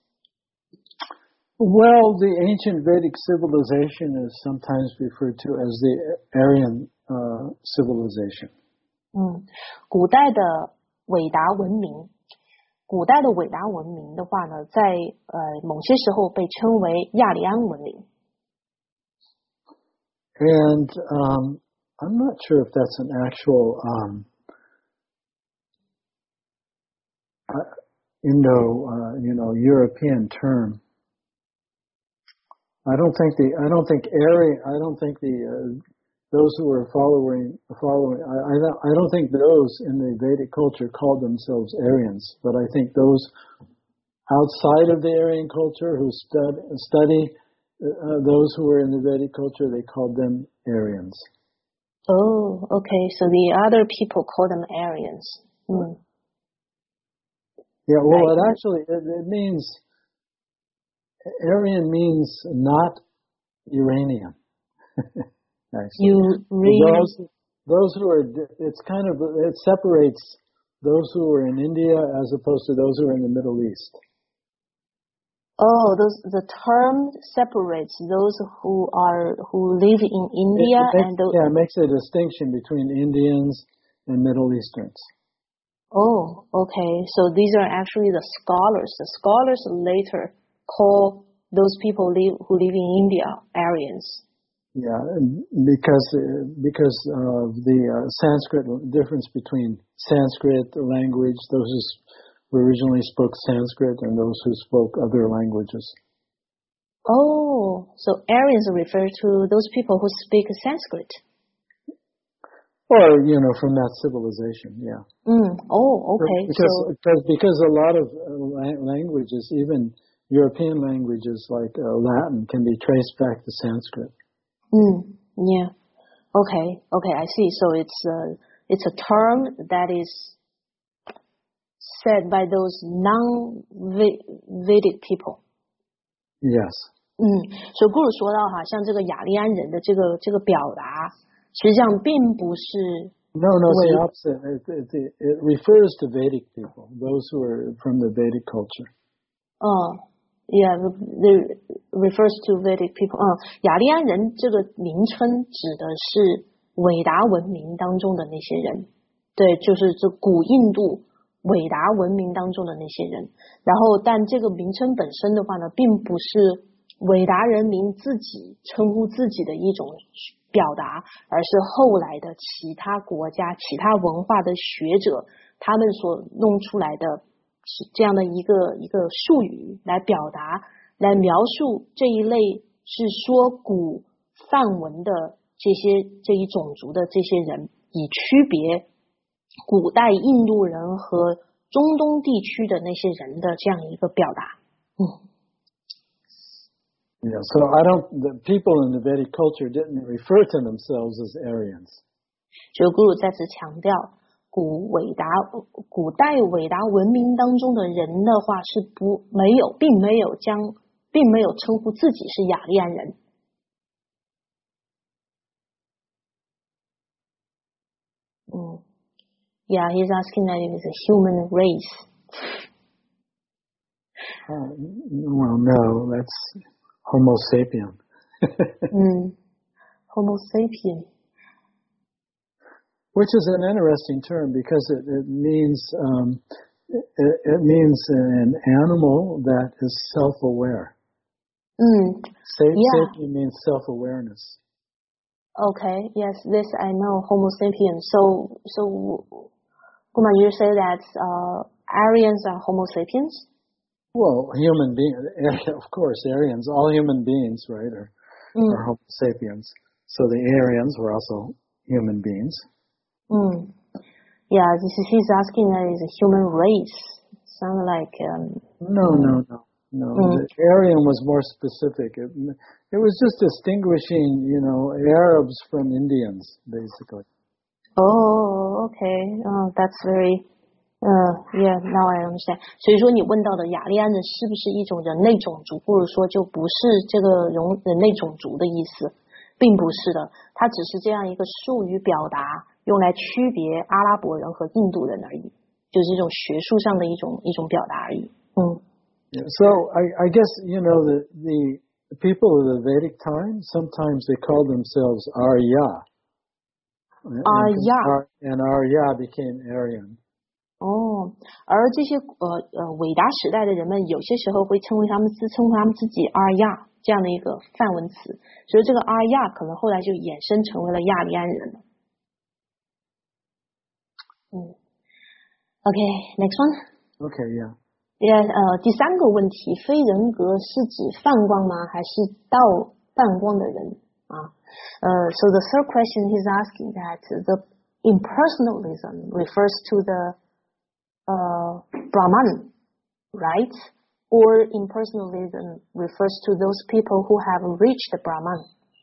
Well, the ancient Vedic civilization is sometimes referred to as the Aryan uh, civilization. 嗯，古代的伟达文明，古代的伟达文明的话呢，在呃某些时候被称为亚利安文明。 And um, I'm not sure if that's an actual um, uh, Indo, uh, you know, European term. I don't think the I don't think Aryan I don't think the uh, those who are following following I I don't, I don't think those in the Vedic culture called themselves Aryans, but I think those outside of the Aryan culture who stud, study uh, those who were in the Vedic culture, they called them Aryans. Oh, okay. So the other people call them Aryans. Mm. Yeah, well, right. it actually it, it means Aryan means not Iranian. You really those those who are it's kind of it separates those who were in India as opposed to those who were in the Middle East. Oh, those the term separates those who are who live in India it, it makes, and those. Yeah, it makes a distinction between Indians and Middle Easterns. Oh, okay. So these are actually the scholars. The scholars later call those people live, who live in India Aryans. Yeah, because because of the uh, Sanskrit difference between Sanskrit language, those who originally spoke Sanskrit, and those who spoke other languages. Oh, so Aryans refer to those people who speak Sanskrit. Or, you know, from that civilization, yeah. Mm. Oh, okay. Because, so, because, because a lot of uh, languages, even European languages like uh, Latin, can be traced back to Sanskrit. Mm, yeah. Okay, okay, I see. So it's uh, it's a term that is said by those non-Vedic people. Yes. 嗯，所以故事说到哈，像这个雅利安人的这个这个表达，实际上并不是 No, no, it's the opposite. It, it, it, it refers to Vedic people, those who are from the Vedic culture. Oh, yeah, it refers to Vedic people. 嗯，雅利安人这个名称指的是伟达文明当中的那些人，对，就是这古印度伟达文明当中的那些人。然后，但这个名称本身的话呢，并不是伟达人民自己称呼自己的一种表达，而是后来的其他国家、其他文化的学者他们所弄出来的这样的一个一个术语来表达、来描述这一类是说古梵文的这些这一种族的这些人，以区别古代印度人和中东地区的那些人的这样一个表达。嗯。 Yeah, so I don't, the people in the Vedic culture didn't refer to themselves as Aryans. 所以 Guru 再次强调，古伟达、古代伟达文明当中的人的话是不没有，并没有将，并没有称呼自己是雅利安人。嗯 ，Yeah, he's asking that it is a human race. Uh, well, no, that's Homo sapien. mm, Homo sapien. Which is an interesting term because it, it means um, it, it means an animal that is self-aware. Mm, Sa- yeah. Sapien means self-awareness. Okay. Yes, this I know. Homo sapien. So, so, Guma, you say that uh, Aryans are Homo sapiens? Well, human beings, of course, Aryans, all human beings, right, are, mm. are Homo sapiens. So the Aryans were also human beings. Mm. Yeah, this is, he's asking that is a human race. Sound like um, no, no, no, no. Mm. The Aryan was more specific. It, it was just distinguishing, you know, Arabs from Indians, basically. Oh, okay. Oh, that's very. Uh, yeah, now I understand. 所以说，你问到的雅利安人是不是一种人类种族，或者说就不是这个人人类种族的意思，并不是的，它只是这样一个术语表达，用来区别阿拉伯人和印度人而已，就是这种学术上的一种一种表达而已。嗯。 Yeah, so I, I guess you know the the people of the Vedic time sometimes they called themselves Arya. Arya. And Arya became Aryan. 哦，而这些呃呃伟达时代的人们，有些时候会称为他们自称他们自己阿亚这样的一个梵文词，所以这个阿亚可能后来就衍生成为了亚利安人了。嗯 ，OK，next one。 Okay, yeah. Yeah， 呃，第三个问题，非人格是指泛光吗？还是到泛光的人啊？呃、uh, ，So the third question he's asking that the impersonalism refers to the Uh, Brahman, right? Or impersonalism refers to those people who have reached the Brahman.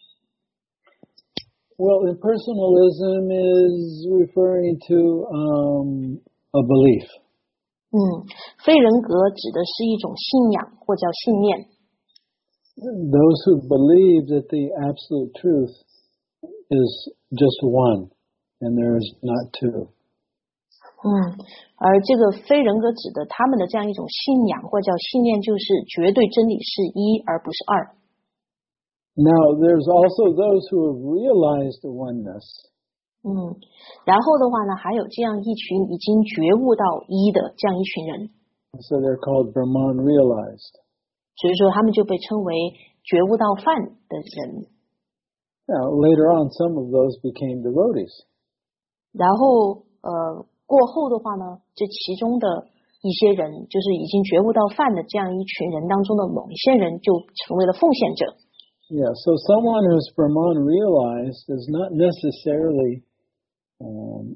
Well, impersonalism is referring to um, a belief. 嗯，非人格指的是一种信仰或叫信念。 Those who believe that the absolute truth is just one, and there is not two. 嗯，而这个非人格指的他们的这样一种信仰或叫信念，就是绝对真理是一而不是二。 Now, there's also those who have realized oneness. 嗯，然后的话呢，还有这样一群已经觉悟到一的这样一群人。 So they're called Brahman realized. 所以说他们就被称为觉悟到梵的人。 Now, later on, some of those became devotees. 然后呃，过后的话呢，这其中的一些人，就是已经觉悟到梵的这样一群人当中的某一些人，就成为了奉献者。 Yeah, so someone who's Brahman realized is not necessarily um,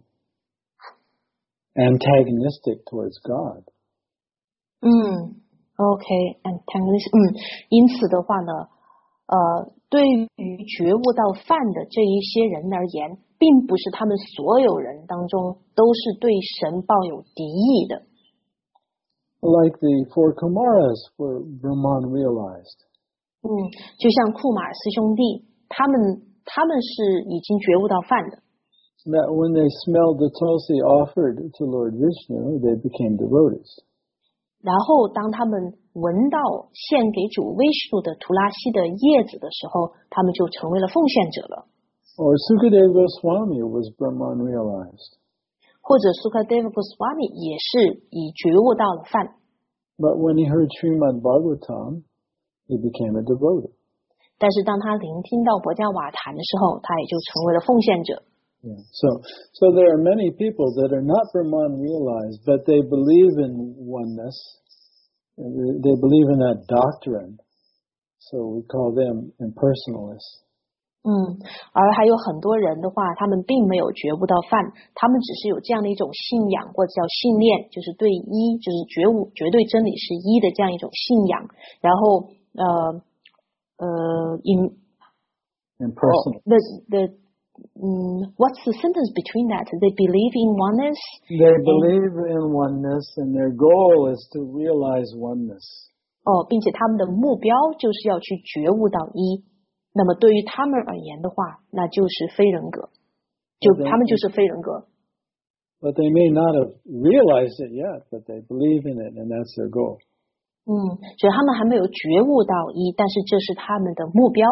antagonistic towards God. 嗯 ，OK, antagonist. 嗯，因此的话呢，呃，对于觉悟到梵的这一些人而言，并不是他们所有人当中都是对神抱有敌意的。 Like the four Kumaras were Brahman realized. 嗯，就像库马尔斯兄弟，他们他们是已经觉悟到梵的。 That when they smelled the tulsi offered to Lord Vishnu, they became devotees. 然后当他们闻到献给主威什的图拉西的叶子的时候，他们就成为了奉献者了。 Or Sukadeva Goswami was Brahman realized. 或者 Sukadeva Goswami 也是已觉悟到了梵。 But when he heard Srimad Bhagavatam, he became a devotee. 但是当他聆听到博伽瓦坛的时候，他也就成为了奉献者。 Yeah. So, so there are many people that are not Brahman realized, but they believe in oneness. They believe in that doctrine. So we call them impersonalists. 嗯，而还有很多人的话，他们并没有觉悟到梵，他们只是有这样的一种信仰或者叫信念，就是对一，就是觉悟绝对真理是一的这样一种信仰。然后呃呃，in impersonal. Oh, the the um, what's the sentence between that? They believe in oneness. They believe in oneness, and their goal is to realize oneness. 哦，并且他们的目标就是要去觉悟到一。那么对于他们而言的话，那就是非人格，就他们就是非人格。 But they may not have realized it yet, but they believe in it, and that's their goal. 嗯，所以他们还没有觉悟到一，但是这是他们的目标。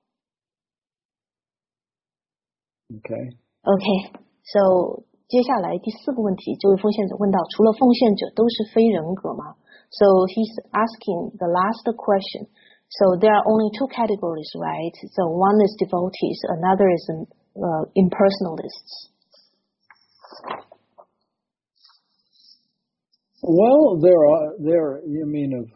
Okay. Okay, so 接下来第四个问题，这位奉献者问到，除了奉献者都是非人格吗？ So he's asking the last question. So there are only two categories, right? So one is devotees, another is uh, impersonalists. Well, there are there. You mean of?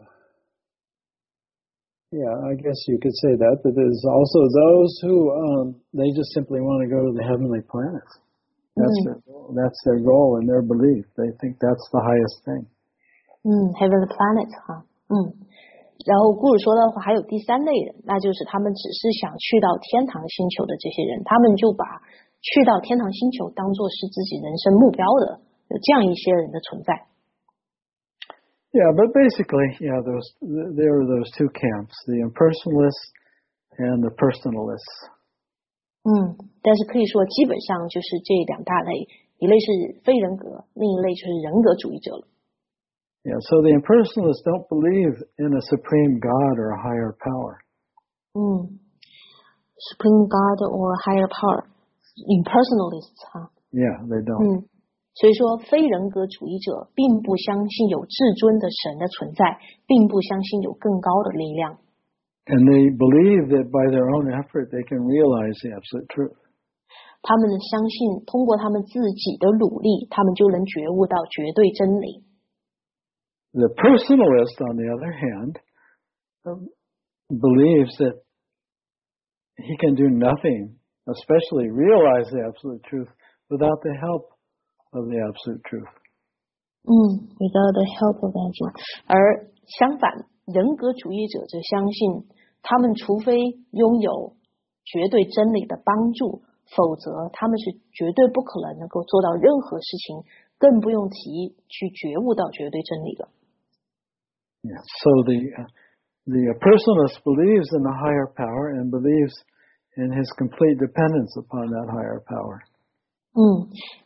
Yeah, I guess you could say that. But there's also those who um, they just simply want to go to the heavenly planet. That's mm. their goal. That's their goal and their belief. They think that's the highest thing. 嗯 ，heavenly planet 哈，嗯。然后故事说的话，还有第三类人，那就是他们只是想去到天堂星球的这些人，他们就把去到天堂星球当作是自己人生目标的，有这样一些人的存在。 Yeah, but basically, yeah, those there are those two camps: the impersonalists and the personalists. 嗯，但是可以说，基本上就是这两大类，一类是非人格，另一类就是人格主义者了。 Yeah, so the impersonalists don't believe in a supreme God or a higher power. 嗯 ，supreme God or higher power, impersonalists 哈。 Yeah, they don't. 嗯，所以说非人格主义者并不相信有至尊的神的存在，并不相信有更高的力量。 And they believe that by their own effort they can realize the absolute truth. 他们相信通过他们自己的努力，他们就能觉悟到绝对真理。 The personalist, on the other hand, um, believes that he can do nothing, especially realize the absolute truth, without the help of the absolute truth. 嗯 without the help of the absolute. 而相反，人格主义者则相信，他们除非拥有绝对真理的帮助，否则他们是绝对不可能能够做到任何事情，更不用提去觉悟到绝对真理了。 Yeah. So the uh, the personalist believes in a higher power and believes in his complete dependence upon that higher power. 嗯，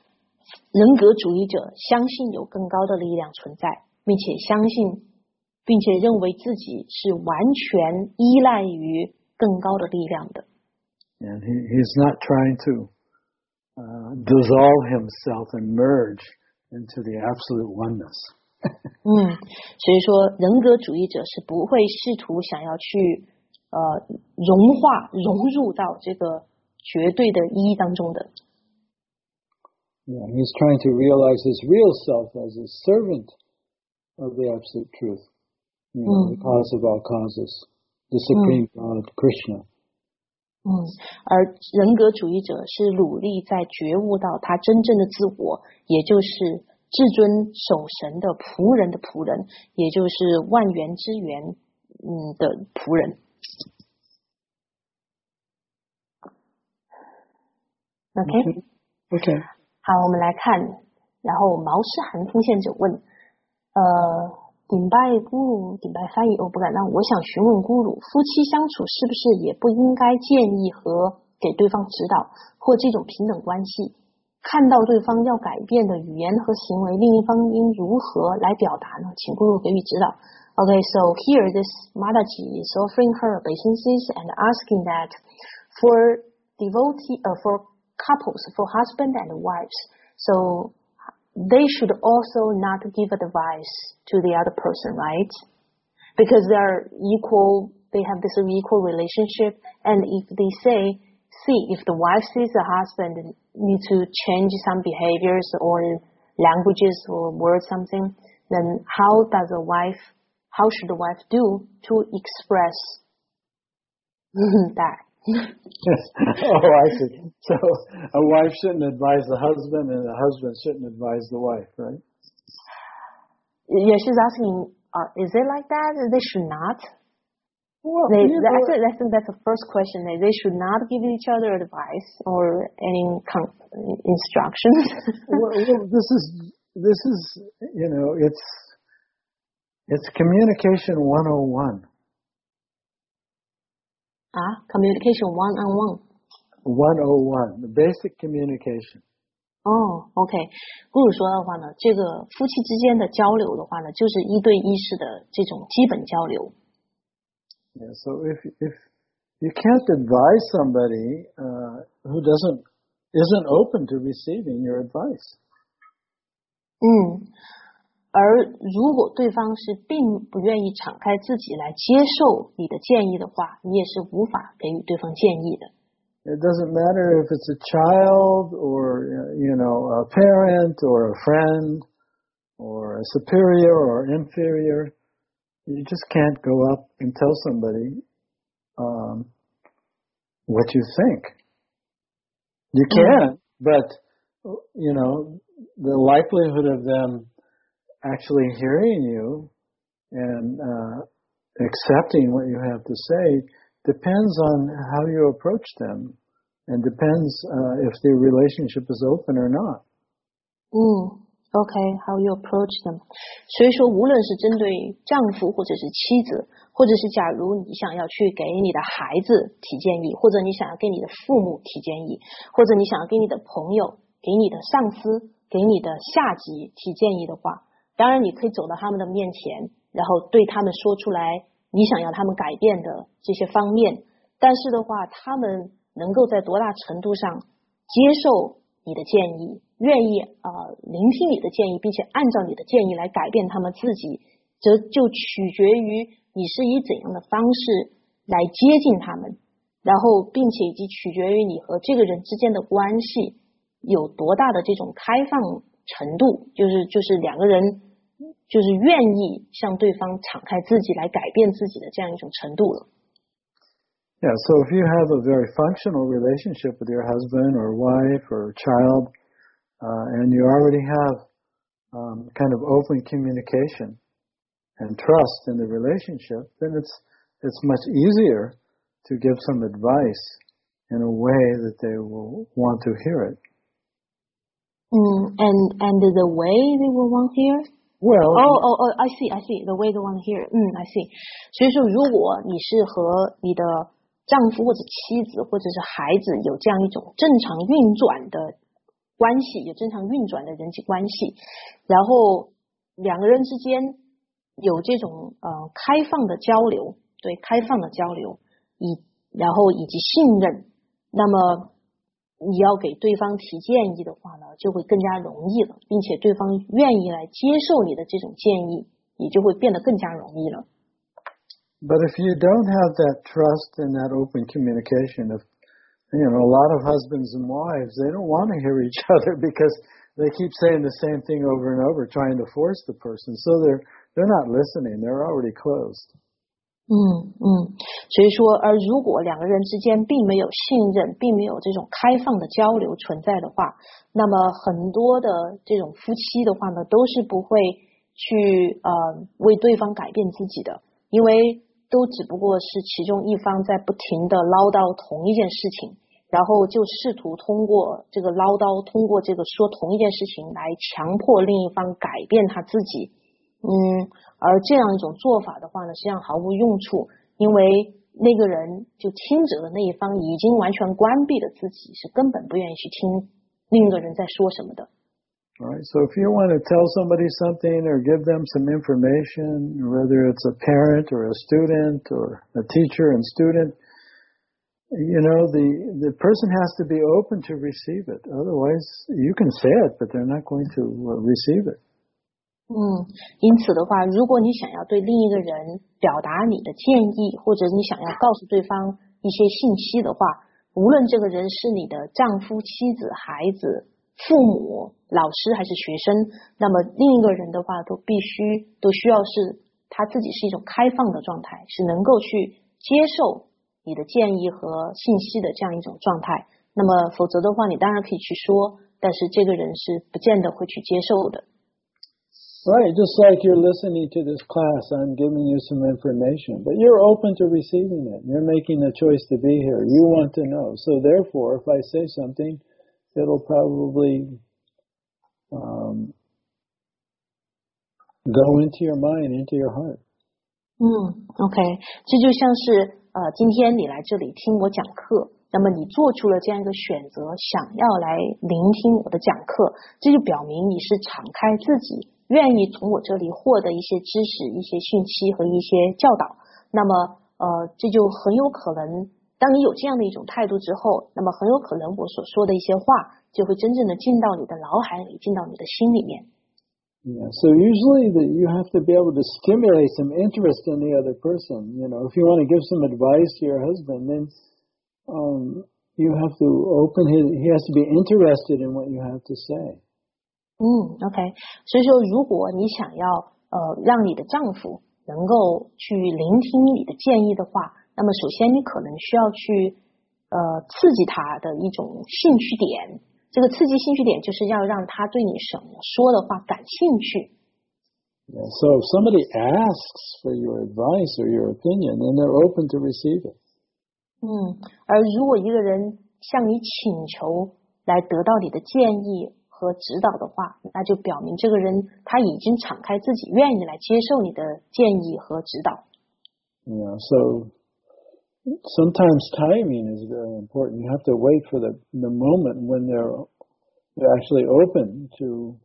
人格主义者相信有更高的力量存在，并且相信并且认为自己是完全依赖于更高的力量的。 And he, he's not trying to uh, dissolve himself and merge into the absolute oneness. 嗯，所以说人格主义者是不会试图想要去呃融化融入到这个绝对的一当中的。 Yeah, he's trying to realize his real self as a servant of the absolute truth. You know, mm. the cause of all causes, the supreme mm. God, Krishna. 嗯，而人格主义者是努力在觉悟到他真正的自我，也就是至尊守神的仆人的仆人，也就是万源之源嗯的仆人。OK OK 好，我们来看，然后毛诗涵奉献者问，呃。顶拜咕噜，顶拜翻译，我不敢让。我想询问咕噜，夫妻相处是不是也不应该建议和给对方指导，或这种平等关系？看到对方要改变的语言和行为，另一方应如何来表达呢？请咕噜给予指导。Okay, so here this Mataji is offering her obeisances and asking that for devotee, uh, for couples, for husband and wives, so they should also not give advice to the other person, right? Because they are equal, they have this equal relationship, and if they say, see, if the wife sees the husband need to change some behaviors or languages or words something, then how does the wife, how should the wife do to express that? Oh, I see. So a wife shouldn't advise the husband, and the husband shouldn't advise the wife, right? Yeah, she's asking, uh, is it like that? They should not? Well, they, you know, I, think, I think that's the first question. They should not give each other advice or any con- instructions. well, well, this is, this is, you know, it's, it's communication one oh one. Ah, communication one-on-one. one oh one, the basic communication. 哦 ，OK， 咕噜说的话呢，这个夫妻之间的交流的话呢，就是一对一式的这种基本交流。 Yeah, so if if you can't advise somebody uh, who doesn't isn't open to receiving your advice. 嗯。而如果对方是并不愿意敞开自己来接受你的建议的话，你也是无法给予对方建议的。 It doesn't matter if it's a child or, you know, a parent or a friend or a superior or inferior. You just can't go up and tell somebody um, what you think. You can, but, you know, the likelihood of them actually hearing you and uh, accepting what you have to say depends on how you approach them and depends uh, if the relationship is open or not. 嗯 OK, how you approach them. 所以说无论是针对丈夫或者是妻子，或者是假如你想要去给你的孩子提建议，或者你想要给你的父母提建议，或者你想要给你的朋友，给你的上司，给你的下级提建议的话，当然你可以走到他们的面前，然后对他们说出来你想要他们改变的这些方面，但是的话他们能够在多大程度上接受你的建议，愿意呃聆听你的建议，并且按照你的建议来改变他们自己，则就取决于你是以怎样的方式来接近他们，然后并且以及取决于你和这个人之间的关系有多大的这种开放程度，就是就是两个人就是愿意向对方敞开自己来改变自己的这样一种程度了。 Yeah, so if you have a very functional relationship with your husband or wife or child, uh, and you already have um, kind of open communication and trust in the relationship, then it's it's much easier to give some advice in a way that they will want to hear it. Mm, and and the way they will want to hear? Well, oh, oh, oh, I see, I see. The way they want to hear. 嗯 I see. 所以说，如果你是和你的丈夫或者妻子或者是孩子有这样一种正常运转的关系，有正常运转的人际关系，然后两个人之间有这种呃开放的交流，对，开放的交流，以然后以及信任，那么你要给对方提建议的话呢，就会更加容易了，并且对方愿意来接受你的这种建议，也就会变得更加容易了。 But if you don't have that trust and that open communication, if you know, a lot of husbands and wives, they don't want to hear each other because they keep saying the same thing over and over, trying to force the person. So they're they're not listening. They're already closed. 嗯嗯，所以说，而如果两个人之间并没有信任，并没有这种开放的交流存在的话，那么很多的这种夫妻的话呢，都是不会去呃为对方改变自己的，因为都只不过是其中一方在不停的唠叨同一件事情，然后就试图通过这个唠叨，通过这个说同一件事情来强迫另一方改变他自己。嗯，而这样一种做法的话呢，实际上毫无用处，因为那个人就听者的那一方已经完全关闭了自己，是根本不愿意去听另一个人在说什么的。 Alright, so if you want to tell somebody something or give them some information, whether it's a parent or a student or a teacher and student, you know, the, the person has to be open to receive it. Otherwise, you can say it, but they're not going to receive it. 嗯，因此的话，如果你想要对另一个人表达你的建议，或者你想要告诉对方一些信息的话，无论这个人是你的丈夫、妻子、孩子、父母、老师还是学生，那么另一个人的话都必须都需要是他自己是一种开放的状态，是能够去接受你的建议和信息的这样一种状态。那么否则的话，你当然可以去说，但是这个人是不见得会去接受的。 Right, just like you're listening to this class, I'm giving you some information, but you're open to receiving it. You're making the choice to be here. You want to know. So therefore, if I say something, it'll probably um, go into your mind, into your heart. 嗯 ，OK， 这就像是呃，今天你来这里听我讲课，那么你做出了这样一个选择，想要来聆听我的讲课，这就表明你是敞开自己，愿意从我这里获得一些知识、一些讯息和一些教导。那么呃，这就很有可能，当你有这样的一种态度之后，那么很有可能我所说的一些话就会真正的进到你的脑海里，进到你的心里面。 Yeah, so usually the, you have to be able to stimulate some interest in the other person. You know, if you want to give some advice to your husband, then um, you have to open his, he has to be interested in what you have to say. 嗯 ，OK， 所以说，如果你想要呃让你的丈夫能够去聆听你的建议的话，那么首先你可能需要去呃刺激他的一种兴趣点。这个刺激兴趣点就是要让他对你什么说的话感兴趣。 Yeah, so if somebody asks for your advice or your opinion, then they're open to receive it. 嗯，而如果一个人向你请求来得到你的建议和指导的话，那就表明这个人他已经敞开自己，愿意来接受你的建议和指导。 Yeah, so sometimes timing is very important. You have to wait for the the moment when they're they're actually open to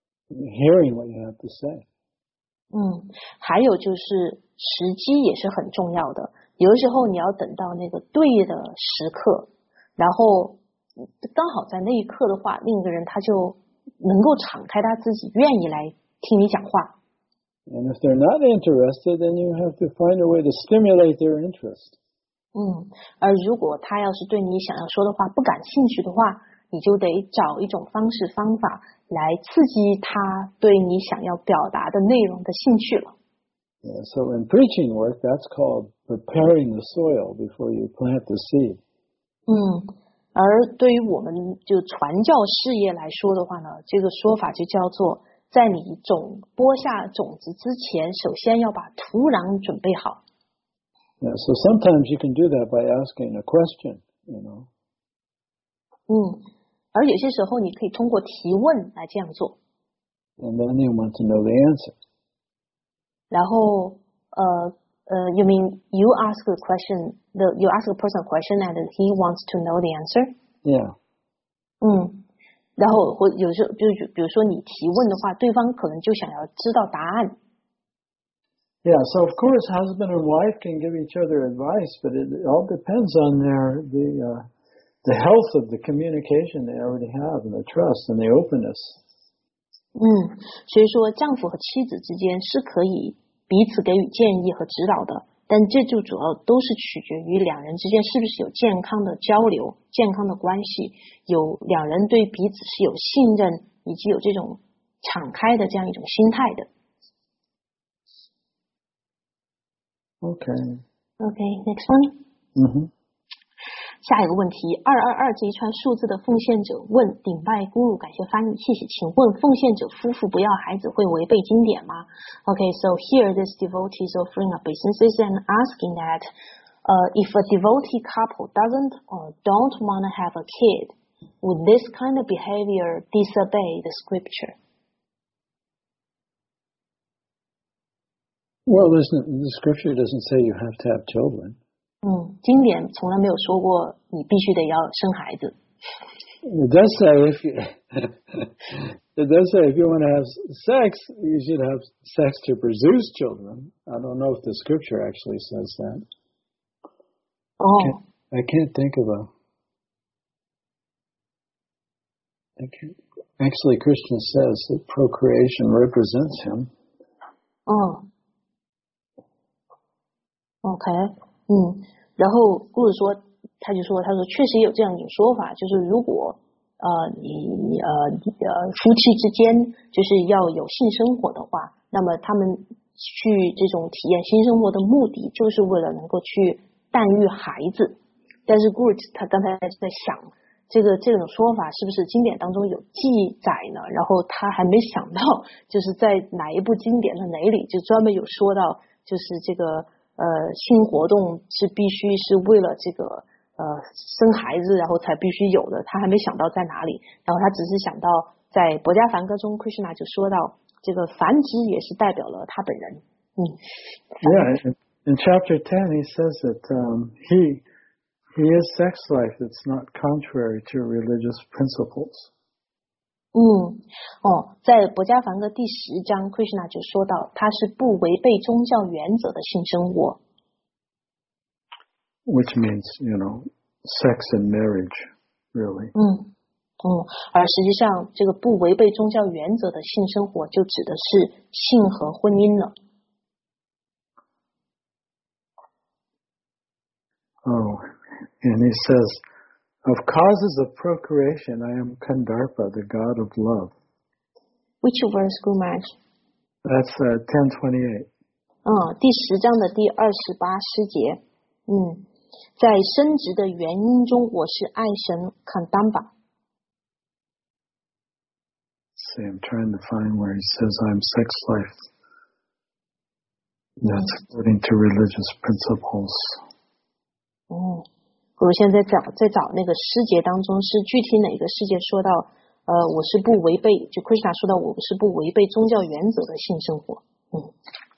hearing what you have to say. 嗯，还有就是时机也是很重要的。有的时候你要等到那个对的时刻，然后刚好在那一刻的话，另一个人他就能够敞开他自己，愿意来听你讲话。 And if they're not interested, then you have to find a way to stimulate their interest. 嗯，而如果他要是对你想要说的话不感兴趣的话，你就得找一种方式方法来刺激他对你想要表达的内容的兴趣了。 Yeah, so in preaching work, that's called preparing the soil before you plant the seed. 嗯，而对于我们就传教事业来说的话呢，这个说法就叫做在你种播下种子之前，首先要把土壤准备好。 Yeah, so sometimes you can do that by asking a question, you know. 嗯，而有些时候你可以通过提问来这样做。 And then you want to know the answer. 然后呃呃 you mean you ask a question, the you ask a person a question and he wants to know the answer? Yeah. 嗯， 然后或有时候就比如说你提问的话，对方可能就想要知道答案。 Yeah, so of course husband and wife can give each other advice, but it, it all depends on their the uh, the health of the communication they already have and the trust and the openness. 嗯，所以说丈夫和妻子之间是可以彼此给予建议和指导的，但这就主要都是取决于两人之间是不是有健康的交流、健康的关系，有两人对彼此是有信任，以及有这种敞开的这样一种心态的。 Okay. Okay, next one. Mm-hmm. 下一个问题，二二二这一串数字的奉献者问顶拜咕噜，感谢翻译，谢谢。请问奉献者夫妇不要孩子会违背经典吗 ？Okay, so here this devotee is offering up businesses and asking that uh, if a devotee couple doesn't or don't want to have a kid, would this kind of behavior disobey the scripture? Well, the scripture doesn't say you have to have children. 嗯，经典从来没有说过你必须得要生孩子。 It does say if you, it does say if you want to have sex, you should have sex to produce children. I don't know if the scripture actually says that. Oh. I can't, I can't think of a. I can't. Actually, Krishna says that procreation represents him. Oh. OK, 嗯，然后顾子说，他就说，他说确实有这样一种说法，就是如果呃你呃呃夫妻之间就是要有性生活的话，那么他们去这种体验性生活的目的，就是为了能够去诞育孩子。但是 Gurt 他刚才在想，这个这种说法是不是经典当中有记载呢？然后他还没想到，就是在哪一部经典的哪里就专门有说到，就是这个。呃，性活动是必须是为了这个呃生孩子，然后才必须有的。他还没想到在哪里，然后他只是想到在《薄伽梵歌》中 ，Krishna 就说到这个繁殖也是代表了他本人。嗯 ，Yeah, in chapter ten he says that um, he he is sex life that's not contrary to religious principles. 嗯，哦，在《薄伽梵歌》第十章 ，Krishna 就说到，他是不违背宗教原则的性生活。 Which means, you know, sex and marriage, really. 嗯嗯，而实际上，这个不违背宗教原则的性生活，就指的是性和婚姻了。 Oh, and he says.Of causes of procreation, I am Kandarpa, the god of love. Which verse, Guru Maharaj? That's uh, ten twenty-eight. 嗯，第十章的第二十八师节。嗯，在生殖的原因中，我是爱神 Kandamba。 See, I'm trying to find where he says I'm sex life. That's according to religious principles. 嗯。我现在找在找那个诗节当中是具体哪个诗节说到呃我是不违背就 Krishna 说到我是不违背宗教原则的性生活。嗯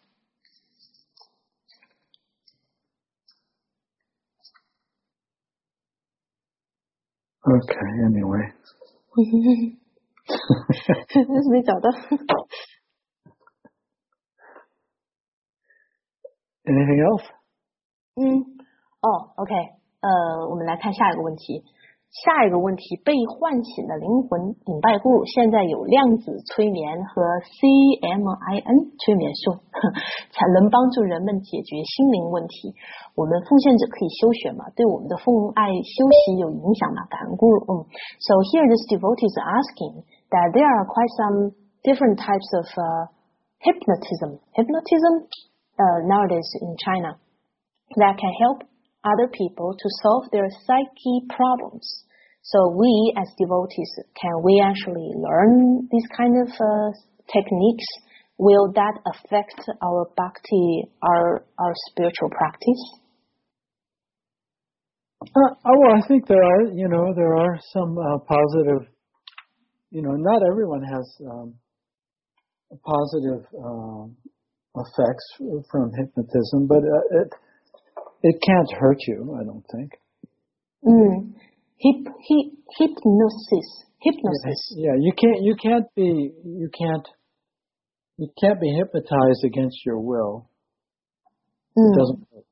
Okay, anyway. 没找到。 Anything else? 嗯哦 OK呃，我们来看下一个问题。下一个问题，被唤醒的灵魂顶拜咕噜现在有量子催眠和 C M I N 催眠术，才能帮助人们解决心灵问题。我们奉献者可以修学吗？对我们的奉爱修习有影响吗？感恩咕噜。嗯 ，So here this devotee is asking that there are quite some different types of uh, hypnotism, hypnotism uh, nowadays in China that can help.Other people to solve their psyche problems. So we as devotees, can we actually learn these kind of uh, techniques? Will that affect our bhakti, our, our spiritual practice? Uh, oh, well, I think there are, you know, there are some uh, positive, you know, not everyone has um, positive uh, effects from hypnotism, but uh, it,It can't hurt you, I don't think. 嗯 ，hip hip hypnosis hypnosis. Yeah, you can't you can't be you can't you can't be hypnotized against your will. It Mm. doesn't work.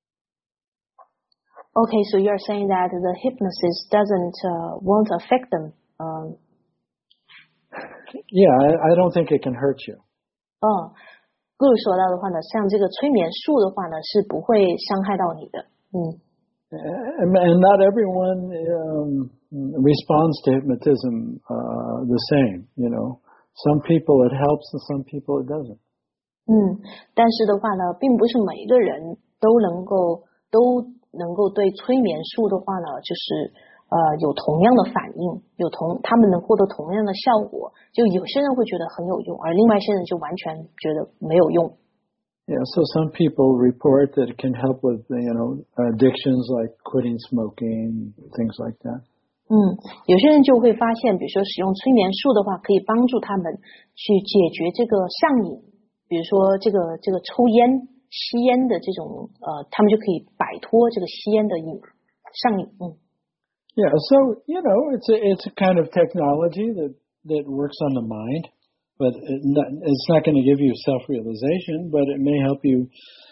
Okay, so you're saying that the hypnosis doesn't uh, won't affect them. Um, Yeah, I, I don't think it can hurt you. 哦，顾鲁说到的话呢，像这个催眠术的话呢，是不会伤害到你的。嗯。 And, and not everyone um, responds to hypnotism uh, the same, you know. Some people it helps and some people it doesn't. 嗯，但是的话呢，并不是每一个人都能够都能够对催眠术的话呢，就是呃有同样的反应，有同他们能获得同样的效果。就有些人会觉得很有用，而另外一些人就完全觉得没有用。 Yeah, so some people report that it can help with, you know, addictions like quitting smoking, things like that. 嗯，有些人就会发现，比如说使用催眠术的话，可以帮助他们去解决这个上瘾，比如说这个这个抽烟、吸烟的这种呃，他们就可以摆脱这个吸烟的瘾上瘾。嗯。 Yeah, so you know, it's a it's a kind of technology that that works on the mind. But it not, it's not going to give you self-realization, but it may help you,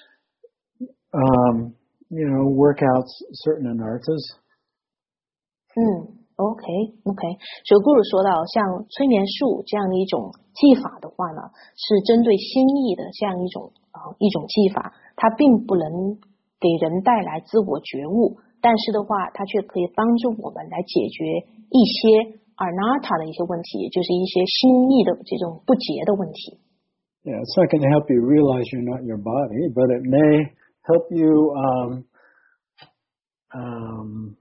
um, you know, work out certain anarthas. 嗯 ，OK OK， 所以顾鲁说到，像催眠术这样的一种技法的话呢，是针对心意的这样一种啊、呃、一种技法，它并不能给人带来自我觉悟，但是的话，它却可以帮助我们来解决一些anartha 的一些问题，就是一些心意的这种不洁的问题。 Yeah, it's not going to help you realize you're not your body, but it may help you um, um,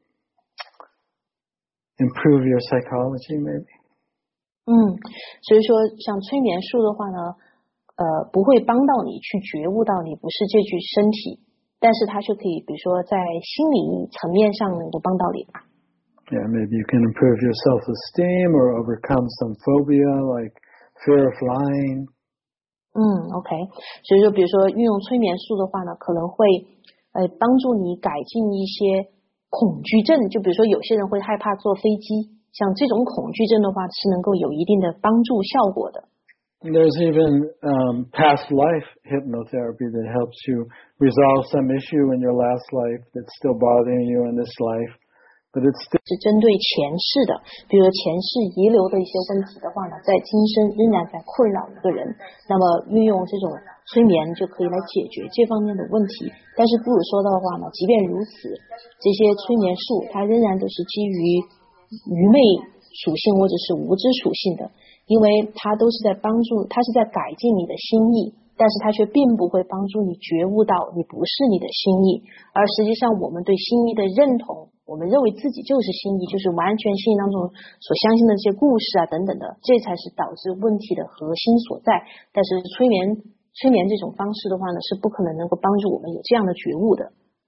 improve your psychology, maybe. 嗯，所以说像催眠术的话呢，呃，不会帮到你去觉悟到你不是这具身体，但是它却可以，比如说在心理层面上能够帮到你吧。 Yeah, maybe you can improve your self-esteem or overcome some phobia like fear of flying. 嗯 ，OK， 所以说，比如说运用催眠术的话呢，可能会呃帮助你改进一些恐惧症，就比如说有些人会害怕坐飞机，像这种恐惧症的话是能够有一定的帮助效果的。 There's even um, past life hypnotherapy that helps you resolve some issue in your last life that's still bothering you in this life. But it's still 是针对前世的，比如前世遗留的一些问题的话呢，在今生仍然在困扰一个人，那么运用这种催眠就可以来解决这方面的问题。但是不如说到的话呢，即便如此，这些催眠术它仍然都是基于愚昧属性或者是无知属性的，因为它都是在帮助，它是在改进你的心意，但是它却并不会帮助你觉悟到你不是你的心意，而实际上我们对心意的认同，我们认为自己就是心意，就是完全心意当中所相信的这些故事啊等等的，这才是导致问题的核心所在。但是催眠催眠这种方式的话呢，是不可能能够帮助我们有这样的觉悟的。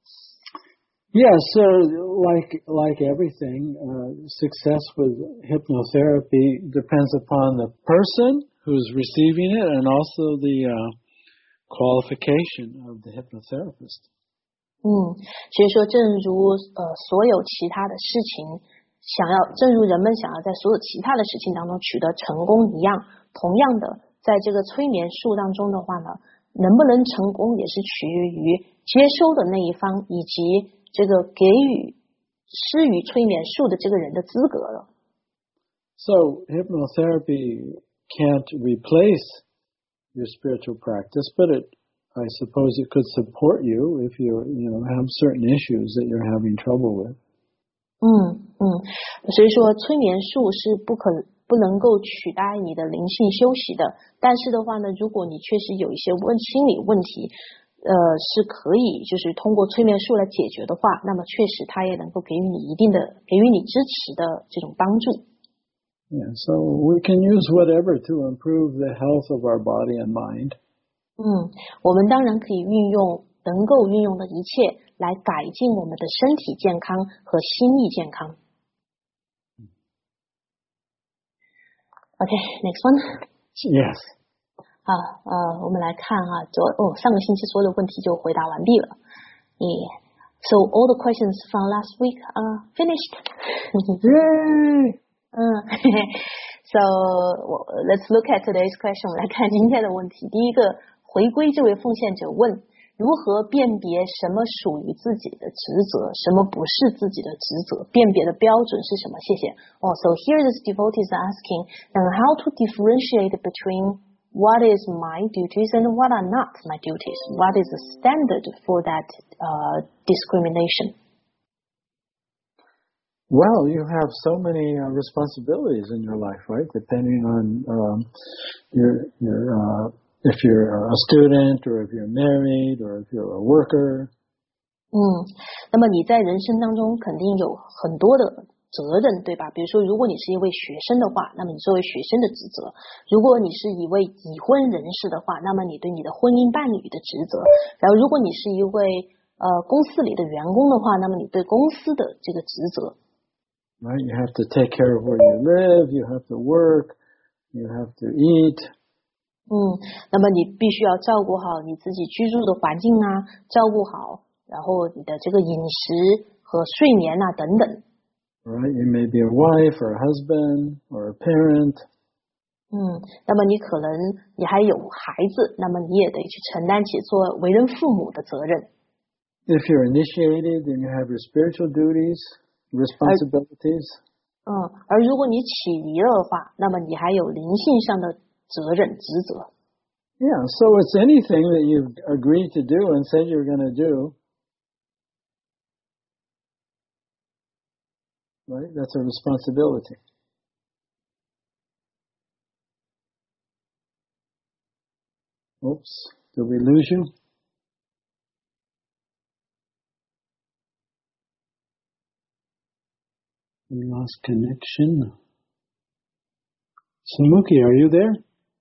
Yeah, so like like everything, uh, success with hypnotherapy depends upon the person who's receiving it and also the uh, qualification of the hypnotherapist. 嗯，所以说，正如呃所有其他的事情，想要，正如人们想要在所有其他的事情当中取得成功一样，同样的，在这个催眠术当中的话呢，能不能成功也是取决于接收的那一方以及这个给予施予催眠术的这个人的资格了。 So hypnotherapy can't replace your spiritual practice, but it, I suppose it could support you if you, you know, have certain issues that you're having trouble with. 嗯嗯，所以说催眠术是不可不能够取代你的灵性修习的，但是的话呢，如果你确实有一些问心理问题，呃，是可以就是通过催眠术来解决的话，那么确实它也能够给予你一定的给予你支持的这种帮助。 Yeah, so we can use whatever to improve the health of our body and mind. 嗯，我们当然可以运用能够运用的一切来改进我们的身体健康和心理健康。Okay, next one. Yes. 啊呃，我们来看啊，昨哦上个星期所有的问题就回答完毕了。Yeah. So all the questions from last week are finished. Yay! 嗯，So let's look at today's question. 我们来看今天的问题。第一个，回归这位奉献者问，如何辨别什么属于自己的职责，什么不是自己的职责？辨别的标准是什么？谢谢。Oh, so here this devotee is asking, and how to differentiate between what is my duties and what are not my duties? What is the standard for that uh, discrimination? Well, you have so many uh, responsibilities in your life, right? Depending on um, your your uh, if you're a student or if you're married or if you're a worker. 嗯，那么你在人生当中肯定有很多的责任，对吧？比如说，如果你是一位学生的话，那么你作为学生的职责；如果你是一位已婚人士的话，那么你对你的婚姻伴侣的职责；然后，如果你是一位呃公司里的员工的话，那么你对公司的这个职责。 Right, you have to take care of where you live, you have to work, you have to eat. 嗯，那么你必须要照顾好你自己居住的环境啊，照顾好，然后你的这个饮食和睡眠啊等等。 Right, you may be a wife or a husband or a parent. 嗯，那么你可能你还有孩子，那么你也得去承担起做为人父母的责任。 If you're initiated, then you have your spiritual duties, responsibilities. 嗯，而如果你起离了的话，那么你还有灵性上的责任职责。 Yeah, so it's anything that you've agreed to do and said you're going to do. Right? That's a responsibility. Oops, did we lose you? We lost connection. Samuki, are you there?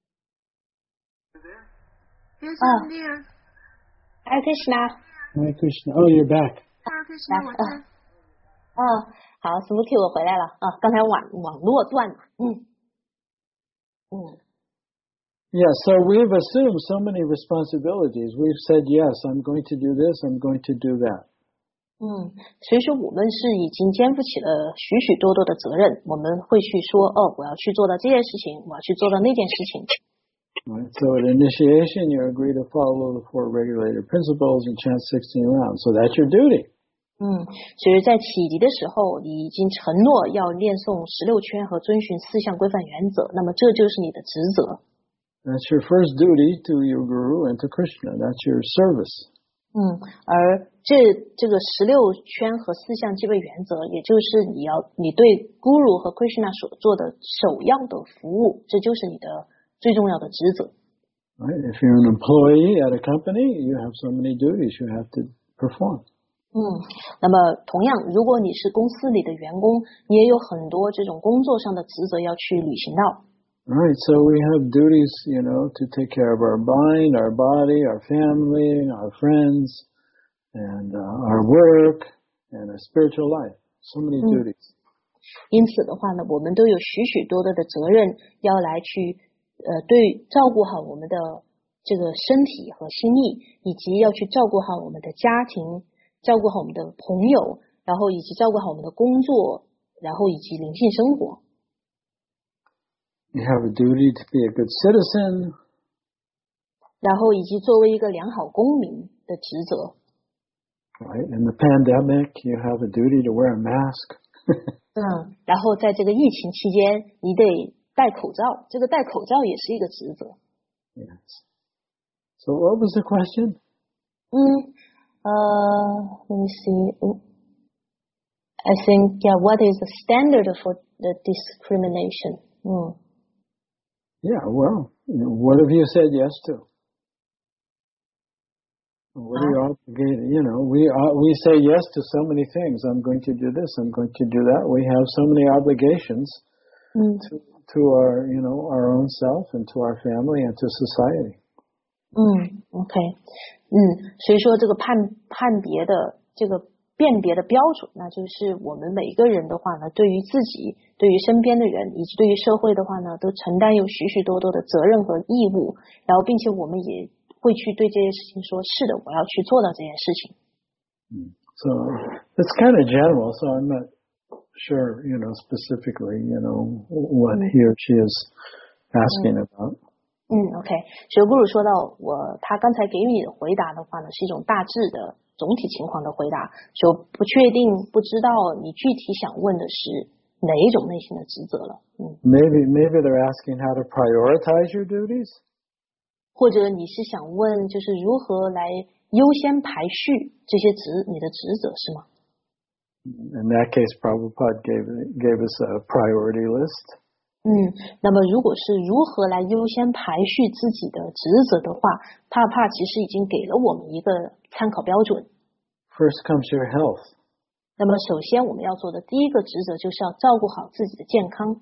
Yes, Oh. I'm there. Hare Krishna. Hare Krishna. Oh, you're back. Hare Krishna, 我在。 哦，好 ，Smuki 我回来了啊，刚才网网络断了，嗯嗯。 Yeah, so we've assumed so many responsibilities. We've said, yes, I'm going to do this, I'm going to do that. 嗯，所以说我们是已经肩负起了许许多多的责任，我们会去说，哦，我要去做到这件事情，我要去做到那件事情。 Right. So at initiation, you agree to follow the four regulator principles and chant sixteen rounds. So that's your duty. 嗯，所以在启迪的时候，你已经承诺要念诵十六圈和遵循四项规范原则，那么这就是你的职责。 That's your first duty to your guru and to Krishna. That's your service. 嗯，而这这个十六圈和四项基本原则，也就是你要你对 Guru 和 Krishna 所做的首要的服务，这就是你的最重要的职责。 Right? If you're an employee at a company, you have so many duties you have to perform. 嗯，那么同样，如果你是公司里的员工，你也有很多这种工作上的职责要去履行到。 Right, so we have duties, you know, to take care of our mind, our body, our family, our friends, and uh, our work, and our spiritual life. So many duties. 因此的话呢，我们都有许许多多的责任要来去，呃，对照顾好我们的这个身体和心意，以及要去照顾好我们的家庭，照顾好我们的朋友，然后以及照顾好我们的工作，然后以及灵性生活。 You have a duty to be a good citizen. 然后以及作为一个良好公民的职责。 Right, in the pandemic, you have a duty to wear a mask. 嗯，然后在这个疫情期间，你得戴口罩，这个戴口罩也是一个职责。 Yes. So what was the question? 嗯，呃 let me see. I think, yeah, what is the standard for the discrimination? 嗯。 Yeah, well, you know, what have you said yes to? What are you obligated? You know, we uh, we say yes to so many things. I'm going to do this. I'm going to do that. We have so many obligations mm. to to our you know our own self and to our family and to society. 嗯 ，OK， 嗯，所以说这个判判别的这个辨别的标准，那就是我们每个人的话呢，对于自己、对于身边的人以及对于社会的话呢，都承担有许许多多的责任和义务，然后并且我们也会去对这些事情说，是的，我要去做到这件事情。 So it's kind of general. So I'm not sure, you know, specifically, you know, what he or she is asking about. 嗯 ，OK， 学古鲁说到我他刚才给予你的回答的话呢，是一种大致的总体情况的回答，说不确定不知道你具体想问的是哪一种类型的职责了。嗯 Maybe maybe they're asking how to prioritize your duties. 或者你是想问就是如何来优先排序这些职你的职责是吗？ In that case, Prabhupada gave gave us a priority list. 嗯，那么如果是如何来优先排序自己的职责的话，帕帕其实已经给了我们一个参考标准。 First comes your health. 那么首先我们要做的第一个职责就是要照顾好自己的健康。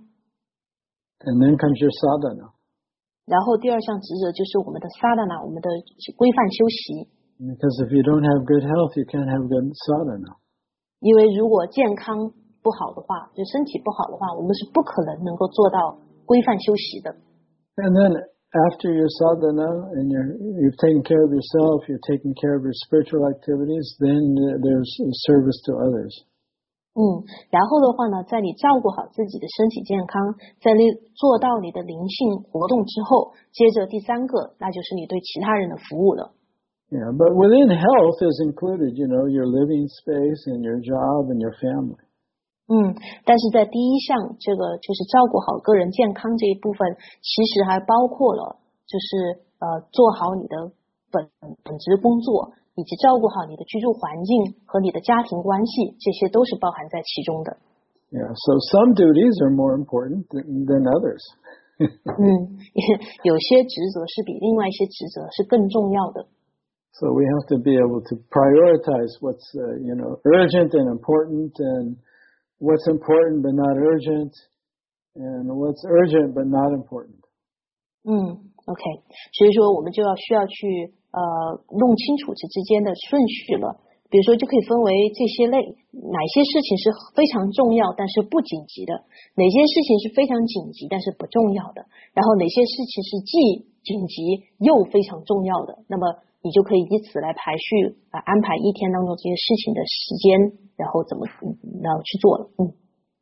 And then comes your sadhana. 然后第二项职责就是我们的 sadhana， 我们的规范修习。 Because if you don't have good health, you can't have good sadhana. 因为如果健康不好的话，就身体不好的话，我们是不可能能够做到规范修习的。 And then after your sadhana and you're, you've taken care of yourself, you're taking care of your spiritual activities, then there's service to others. 嗯，然后的话呢，在你照顾好自己的身体健康，在你做到你的灵性活动之后，接着第三个，那就是你对其他人的服务了。 Yeah, but within health is included, you know, your living space and your job and your family. 嗯，但是在第一项这个就是照顾好个人健康这一部分，其实还包括了就是呃做好你的本本职工作，以及照顾好你的居住环境和你的家庭关系，这些都是包含在其中的。 Yeah, so some duties are more important than, than others. 嗯，有些职责是比另外一些职责是更重要的。 So we have to be able to prioritize what's, uh, you know, urgent and important, and what's important but not urgent, and what's urgent but not important. 嗯 ，OK， 所以说我们就要需要去呃弄清楚这之间的顺序了。比如说，就可以分为这些类，哪些事情是非常重要但是不紧急的，哪些事情是非常紧急但是不重要的，然后哪些事情是既紧急又非常重要的。那么你就可以以此来排序啊、呃，安排一天当中这些事情的时间，然后怎么然后去做了。嗯。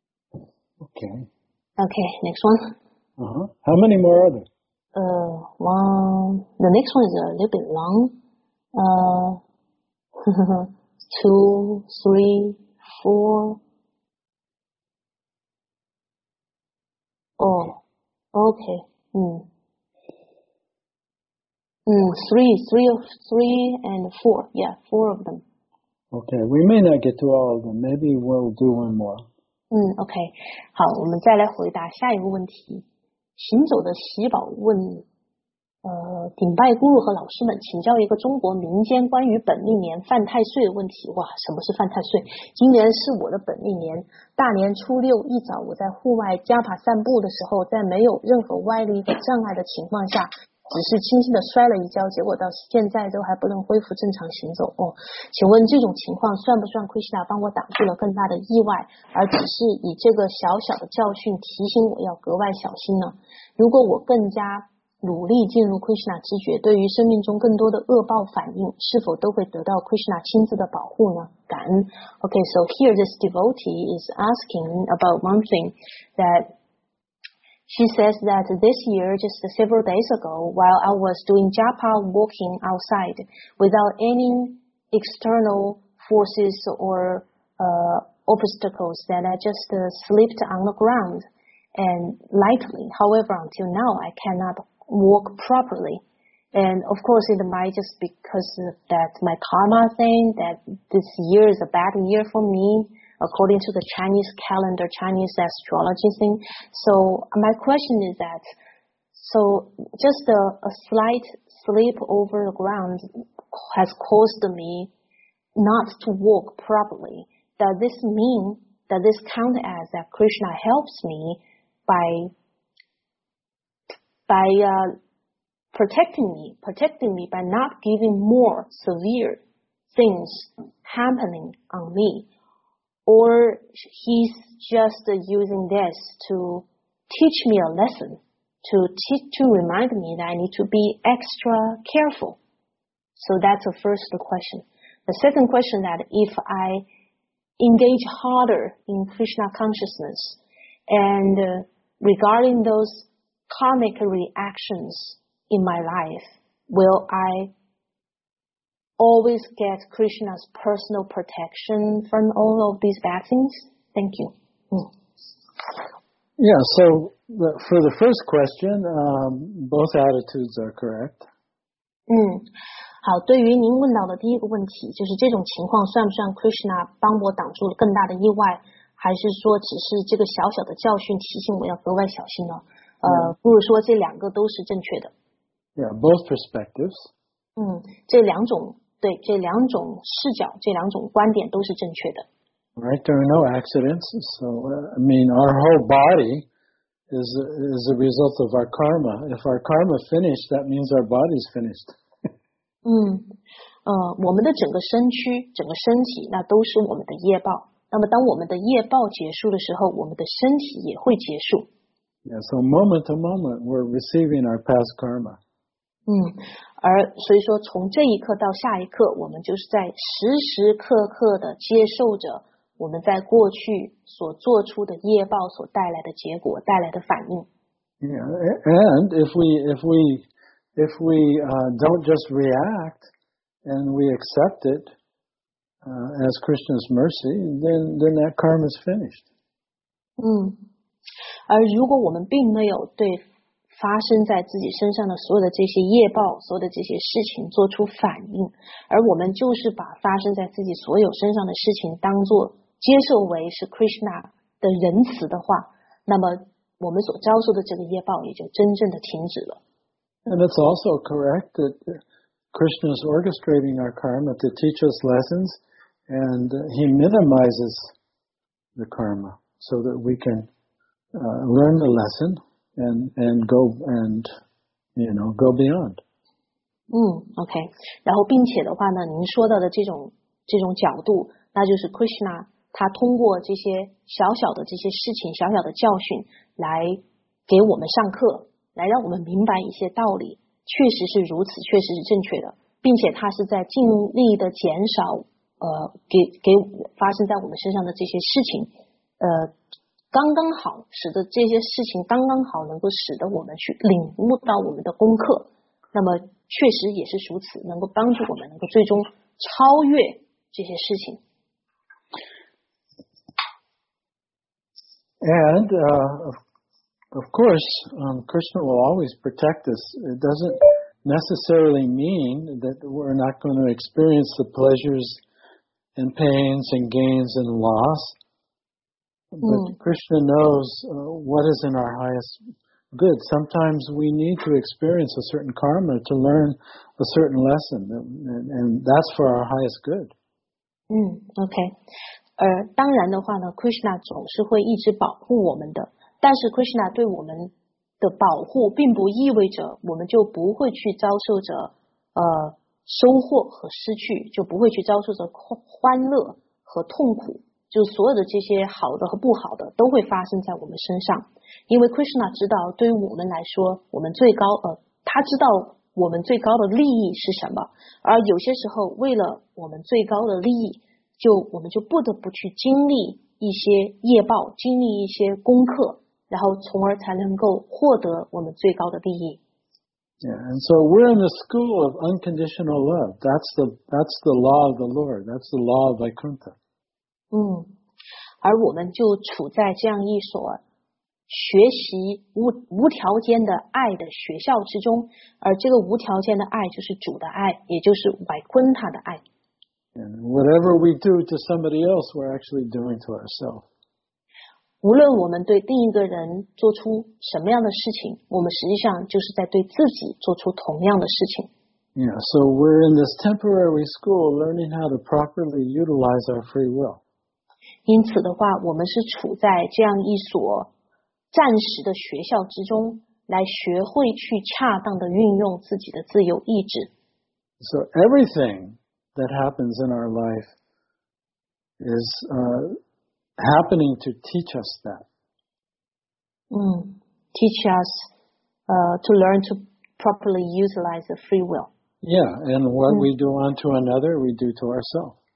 Okay. Okay, next one. Uh-huh. How many more are there? Uh, one. The next one is a little bit long. Uh, two, three, four. Oh, okay. Hmm. Mm, three, three of three and four. Yeah, four of them. Okay, we may not get to all of them. Maybe we'll do one more. 嗯 ，OK， 好，我们再来回答下一个问题。行走的喜宝问，呃，顶拜咕噜和老师们请教一个中国民间关于本命年犯太岁的问题。哇，什么是犯太岁？今年是我的本命年，大年初六一早，我在户外加法散步的时候，在没有任何歪理和障碍的情况下，只是轻轻的摔了一跤，结果到现在都还不能恢复正常行走。哦，请问这种情况算不算 Krishna 帮我挡住了更大的意外，而只是以这个小小的教训提醒我要格外小心呢？如果我更加努力进入 Krishna 知觉，对于生命中更多的恶报反应，是否都会得到 Krishna 亲自的保护呢？感恩。Okay, so here this devotee is asking about one thing that she says that this year, just several days ago, while I was doing japa walking outside without any external forces or uh, obstacles, that I just uh, slipped on the ground and lightly. However, until now, I cannot walk properly. And of course, it might just because of that my karma thing, that this year is a bad year for me, according to the Chinese calendar, Chinese astrology thing. So my question is that, so just a, a slight slip over the ground has caused me not to walk properly. Does this mean, does this count as that Krishna helps me by, by uh, protecting me, protecting me by not giving more severe things happening on me? Or he's just uh, using this to teach me a lesson, to teach, to remind me that I need to be extra careful. So that's the first question. The second question, that if I, engage harder in Krishna consciousness. And uh, regarding those karmic reactions in my life, will I always get Krishna's personal protection from all of these bad things? Thank you. Mm. Yeah, so the, for the first question, um, both attitudes are correct. 嗯，好，对于您问到的第一个问题，就是这种情况算不算 Krishna 帮我挡住了更大的意外，还是说只是这个小小的教训提醒我要格外小心呢？呃， Yeah. 不如说这两个都是正确的。 Yeah, both perspectives. 嗯，这两种对这两种视角，这两种观点都是正确的。 Right, there are no accidents. So, uh, I mean, our whole body is is a result of our karma. If our karma finished, that means our body's finished. 嗯，呃，我们的整个身躯、整个身体，那都是我们的业报。那么，当我们的业报结束的时候，我们的身体也会结束。 Yeah, so moment to moment, we're receiving our past karma. 嗯，而所以说，从这一刻到下一刻，我们就是在时时刻刻的接受着我们在过去所做出的业报所带来的结果，带来的反应。 Yeah, and if we if we if we uh, don't just react and we accept it uh, as Krishna's mercy, then then that karma is finished. 嗯，而如果我们并没有对发生在自己身上的所有的这些业报，所有的这些事情做出反应，而我们就是把发生在自己所有身上的事情当作接受为是 Krishna 的仁慈的话，那么我们所遭受的这个业报也就真正的停止了。 And it's also correct that Krishna is orchestrating our karma to teach us lessons, and he minimizes the karma so that we can uh, learn the lesson and and go and you know go beyond. 嗯 ，OK， 然后并且的话呢，您说到的这种这种角度，那就是 Krishna 他通过这些小小的这些事情、小小的教训来给我们上课，来让我们明白一些道理，确实是如此，确实是正确的，并且他是在尽力的减少呃给给发生在我们身上的这些事情，呃。刚刚好，使得这些事情刚刚好能够使得我们去领悟到我们的功课，那么确实也是如此，能够帮助我们能够最终超越这些事情。 And uh, of, of course, um, Krishna will always protect us. It doesn't necessarily mean that we're not going to experience the pleasures and pains and gains and loss. But mm. Krishna knows uh, what is in our highest good. Sometimes we need to experience a certain karma to learn a certain lesson, and, and that's for our highest good. 嗯 ，OK。而当然的话呢 ，Krishna 总是会一直保护我们的，但是 Krishna 对我们的保护，并不意味着我们就不会去遭受着呃收获和失去，就不会去遭受着欢乐和痛苦。就所有的这些好的和不好的都会发生在我们身上，因为 Krishna 知道，对于我们来说，我们最高呃，他知道我们最高的利益是什么，而有些时候为了我们最高的利益，就我们就不得不去经历一些业报，经历一些功课，然后从而才能够获得我们最高的利益。 Yeah, and so we're in the school of unconditional love. That's the that's the law of the Lord. That's the law of Vaikuntha. 嗯，而我们就处在这样一所学习无无条件的爱的学校之中，而这个无条件的爱就是主的爱，也就是Vaikuntha的爱。 And whatever we do to somebody else, we're actually doing to ourselves. 无论我们对另一个人做出什么样的事情，我们实际上就是在对自己做出同样的事情。 Yeah, so we're in this temporary school learning how to properly utilize our free will. 因此的话，我们是处在这样一所暂时的学校之中，来学会去恰当的运用自己的自由意志。 So everything that happens in our life is uh, happening to teach us that. 嗯 teach us uh, to learn to properly utilize the free will. Yeah, and what mm. we do unto another, we do to ourselves.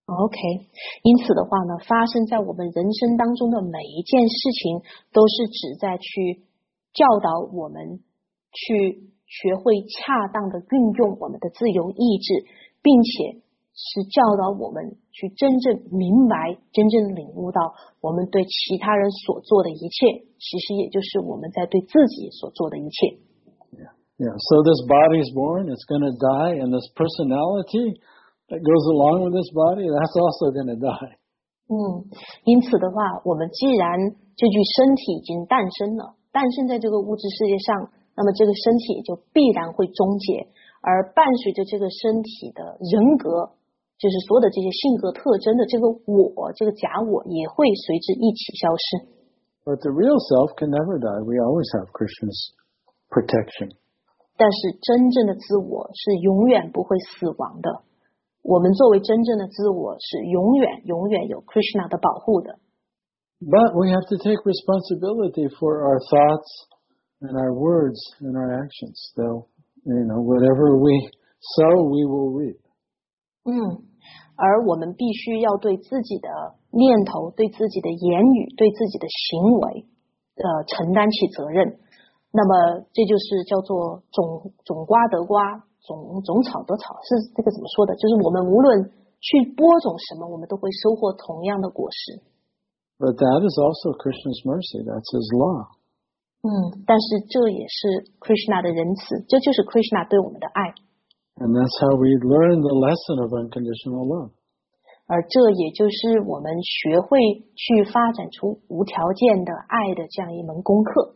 OK， 因此的话呢，发生在我们人生当中的每一件事情，都是指在去教导我们去学会恰当的运用我们的自由意志，并且是教导我们去真正明白、真正领悟到我们对其他人所做的一切，其实也就是我们在对自己所做的一切。 Yeah, yeah. So this body is born, it's going to die, and this personality that goes along with this body, that's also going to die. 嗯，因此的话，我们既然这具身体已经诞生了，诞生在这个物质世界上，那么这个身体就必然会终结，而伴随着这个身体的人格，就是所有的这些性格特征的这个我，这个假我也会随之一起消失。 But the real self can never die. We always have Krishna's protection. 但是真正的自我是永远不会死亡的。我们作为真正的自我是永远永远有 Krishna 的保护的。 But we have to take responsibility for our thoughts and our words and our actions. So, you know, whatever we sow, we will reap. 嗯，而我们必须要对自己的念头、对自己的言语、对自己的行为，呃，承担起责任。那么这就是叫做种种瓜得瓜，种种草得草，是这个怎么说的？就是我们无论去播种什么，我们都会收获同样的果实。 But that is also Krishna's mercy. That's his law. 嗯，但是这也是 Krishna 的仁慈，这就是 Krishna 对我们的爱。 And that's how we learn the lesson of unconditional love. 而这也就是我们学会去发展出无条件的爱的这样一门功课。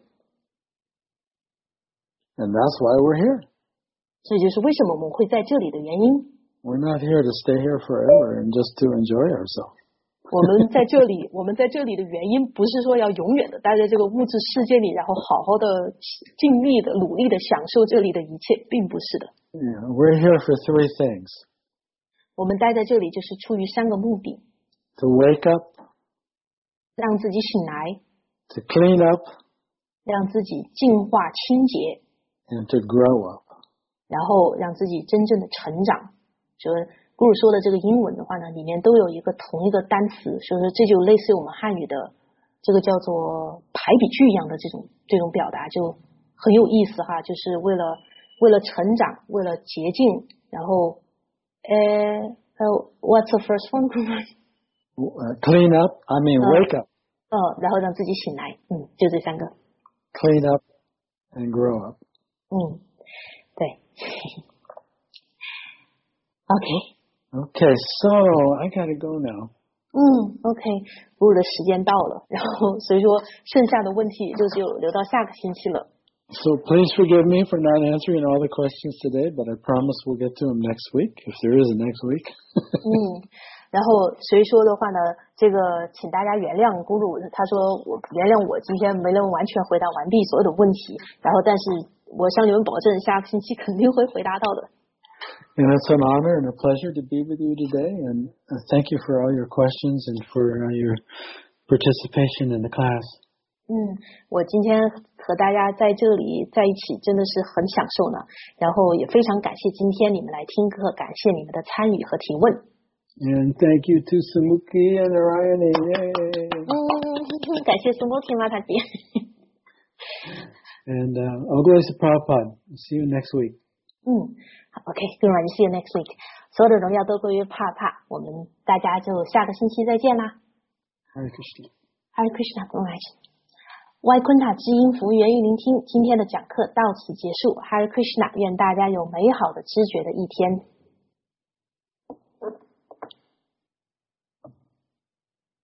And that's why we're here. 这就是为什么我们会在这里的原因。 We're not here to stay here forever and just to enjoy ourselves. 我们在这里，我们在这里的原因不是说要永远的待在这个物质世界里，然后好好的尽力的、努力的享受这里的一切，并不是的。 Yeah, we're here for three things. 我们待在这里就是出于三个目的： To wake up, 让自己醒来， to clean up, 让自己净化清洁， and to grow up. 然后让自己真正的成长。就是古鲁说的这个英文的话呢，里面都有一个同一个单词，所以说这就类似于我们汉语的这个叫做排比句一样的这种这种表达，就很有意思哈。就是为了为了成长，为了洁净，然后呃呃 ，What's the first one? Uh, clean up, I mean wake up. 呃，然后让自己醒来，嗯，就这三个。 Clean up and grow up. 嗯，对。OK。 Okay, so I gotta go now. 嗯 ，OK， 布鲁的时间到了，然后所以说剩下的问题也就只有留到下个星期了。 So please forgive me for not answering all the questions today, but I promise we'll get to them next week, if there is a next week. 嗯，然后所以说的话呢，这个请大家原谅咕噜，他说我原谅我今天没能完全回答完毕所有的问题，然后但是我向你们保证，下个星期肯定会回答到的。 And it's an honor and a pleasure to be with you today, and thank you for all your questions and for your participation in the class. 嗯，我今天和大家在这里在一起真的是很享受呢，然后也非常感谢今天你们来听课，感谢你们的参与和提问。 And thank you to Sumuki and Narayani. Yay! 嗯，感谢 Sumuki 马塔姐。 And uh, all glories to Prabhupada. See you next week. 嗯，好 ，OK， good night, see you next week。所有的荣耀都归于帕帕，我们大家就下个星期再见啦。 Hare Krishna. Hare Krishna, good night。外昆塔知音服务员与聆听，今天的讲课到此结束。Hare Krishna，愿大家有美好的知觉的一天。